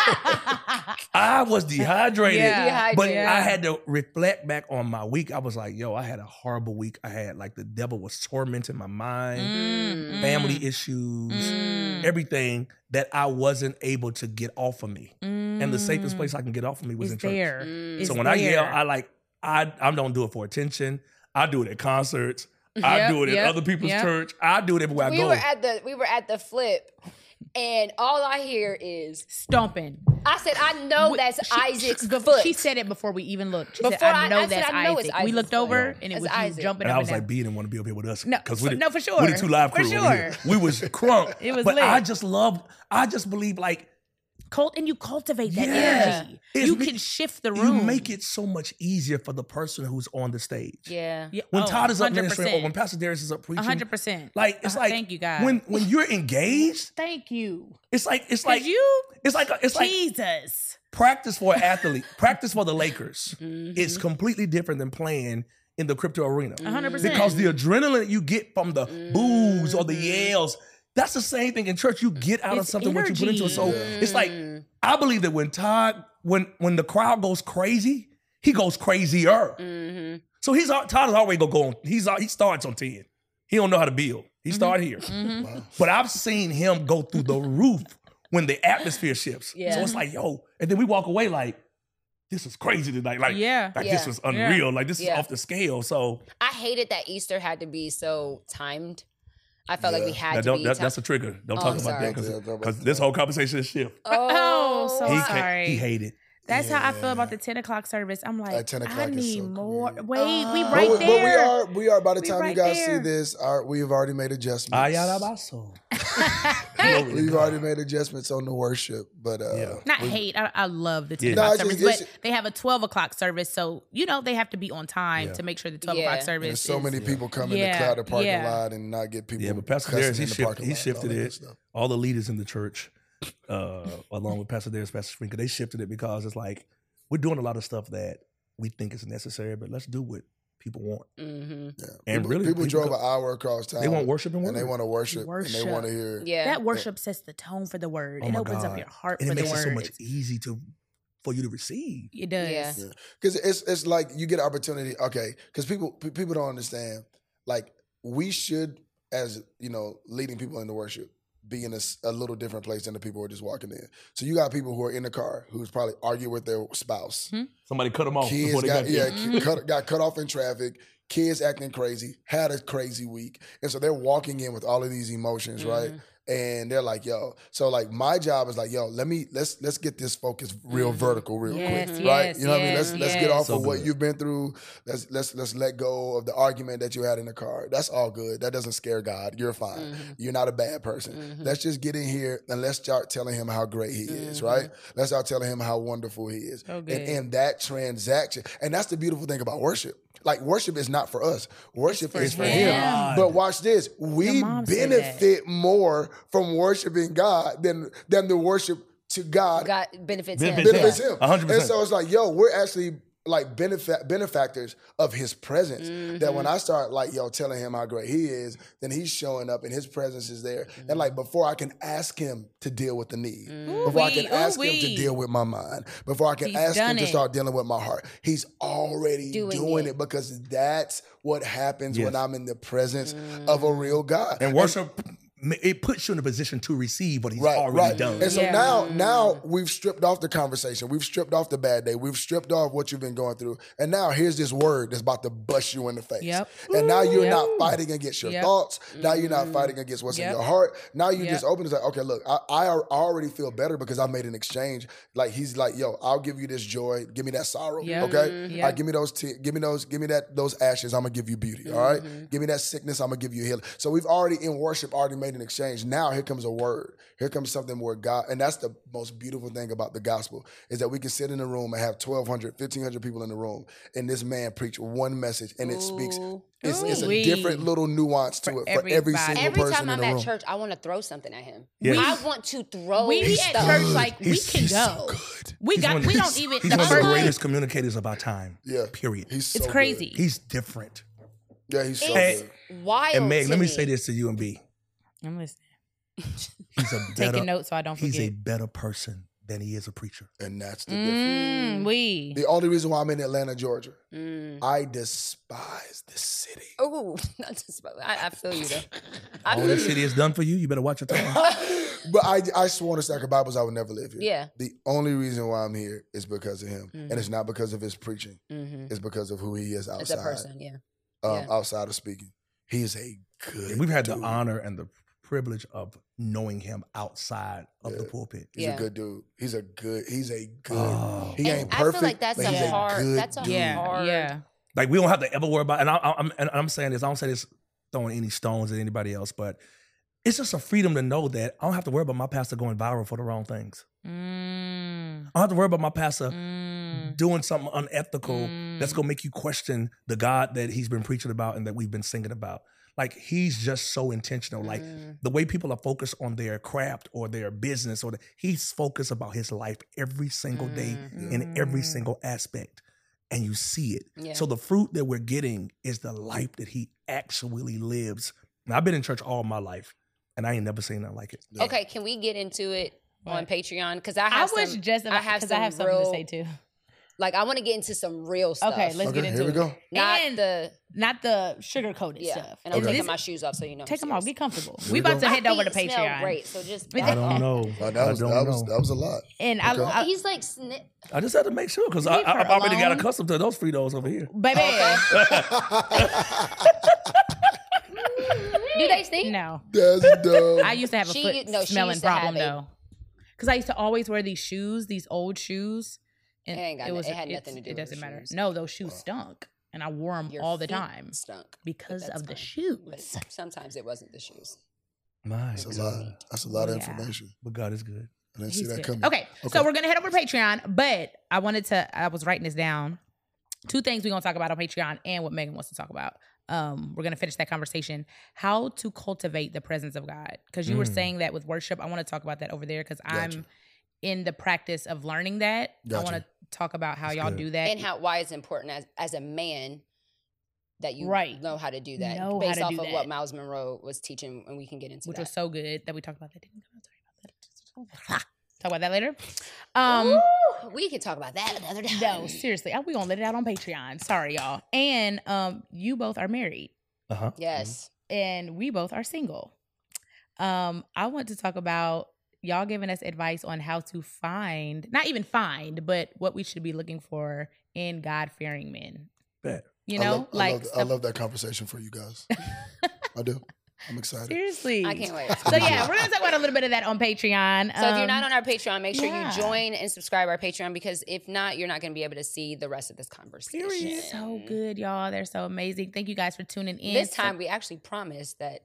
Speaker 4: I was dehydrated.
Speaker 1: Yeah.
Speaker 4: But
Speaker 2: Dehydrated.
Speaker 4: I had to reflect back on my week. I was like, yo, I had a horrible week. I had like the devil was tormenting my mind,
Speaker 1: Mm,
Speaker 4: family
Speaker 1: mm,
Speaker 4: issues,
Speaker 1: mm,
Speaker 4: everything that I wasn't able to get off of me. And the safest
Speaker 1: mm.
Speaker 4: place I can get off of me was
Speaker 1: is
Speaker 4: in church.
Speaker 1: there.
Speaker 2: Mm.
Speaker 1: It's
Speaker 4: So when I yell,
Speaker 1: there.
Speaker 4: I like, I, I don't do it for attention. I do it at concerts. I
Speaker 1: Yep,
Speaker 4: do it at
Speaker 1: yep,
Speaker 4: other people's
Speaker 1: yep.
Speaker 4: church. I do it everywhere I
Speaker 2: we
Speaker 4: go.
Speaker 2: were at the we were at the flip, and all I hear is
Speaker 1: Stomping.
Speaker 2: I said I know
Speaker 1: We-
Speaker 2: that's
Speaker 1: she-
Speaker 2: Isaac's
Speaker 1: she,
Speaker 2: foot.
Speaker 1: She said it before we even looked. She
Speaker 2: Before
Speaker 1: said, I
Speaker 2: I-
Speaker 1: know
Speaker 2: I said,
Speaker 1: that's
Speaker 2: I know it's
Speaker 1: Isaac. We
Speaker 2: Isaac's
Speaker 1: looked
Speaker 2: foot.
Speaker 1: over
Speaker 4: Yeah.
Speaker 1: and it
Speaker 2: It's
Speaker 1: was
Speaker 2: Isaac.
Speaker 1: you jumping
Speaker 4: and
Speaker 1: up
Speaker 4: I was
Speaker 1: and
Speaker 4: like,
Speaker 1: down.
Speaker 4: B didn't want to be up here with us.
Speaker 1: No,
Speaker 4: because
Speaker 1: for-
Speaker 4: we the,
Speaker 1: no, for sure.
Speaker 4: We the two live
Speaker 1: For
Speaker 4: crew over here.
Speaker 1: sure.
Speaker 4: We was crunk.
Speaker 1: It was
Speaker 4: but
Speaker 1: lit.
Speaker 4: I just love, I just believe like,
Speaker 1: Cult, and you cultivate that
Speaker 4: Yeah.
Speaker 1: energy.
Speaker 4: It's
Speaker 1: You
Speaker 4: me-
Speaker 1: can shift the
Speaker 4: you
Speaker 1: room.
Speaker 4: make it so much easier for the person who's on the stage.
Speaker 2: yeah.
Speaker 1: Yeah.
Speaker 4: When
Speaker 1: Oh,
Speaker 4: Todd is up
Speaker 1: one hundred
Speaker 4: ministering or
Speaker 1: percent.
Speaker 4: when Pastor Darius is up preaching.
Speaker 1: one hundred percent.
Speaker 4: Like, it's
Speaker 1: Uh,
Speaker 4: like,
Speaker 1: thank you, God.
Speaker 4: when when you're engaged,
Speaker 1: Thank you.
Speaker 4: it's like, it's
Speaker 1: Like
Speaker 4: like,
Speaker 1: you,
Speaker 4: it's like, it's like,
Speaker 1: Jesus.
Speaker 4: practice for an athlete, practice for the Lakers
Speaker 2: Mhm.
Speaker 4: is completely different than playing in the crypto arena.
Speaker 1: one hundred percent.
Speaker 4: Because the adrenaline you get from the boos or the yells, that's the same thing in church. You get out of
Speaker 1: It's
Speaker 4: something what you put into it. So
Speaker 3: energy.
Speaker 4: it's like,
Speaker 2: Mm.
Speaker 4: I believe that when Todd, when when the crowd goes crazy, he goes crazier.
Speaker 2: Mhm.
Speaker 4: So he's al- Todd is always gonna go on. He's al- he starts on ten. He don't know how to build. He start here.
Speaker 1: Mhm.
Speaker 3: Wow.
Speaker 4: But I've seen him go through the roof when the atmosphere shifts.
Speaker 2: Yeah.
Speaker 4: So it's like, yo, and then we walk away like, this is crazy tonight. Like,
Speaker 1: Yeah.
Speaker 4: like
Speaker 2: Yeah.
Speaker 4: this was unreal. Like this
Speaker 2: Yeah.
Speaker 4: is off the scale. So
Speaker 2: I hated that Easter had to be so timed. I felt like we
Speaker 3: Yeah.
Speaker 2: had
Speaker 4: that
Speaker 2: to
Speaker 4: don't,
Speaker 2: be.
Speaker 4: that,
Speaker 2: ti-
Speaker 4: that's a trigger. Don't
Speaker 2: Oh,
Speaker 4: talk
Speaker 2: I'm
Speaker 4: about
Speaker 2: sorry.
Speaker 4: that
Speaker 3: Yeah, don't
Speaker 4: because
Speaker 3: talk
Speaker 4: this
Speaker 3: about
Speaker 4: whole conversation is shift.
Speaker 1: Oh, so
Speaker 4: he
Speaker 1: sorry.
Speaker 4: can't, he hated.
Speaker 1: That's how I feel
Speaker 3: Yeah.
Speaker 1: about the ten o'clock service. I'm like,
Speaker 3: At ten
Speaker 1: I
Speaker 3: o'clock is
Speaker 1: need
Speaker 3: so
Speaker 1: more.
Speaker 3: convenient.
Speaker 1: Wait, we
Speaker 2: Oh.
Speaker 1: right
Speaker 3: but, we-
Speaker 1: there.
Speaker 3: but we are, we are. By the
Speaker 1: We
Speaker 3: time
Speaker 1: right
Speaker 3: you guys
Speaker 1: there.
Speaker 3: see this, our, we have already made adjustments.
Speaker 4: Ayalabaso.
Speaker 3: We've already made adjustments on the worship, but uh,
Speaker 4: Yeah.
Speaker 1: Not
Speaker 3: we-
Speaker 1: hate. I, I love the ten
Speaker 4: Yeah.
Speaker 3: No,
Speaker 1: o'clock
Speaker 3: it's
Speaker 1: service,
Speaker 3: just-
Speaker 1: but
Speaker 3: it's-
Speaker 1: they have a twelve o'clock service, so you know they have to be on time
Speaker 4: Yeah.
Speaker 1: to make sure the twelve
Speaker 2: Yeah.
Speaker 1: o'clock service.
Speaker 3: There's so
Speaker 1: is,
Speaker 3: many people coming
Speaker 1: Yeah,
Speaker 3: to cloud the parking
Speaker 1: yeah.
Speaker 3: lot and not get people.
Speaker 4: Yeah, but Pastor
Speaker 3: cussing
Speaker 4: Darius, he,
Speaker 3: in the
Speaker 4: shift,
Speaker 3: parking
Speaker 4: he
Speaker 3: lot and
Speaker 4: shifted
Speaker 3: all that
Speaker 4: it.
Speaker 3: good stuff.
Speaker 4: All the leaders in the church, uh, along with Pastor Darius, Pastor Sprinker, they shifted it because it's like, we're doing a lot of stuff that we think is necessary, but let's do what people want.
Speaker 2: Mhm.
Speaker 3: Yeah.
Speaker 4: And
Speaker 3: people,
Speaker 4: really,
Speaker 3: people,
Speaker 4: people
Speaker 3: drove
Speaker 4: co-
Speaker 3: an hour across town.
Speaker 4: They want worship and
Speaker 3: and they
Speaker 4: word.
Speaker 3: want to worship, and
Speaker 1: Worship.
Speaker 3: they want to hear.
Speaker 2: Yeah.
Speaker 1: That worship sets the tone for the word.
Speaker 4: Oh
Speaker 1: it
Speaker 4: my
Speaker 1: opens up
Speaker 4: God.
Speaker 1: your heart
Speaker 4: And
Speaker 1: for
Speaker 4: it
Speaker 1: the
Speaker 4: makes
Speaker 1: word.
Speaker 4: it so much easy to for you to receive.
Speaker 1: It does.
Speaker 2: Yeah.
Speaker 3: Yeah. Because it's it's like you get opportunity. Okay, because people pe- people don't understand. Like we should, as you know, leading people into worship, be in a, s- a little different place than the people who are just walking in. So you got people who are in the car who's probably arguing with their spouse.
Speaker 4: Somebody cut them off
Speaker 3: Kids
Speaker 4: before they
Speaker 3: got
Speaker 4: got
Speaker 3: yeah
Speaker 4: there.
Speaker 3: ki- cut, got cut off in traffic. Kids acting crazy, had a crazy week, and so they're walking in with all of these emotions, right? And they're like, "Yo," so like my job is like, "Yo, let me let's let's get this focus real vertical, real
Speaker 1: Yes,
Speaker 3: quick,
Speaker 1: yes,
Speaker 3: right? You know what I mean? Let's
Speaker 1: yes,
Speaker 3: let's get
Speaker 1: yes.
Speaker 3: off
Speaker 4: So
Speaker 3: of what
Speaker 4: good.
Speaker 3: you've been through. Let's let's let's let go of the argument that you had in the car. That's all good. That doesn't scare God. You're fine. You're not a bad person. Let's just get in here and let's start telling him how great he is, right? Let's start telling him how wonderful he is.
Speaker 1: So
Speaker 3: and
Speaker 1: good.
Speaker 3: in that transaction, and that's the beautiful thing about worship. Like worship is not for us. Worship
Speaker 1: for
Speaker 3: is for
Speaker 1: him.
Speaker 3: him. But watch this. We
Speaker 1: mom said that.
Speaker 3: benefit more from worshiping God than, than the worship to God,
Speaker 2: God benefits him.
Speaker 4: Benefits
Speaker 3: benefits
Speaker 4: Yeah.
Speaker 3: him.
Speaker 4: one hundred percent.
Speaker 3: And so it's like, yo, we're actually like benefac- benefactors of his presence.
Speaker 2: Mm-hmm.
Speaker 3: That when I start like, yo, telling him how great he is, then he's showing up and his presence is there.
Speaker 2: Mm-hmm.
Speaker 3: And like before I can ask him to deal with the need,
Speaker 2: Mm-hmm.
Speaker 3: before I can
Speaker 1: Ooh-wee,
Speaker 3: ask him to
Speaker 1: ooh-wee.
Speaker 3: deal with my mind, before I can
Speaker 1: He's
Speaker 3: ask him
Speaker 1: done
Speaker 3: to
Speaker 1: it.
Speaker 3: start dealing with my heart, he's already
Speaker 2: Doing
Speaker 3: doing,
Speaker 2: it.
Speaker 3: it. because that's what happens
Speaker 4: Yes.
Speaker 3: when I'm in the presence of a real God.
Speaker 4: And worship, it puts you in a position to receive what he's
Speaker 3: Right,
Speaker 4: already
Speaker 3: right.
Speaker 4: done.
Speaker 3: And so
Speaker 1: Yeah.
Speaker 3: now, now we've stripped off the conversation. We've stripped off the bad day. We've stripped off what you've been going through. And now here's this word that's about to bust you in the face.
Speaker 1: Yep.
Speaker 3: And now you're
Speaker 1: Yep.
Speaker 3: not fighting against your
Speaker 1: Yep.
Speaker 3: thoughts. Now you're not fighting against what's
Speaker 1: Yep.
Speaker 3: in your heart. Now you
Speaker 1: Yep.
Speaker 3: just open and say, okay, look, I, I already feel better because I made an exchange. Like he's like, yo, I'll give you this joy. Give me that sorrow.
Speaker 1: Yep.
Speaker 3: Okay.
Speaker 1: Yep.
Speaker 3: All right, give me those. Te- give me those. Give me that. Those ashes. I'm gonna give you beauty. All right? Give me that sickness. I'm gonna give you healing. So we've already in worship already made an exchange. Now here comes a word. Here comes something where God, and that's the most beautiful thing about the gospel is that we can sit in a room and have twelve hundred, fifteen hundred people in the room, and this man preach one message, and it speaks. It's, it's a
Speaker 1: Ooh-wee.
Speaker 3: different little nuance to
Speaker 1: For
Speaker 3: it for every
Speaker 1: everybody.
Speaker 3: single
Speaker 2: Every
Speaker 3: person
Speaker 2: time
Speaker 3: in
Speaker 2: I'm
Speaker 3: the
Speaker 2: at
Speaker 3: room.
Speaker 2: church, I want to throw something at him.
Speaker 4: Yes.
Speaker 2: I want to throw
Speaker 1: We be at
Speaker 2: stuff.
Speaker 1: church like we
Speaker 3: He's-
Speaker 1: can
Speaker 3: he's
Speaker 1: go.
Speaker 3: so good.
Speaker 1: We
Speaker 4: He's
Speaker 1: got.
Speaker 4: one of
Speaker 1: We
Speaker 4: the-
Speaker 1: don't even.
Speaker 4: He's
Speaker 1: The
Speaker 4: one of the
Speaker 1: first
Speaker 4: greatest communicators of our time.
Speaker 3: Yeah.
Speaker 4: Period.
Speaker 3: He's so
Speaker 1: It's
Speaker 3: good.
Speaker 1: crazy.
Speaker 4: He's different.
Speaker 3: Yeah, he's so
Speaker 2: It's
Speaker 3: good.
Speaker 2: wild.
Speaker 4: And Meg,
Speaker 2: to
Speaker 4: let me
Speaker 2: me
Speaker 4: say this to you and B.
Speaker 1: I'm listening.
Speaker 4: He's a better,
Speaker 1: Taking notes so I don't
Speaker 4: he's a
Speaker 1: forget.
Speaker 4: better person than he is a preacher.
Speaker 3: And that's the difference.
Speaker 1: Mm, we.
Speaker 3: The only reason why I'm in Atlanta, Georgia,
Speaker 2: Mm.
Speaker 3: I despise this city.
Speaker 2: Oh, not just. I, I feel you though. I
Speaker 4: All
Speaker 2: feel
Speaker 4: this
Speaker 2: you.
Speaker 4: city has done for you, you better watch your tongue.
Speaker 3: But I, I swore on a stack of Bibles I would never live here.
Speaker 2: Yeah.
Speaker 3: The only reason why I'm here is because of him.
Speaker 2: Mhm.
Speaker 3: And it's not because of his preaching.
Speaker 2: Mm-hmm.
Speaker 3: It's because of who he is
Speaker 2: As
Speaker 3: outside.
Speaker 2: a person, yeah.
Speaker 3: um,
Speaker 2: Yeah.
Speaker 3: Outside of speaking. He is a good
Speaker 4: And we've had the
Speaker 3: dude.
Speaker 4: honor and the privilege of knowing him outside of the
Speaker 3: Yeah.
Speaker 4: pulpit.
Speaker 3: He's
Speaker 2: Yeah.
Speaker 3: a good dude. He's a good, he's a good,
Speaker 4: Oh.
Speaker 3: he
Speaker 2: And
Speaker 3: ain't
Speaker 2: I feel
Speaker 3: perfect,
Speaker 2: like that's
Speaker 3: but
Speaker 2: a
Speaker 3: he's
Speaker 2: hard-
Speaker 3: a good
Speaker 2: that's a
Speaker 3: dude.
Speaker 1: Yeah.
Speaker 2: hard-
Speaker 1: Yeah.
Speaker 4: Like we don't have to ever worry about. And I, I, I'm and I'm saying this. I don't say this throwing any stones at anybody else, but it's just a freedom to know that I don't have to worry about my pastor going viral for the wrong things.
Speaker 1: Mm,
Speaker 4: I don't have to worry about my pastor
Speaker 1: mm,
Speaker 4: doing something unethical
Speaker 1: Mm.
Speaker 4: that's gonna make you question the God that he's been preaching about and that we've been singing about. Like he's just so intentional. Like
Speaker 2: Mm.
Speaker 4: the way people are focused on their craft or their business, or the, he's focused about his life every single day
Speaker 2: Mm.
Speaker 4: in every single aspect, and you see it.
Speaker 2: Yeah.
Speaker 4: So the fruit that we're getting is the life that he actually lives. Now I've been in church all my life, and I ain't never seen nothing like it.
Speaker 3: Yeah.
Speaker 2: Okay, can we get into it on
Speaker 1: What?
Speaker 2: Patreon? Because I
Speaker 1: I
Speaker 2: have
Speaker 1: was
Speaker 2: some,
Speaker 1: just
Speaker 2: I
Speaker 1: about
Speaker 2: have
Speaker 1: because I
Speaker 2: some
Speaker 1: have something
Speaker 2: real,
Speaker 1: to say too.
Speaker 2: Like I want to get into some real stuff.
Speaker 1: Okay, let's
Speaker 3: Okay,
Speaker 1: get into
Speaker 3: here we
Speaker 1: it.
Speaker 3: go.
Speaker 2: Not
Speaker 1: And
Speaker 2: the
Speaker 1: not the sugar coated
Speaker 2: yeah.
Speaker 1: stuff.
Speaker 2: And I'm
Speaker 1: And
Speaker 2: taking
Speaker 1: this-
Speaker 2: my shoes off so you know.
Speaker 1: Take
Speaker 2: I'm
Speaker 1: them off.
Speaker 2: serious.
Speaker 1: Get comfortable.
Speaker 3: Here
Speaker 1: We
Speaker 3: we go.
Speaker 1: about to
Speaker 2: My
Speaker 1: head over to
Speaker 2: feet smell
Speaker 1: Patreon.
Speaker 2: Great, so just
Speaker 1: I
Speaker 4: I don't know.
Speaker 3: Oh, that, was,
Speaker 4: I don't
Speaker 3: that, was,
Speaker 4: know.
Speaker 3: that was a lot.
Speaker 1: And I,
Speaker 3: Okay.
Speaker 1: I,
Speaker 2: He's like sni-
Speaker 4: I just had to make sure because I,
Speaker 1: Leave
Speaker 4: I,
Speaker 1: her
Speaker 4: I've already got
Speaker 1: alone.
Speaker 4: accustomed to those Fritos over here.
Speaker 1: baby,
Speaker 2: Do they stink?
Speaker 1: no.
Speaker 3: That's dumb.
Speaker 1: I used to have a
Speaker 2: She-
Speaker 1: foot
Speaker 2: no, she
Speaker 1: smelling
Speaker 2: used to have
Speaker 1: problem
Speaker 2: a-
Speaker 1: though, because I used to always wear these shoes, these old shoes, and
Speaker 2: It ain't got no- it had nothing to do
Speaker 1: It
Speaker 2: with
Speaker 1: doesn't
Speaker 2: the
Speaker 1: matter.
Speaker 2: shoes.
Speaker 1: No, those shoes stunk, and I wore them
Speaker 2: Your
Speaker 1: all the
Speaker 2: feet
Speaker 1: time
Speaker 2: Stunk.
Speaker 1: because
Speaker 2: that's
Speaker 1: of the
Speaker 2: fine.
Speaker 1: shoes.
Speaker 2: But sometimes it wasn't the shoes.
Speaker 4: My
Speaker 3: That's a
Speaker 4: God.
Speaker 3: lot. That's a lot of
Speaker 1: Yeah.
Speaker 3: information.
Speaker 4: But God is good.
Speaker 3: I didn't
Speaker 1: He's
Speaker 3: see that
Speaker 1: good.
Speaker 3: coming.
Speaker 1: Okay, so
Speaker 3: Okay.
Speaker 1: we're gonna head over to Patreon, but I wanted to. I was writing this down. Two things we're gonna talk about on Patreon, and what Megan wants to talk about. Um, we're gonna finish that conversation. How to cultivate the presence of God, because you were
Speaker 4: Mm.
Speaker 1: saying that with worship. I want to talk about that over there because
Speaker 3: Gotcha.
Speaker 1: I'm in the practice of learning that. I
Speaker 3: Gotcha.
Speaker 1: want to talk about how
Speaker 4: That's
Speaker 1: y'all
Speaker 4: good.
Speaker 1: do that.
Speaker 2: And how why it's important as as a man that you
Speaker 1: Right.
Speaker 2: know how to do that
Speaker 1: Know how
Speaker 2: based
Speaker 1: to
Speaker 2: off
Speaker 1: do
Speaker 2: of
Speaker 1: that.
Speaker 2: what Miles Monroe was teaching, and we can get into
Speaker 1: which
Speaker 2: that.
Speaker 1: was so good that we talked about that. Didn't we? Sorry about that. Talk about that later. Um,
Speaker 2: Ooh, we can talk about that another time.
Speaker 1: no, seriously, we gonna let it out on Patreon. Sorry, y'all. And um, you both are married,
Speaker 4: Uh huh.
Speaker 2: Yes.
Speaker 1: and we both are single. Um, I want to talk about y'all giving us advice on how to find, not even find, but what we should be looking for in God fearing men.
Speaker 4: Bet.
Speaker 1: You
Speaker 3: I
Speaker 1: know,
Speaker 3: love, I
Speaker 1: like
Speaker 3: love, I
Speaker 1: stuff-
Speaker 3: love that conversation for you guys. I do. I'm excited.
Speaker 1: seriously.
Speaker 2: I can't wait.
Speaker 1: So yeah, we're gonna talk about a little bit of that on Patreon.
Speaker 2: So if you're
Speaker 1: Um,
Speaker 2: not on our Patreon, make sure
Speaker 1: yeah.
Speaker 2: you join and subscribe our Patreon, because if not, you're not going to be able to see the rest of this conversation.
Speaker 1: Period. So good, y'all. They're so amazing. Thank you guys for tuning in.
Speaker 2: This
Speaker 1: So-
Speaker 2: time, we actually promised that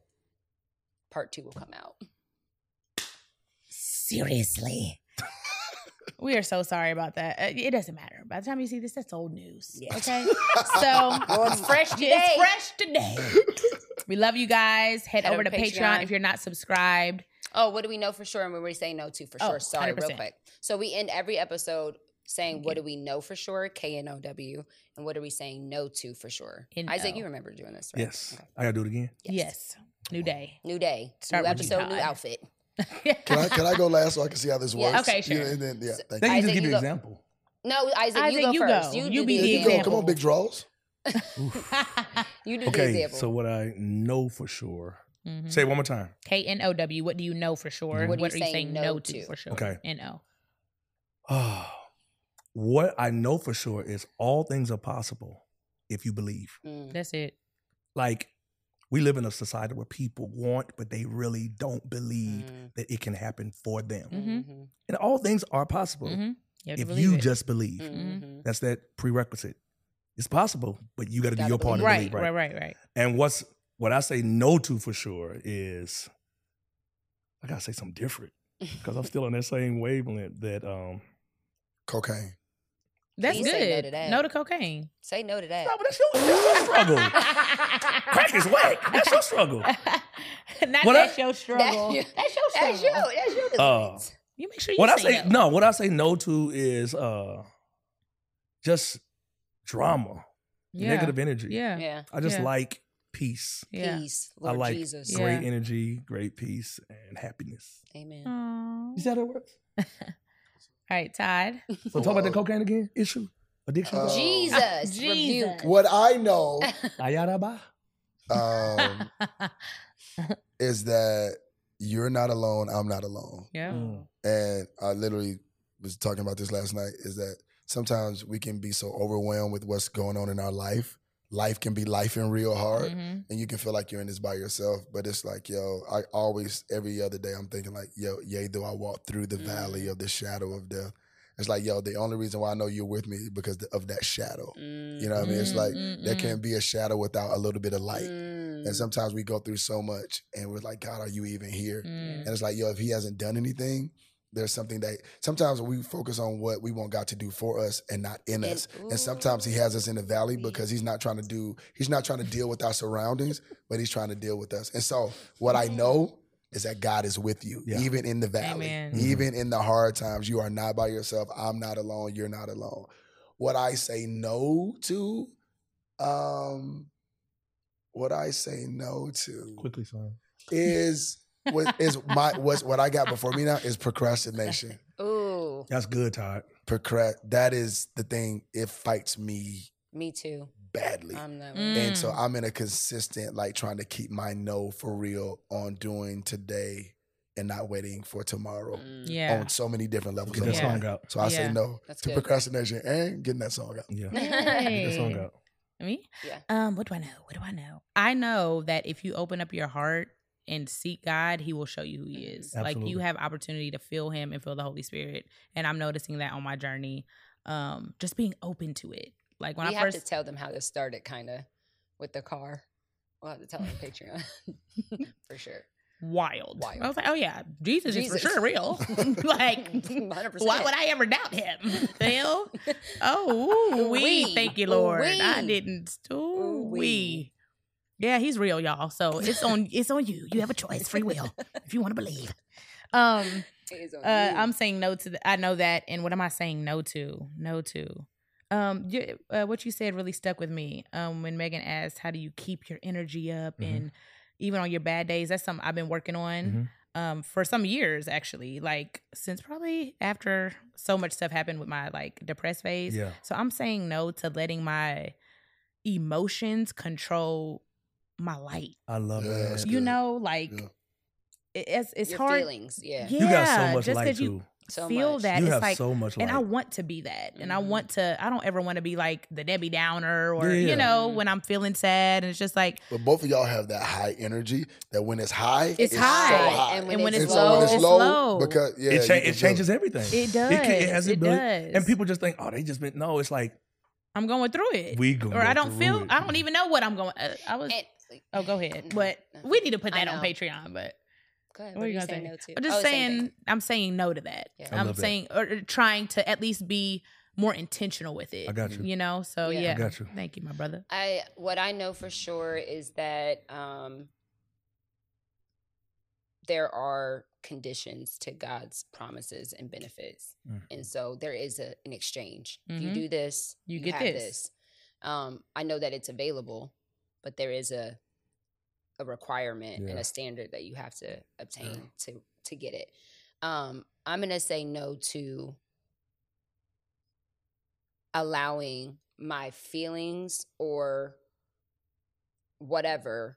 Speaker 2: part two will come out.
Speaker 1: seriously. We are so sorry about that. Uh, It doesn't matter. By the time you see this, that's old news.
Speaker 2: Yeah.
Speaker 1: Okay. So
Speaker 2: Well, it's fresh today.
Speaker 1: it's fresh today. We love you guys. Head,
Speaker 2: Head
Speaker 1: over
Speaker 2: over
Speaker 1: to
Speaker 2: to
Speaker 1: Patreon.
Speaker 2: Patreon.
Speaker 1: if you're not subscribed.
Speaker 2: Oh, what do we know for sure and what we say no to for
Speaker 1: Oh,
Speaker 2: sure? Sorry,
Speaker 1: one hundred percent.
Speaker 2: real quick. So we end every episode saying, what do we know for sure? K N O W. And what are we saying no to for sure?
Speaker 1: N O.
Speaker 2: Isaac, you remember doing this, right?
Speaker 4: Yes.
Speaker 2: Okay.
Speaker 4: I gotta do it again.
Speaker 1: Yes. New day.
Speaker 2: New day.
Speaker 1: Start
Speaker 2: new
Speaker 1: with you,
Speaker 2: episode, new
Speaker 1: Todd.
Speaker 2: outfit.
Speaker 3: Can I can I go last so I can see how this
Speaker 2: Yeah.
Speaker 3: works?
Speaker 1: Okay, sure.
Speaker 3: You know, and then, yeah, thank
Speaker 4: They
Speaker 3: you.
Speaker 4: can just
Speaker 2: Isaac,
Speaker 4: give you
Speaker 2: you
Speaker 4: an
Speaker 2: go-
Speaker 4: example.
Speaker 2: No, Isaac,
Speaker 1: Isaac,
Speaker 2: you go
Speaker 1: you
Speaker 2: first.
Speaker 1: go.
Speaker 2: You,
Speaker 1: You
Speaker 2: do
Speaker 1: be
Speaker 2: the
Speaker 1: the
Speaker 3: Here you go.
Speaker 2: example.
Speaker 3: Come on, big draws.
Speaker 2: You do the
Speaker 4: Okay,
Speaker 2: example.
Speaker 4: so what I know for sure.
Speaker 1: Mhm.
Speaker 4: Say it one more time.
Speaker 1: K N O W. What do you know for sure?
Speaker 2: What
Speaker 1: What,
Speaker 2: are
Speaker 1: are
Speaker 2: you
Speaker 1: you
Speaker 2: saying
Speaker 1: saying
Speaker 2: no
Speaker 1: no to
Speaker 2: to?
Speaker 1: for sure?
Speaker 4: Okay.
Speaker 1: N O.
Speaker 4: Oh, what I know for sure is all things are possible if you believe.
Speaker 2: Mm.
Speaker 1: That's it.
Speaker 4: Like, we live in a society where people want, but they really don't believe
Speaker 2: Mm.
Speaker 4: that it can happen for them.
Speaker 1: Mhm.
Speaker 2: Mhm.
Speaker 4: And all things are possible
Speaker 1: Mm-hmm. You have to
Speaker 4: if
Speaker 1: believe
Speaker 4: you
Speaker 1: it.
Speaker 4: just believe.
Speaker 2: Mhm.
Speaker 4: That's that prerequisite. It's possible, but you got to do
Speaker 2: Gotta
Speaker 4: your part to
Speaker 1: right,
Speaker 4: believe,
Speaker 1: right,
Speaker 4: right?
Speaker 1: right, right.
Speaker 4: And what's what I say no to for sure is I gotta say something different because I'm still on that same wavelength that um.
Speaker 3: Cocaine.
Speaker 1: That's
Speaker 2: Please say no
Speaker 1: good.
Speaker 2: to that.
Speaker 1: No to cocaine.
Speaker 2: Say no to that.
Speaker 4: No, but that's your, that's your struggle. Crack is whack. That's your struggle.
Speaker 1: Not
Speaker 4: What
Speaker 1: that's
Speaker 4: I-
Speaker 1: your struggle.
Speaker 2: That's your-
Speaker 1: That's your struggle.
Speaker 2: That's your, that's your
Speaker 4: Uh,
Speaker 2: defense.
Speaker 1: You make sure you
Speaker 4: What I
Speaker 1: say
Speaker 4: say
Speaker 1: no.
Speaker 4: no. What I say no to is uh, just drama,
Speaker 1: Yeah.
Speaker 4: negative energy.
Speaker 1: Yeah.
Speaker 2: yeah.
Speaker 4: I just
Speaker 1: Yeah.
Speaker 4: like peace.
Speaker 1: Yeah.
Speaker 2: Peace. Lord
Speaker 4: I like
Speaker 2: Jesus.
Speaker 1: Yeah.
Speaker 4: great energy, great peace, and happiness.
Speaker 2: Amen.
Speaker 1: Aw.
Speaker 4: You see how that works?
Speaker 1: All right, Todd.
Speaker 4: So talk about the cocaine again. Issue, addiction.
Speaker 3: Uh,
Speaker 2: Jesus.
Speaker 1: Jesus.
Speaker 2: Rebuke.
Speaker 3: What I know
Speaker 4: Ayaraba.
Speaker 3: um, is that you're not alone. I'm not alone.
Speaker 1: yeah.
Speaker 4: Mm.
Speaker 3: And I literally was talking about this last night. Is that sometimes we can be so overwhelmed with what's going on in our life. Life can be life and real hard.
Speaker 1: Mhm.
Speaker 3: And you can feel like you're in this by yourself, but it's like, yo, I always, every other day, I'm thinking like, yo, yea, though I walk through the valley of the shadow of death. It's like, yo, the only reason why I know you're with me is because of that shadow. You know what I mean? It's like,
Speaker 1: Mm, mm,
Speaker 3: there
Speaker 1: mm.
Speaker 3: can't be a shadow without a little bit of light.
Speaker 2: Mm.
Speaker 3: And sometimes we go through so much and we're like, God, are you even here?
Speaker 1: Mm.
Speaker 3: And it's like, yo, if he hasn't done anything, there's something that sometimes we focus on what we want God to do for us and not in
Speaker 2: And-
Speaker 3: us. And sometimes he has us in the valley because he's not trying to do, he's not trying to deal with our surroundings, but he's trying to deal with us. And so what I know is that God is with you,
Speaker 4: Yeah.
Speaker 3: even in the valley,
Speaker 1: Amen.
Speaker 3: even in the hard times. You are not by yourself. I'm not alone. You're not alone. What I say no to, um, what I say no to
Speaker 4: Quickly, son.
Speaker 3: is what is my what's what I got before me now is procrastination.
Speaker 2: Ooh,
Speaker 4: That's good, Todd.
Speaker 3: Procrast that is the thing. It fights me
Speaker 2: me too.
Speaker 3: badly.
Speaker 2: I'm that
Speaker 1: Mm.
Speaker 2: way.
Speaker 3: And so I'm in a consistent, like trying to keep my no for real on doing today and not waiting for tomorrow
Speaker 2: Mm.
Speaker 1: Yeah.
Speaker 3: on so many different levels
Speaker 4: Get
Speaker 3: of
Speaker 4: that
Speaker 3: life.
Speaker 1: Yeah.
Speaker 4: song out.
Speaker 3: So I
Speaker 1: Yeah.
Speaker 3: say no
Speaker 2: That's
Speaker 3: to
Speaker 2: good.
Speaker 3: procrastination and getting that song out.
Speaker 4: Yeah. Get that song
Speaker 1: Hey.
Speaker 4: out.
Speaker 1: Me?
Speaker 2: Yeah.
Speaker 1: Um, what do I know? What do I know? I know that if you open up your heart and seek God, he will show you who he is. Like you
Speaker 4: Absolutely.
Speaker 1: have opportunity to feel him and feel the Holy Spirit. And I'm noticing that on my journey. Um, just being open to it. Like when
Speaker 2: we
Speaker 1: I
Speaker 2: have
Speaker 1: first
Speaker 2: to tell them how this started, kind of, with the car. We'll have to tell them on Patreon for sure.
Speaker 1: wild.
Speaker 2: Wild.
Speaker 1: I was like, oh yeah, Jesus, is
Speaker 2: Jesus.
Speaker 1: for sure real. Like
Speaker 2: one hundred percent.
Speaker 1: why would I ever doubt him? The hell? Oh, ooh, we
Speaker 2: Ooh-wee.
Speaker 1: thank you, Lord. I
Speaker 2: Ooh-wee.
Speaker 1: didn't. Ooh,
Speaker 2: Ooh-wee.
Speaker 1: we. Yeah, he's real, y'all. So it's on. It's on you. You have a choice, free will, if you want to believe. Um,
Speaker 2: It is on
Speaker 1: uh,
Speaker 2: you.
Speaker 1: I'm saying no to. The, I know that, and what am I saying no to? No to. Um, you, uh, what you said really stuck with me. Um, when Megan asked, "How do you keep your energy up
Speaker 4: Mhm.
Speaker 1: and even on your bad days?" That's something I've been working on
Speaker 4: Mhm.
Speaker 1: um for some years actually, like since probably after so much stuff happened with my like depressed phase.
Speaker 4: Yeah.
Speaker 1: So I'm saying no to letting my emotions control my light.
Speaker 4: I love
Speaker 3: Yeah,
Speaker 4: that.
Speaker 3: that's
Speaker 1: You
Speaker 3: good.
Speaker 1: know, like
Speaker 3: Yeah.
Speaker 1: it- it's it's
Speaker 2: Your
Speaker 1: hard.
Speaker 2: feelings, yeah.
Speaker 1: Yeah,
Speaker 4: You got so much
Speaker 1: just
Speaker 4: light
Speaker 1: 'cause you
Speaker 4: too.
Speaker 2: So
Speaker 1: feel
Speaker 2: much.
Speaker 1: that
Speaker 4: You
Speaker 1: it's
Speaker 4: have
Speaker 1: like,
Speaker 4: so much light.
Speaker 1: and I want to be that, and I
Speaker 2: Mhm.
Speaker 1: want to. I don't ever want to be like the Debbie Downer, or
Speaker 4: Yeah.
Speaker 1: you know,
Speaker 2: Mhm.
Speaker 1: when I'm feeling sad, and it's just like,
Speaker 3: But both of y'all have that high energy that when it's high,
Speaker 1: It's
Speaker 3: it's,
Speaker 1: high.
Speaker 3: so high.
Speaker 2: And when
Speaker 1: and when
Speaker 2: it's
Speaker 1: it's
Speaker 3: And so
Speaker 1: low,
Speaker 3: when
Speaker 1: it's
Speaker 3: it's low,
Speaker 1: low.
Speaker 3: because yeah,
Speaker 4: it,
Speaker 3: you
Speaker 4: cha-
Speaker 3: can
Speaker 4: it
Speaker 3: feel
Speaker 4: changes everything.
Speaker 1: It does.
Speaker 4: It, can, it has
Speaker 1: It
Speaker 4: ability.
Speaker 1: does.
Speaker 4: And people just think, oh, they just been. No, it's like
Speaker 1: I'm going through it,
Speaker 4: we go.
Speaker 1: or I don't
Speaker 4: through
Speaker 1: feel.
Speaker 4: it.
Speaker 1: I don't even know what I'm going. Uh, I was.
Speaker 2: And-
Speaker 1: Oh, go ahead.
Speaker 2: No,
Speaker 1: But
Speaker 2: no.
Speaker 1: we need to put
Speaker 2: I
Speaker 1: that on
Speaker 2: know.
Speaker 1: Patreon. But
Speaker 2: Go ahead.
Speaker 1: What
Speaker 2: What
Speaker 1: are
Speaker 2: are
Speaker 1: you
Speaker 2: you
Speaker 1: gonna
Speaker 2: saying
Speaker 1: say?
Speaker 2: no to?
Speaker 1: I'm just
Speaker 2: Oh, same
Speaker 1: saying.
Speaker 2: thing.
Speaker 1: I'm saying no to that.
Speaker 2: Yeah.
Speaker 4: I
Speaker 1: I'm
Speaker 4: love that.
Speaker 1: saying or or trying to at least be more intentional with it.
Speaker 4: I got you.
Speaker 1: You know. So
Speaker 2: Yeah.
Speaker 1: yeah.
Speaker 4: I got you.
Speaker 1: Thank you, my brother.
Speaker 2: I what I know for sure is that um, there are conditions to God's promises and benefits,
Speaker 4: Mm.
Speaker 2: and so there is a, an exchange. If you
Speaker 1: Mhm.
Speaker 2: do this,
Speaker 1: You
Speaker 2: you,
Speaker 1: get
Speaker 2: have
Speaker 1: this.
Speaker 2: this. Um, I know that it's available, but there is a a requirement and
Speaker 4: Yeah.
Speaker 2: a standard that you have to obtain to to get it. Um, I'm gonna say no to allowing my feelings or whatever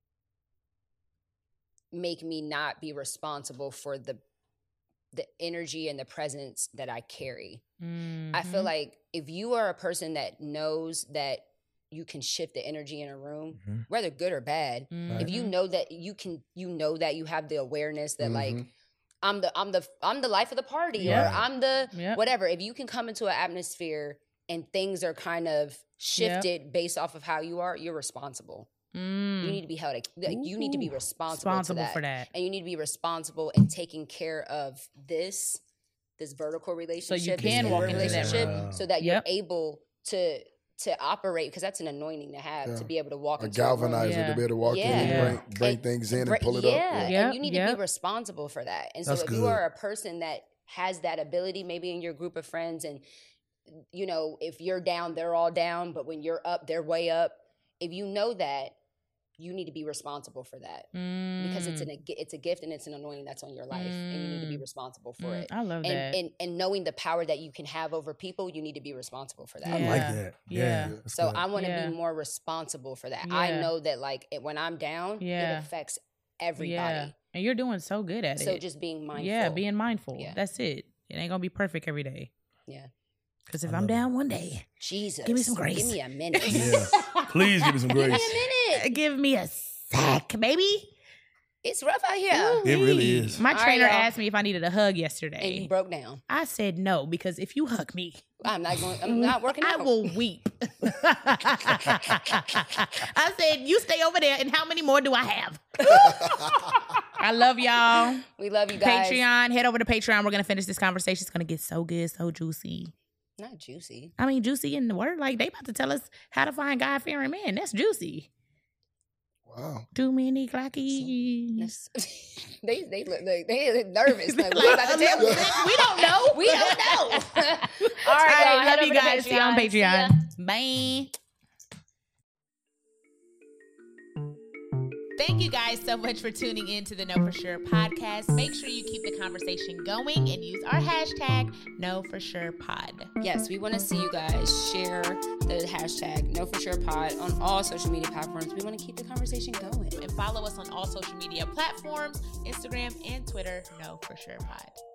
Speaker 2: make me not be responsible for the the energy and the presence that I carry. I feel
Speaker 1: Mhm.
Speaker 2: like if you are a person that knows that you can shift the energy in a room,
Speaker 4: Mhm.
Speaker 2: whether good or bad, if you
Speaker 1: Mhm.
Speaker 2: know that you can, you know that you have the awareness that like
Speaker 3: Mhm.
Speaker 2: I'm the I'm the I'm the life of the party,
Speaker 1: Yeah.
Speaker 2: or I'm the
Speaker 1: Yep.
Speaker 2: whatever. If you can come into an atmosphere and things are kind of shifted based off of how you are, you're responsible.
Speaker 1: Mm.
Speaker 2: You need to be held. Like, you need to be
Speaker 1: Ooh.
Speaker 2: responsible,
Speaker 1: responsible
Speaker 2: to that.
Speaker 1: for that.
Speaker 2: and you need to be responsible in taking care of this this vertical relationship,
Speaker 1: can
Speaker 2: this
Speaker 1: walk
Speaker 2: inward
Speaker 1: into that
Speaker 2: relationship,
Speaker 4: room.
Speaker 2: so that
Speaker 1: Yep.
Speaker 2: you're able to to operate, because that's an anointing to have,
Speaker 3: Yeah.
Speaker 2: to be able to walk
Speaker 3: A
Speaker 2: into a room.
Speaker 3: galvanizer
Speaker 1: Yeah.
Speaker 3: to be able to walk in
Speaker 2: Yeah.
Speaker 3: and bring, bring
Speaker 2: And-
Speaker 3: things in and
Speaker 2: Br-
Speaker 3: pull it
Speaker 2: yeah,
Speaker 3: up. Yeah.
Speaker 1: Yep,
Speaker 2: and you need to
Speaker 1: yep.
Speaker 2: be responsible for that. And so
Speaker 4: That's
Speaker 2: if you
Speaker 4: good.
Speaker 2: are a person that has that ability, maybe in your group of friends, and you know, if you're down, they're all down, but when you're up, they're way up. If you know that, you need to be responsible for that, because it's
Speaker 1: Mm.
Speaker 2: an it's a gift and it's an anointing that's on your life, and you need to be
Speaker 1: Mm.
Speaker 2: responsible for
Speaker 1: Mm,
Speaker 2: it.
Speaker 1: I love
Speaker 2: And,
Speaker 1: that.
Speaker 2: and and knowing the power that you can have over people, you need to be responsible for that.
Speaker 4: I like
Speaker 1: Yeah.
Speaker 4: that.
Speaker 1: Yeah.
Speaker 4: Yeah. that's
Speaker 2: So
Speaker 4: good.
Speaker 2: I want to
Speaker 1: Yeah.
Speaker 2: be more responsible for that. I
Speaker 1: Yeah.
Speaker 2: know that like it, when I'm down,
Speaker 1: Yeah.
Speaker 2: it affects everybody.
Speaker 1: Yeah. And you're doing so good at
Speaker 2: So
Speaker 1: it.
Speaker 2: just being mindful.
Speaker 1: Yeah, being mindful.
Speaker 2: Yeah.
Speaker 1: That's it. It ain't gonna be perfect every day.
Speaker 2: Yeah.
Speaker 1: Because if
Speaker 4: I
Speaker 1: I'm
Speaker 4: love it.
Speaker 1: down one day,
Speaker 2: Jesus.
Speaker 1: Give me some grace.
Speaker 2: Give me a minute.
Speaker 4: Yeah. Please give me some
Speaker 2: Give me
Speaker 4: grace.
Speaker 2: a minute.
Speaker 1: give me a sec, baby.
Speaker 2: It's rough out here.
Speaker 4: It really is.
Speaker 1: My
Speaker 2: All right,
Speaker 1: trainer
Speaker 2: y'all.
Speaker 1: asked me if I needed a hug
Speaker 2: And you
Speaker 1: yesterday.
Speaker 2: broke down.
Speaker 1: I said no, because if you hug me,
Speaker 2: I'm not going. I'm not working
Speaker 1: I
Speaker 2: out.
Speaker 1: will weep. I said, you stay over there, and how many more do I have? I love y'all.
Speaker 2: We love you guys.
Speaker 1: Patreon, head over to Patreon. We're gonna finish this conversation. It's gonna get so good, so juicy.
Speaker 2: Not juicy.
Speaker 1: I mean, juicy in the word. Like, they about to tell us how to find God-fearing men. That's juicy.
Speaker 3: Wow.
Speaker 1: Too many clocky.
Speaker 2: That's- they they look like they look nervous. Like, what about to tell me?
Speaker 1: We don't know.
Speaker 2: We don't know. All
Speaker 1: All
Speaker 2: right,
Speaker 1: right,
Speaker 2: y'all,
Speaker 1: love
Speaker 2: head
Speaker 1: you
Speaker 2: over to
Speaker 1: guys. See you on
Speaker 2: See ya.
Speaker 1: Patreon. Bye. Thank you guys so much for tuning in to the Know For Sure podcast. Make sure you keep the conversation going and use our hashtag Know For Sure Pod.
Speaker 2: Yes, we want to see you guys share the hashtag Know For Sure Pod on all social media platforms. We want to keep the conversation going.
Speaker 1: And follow us on all social media platforms, Instagram and Twitter, Know For Sure Pod.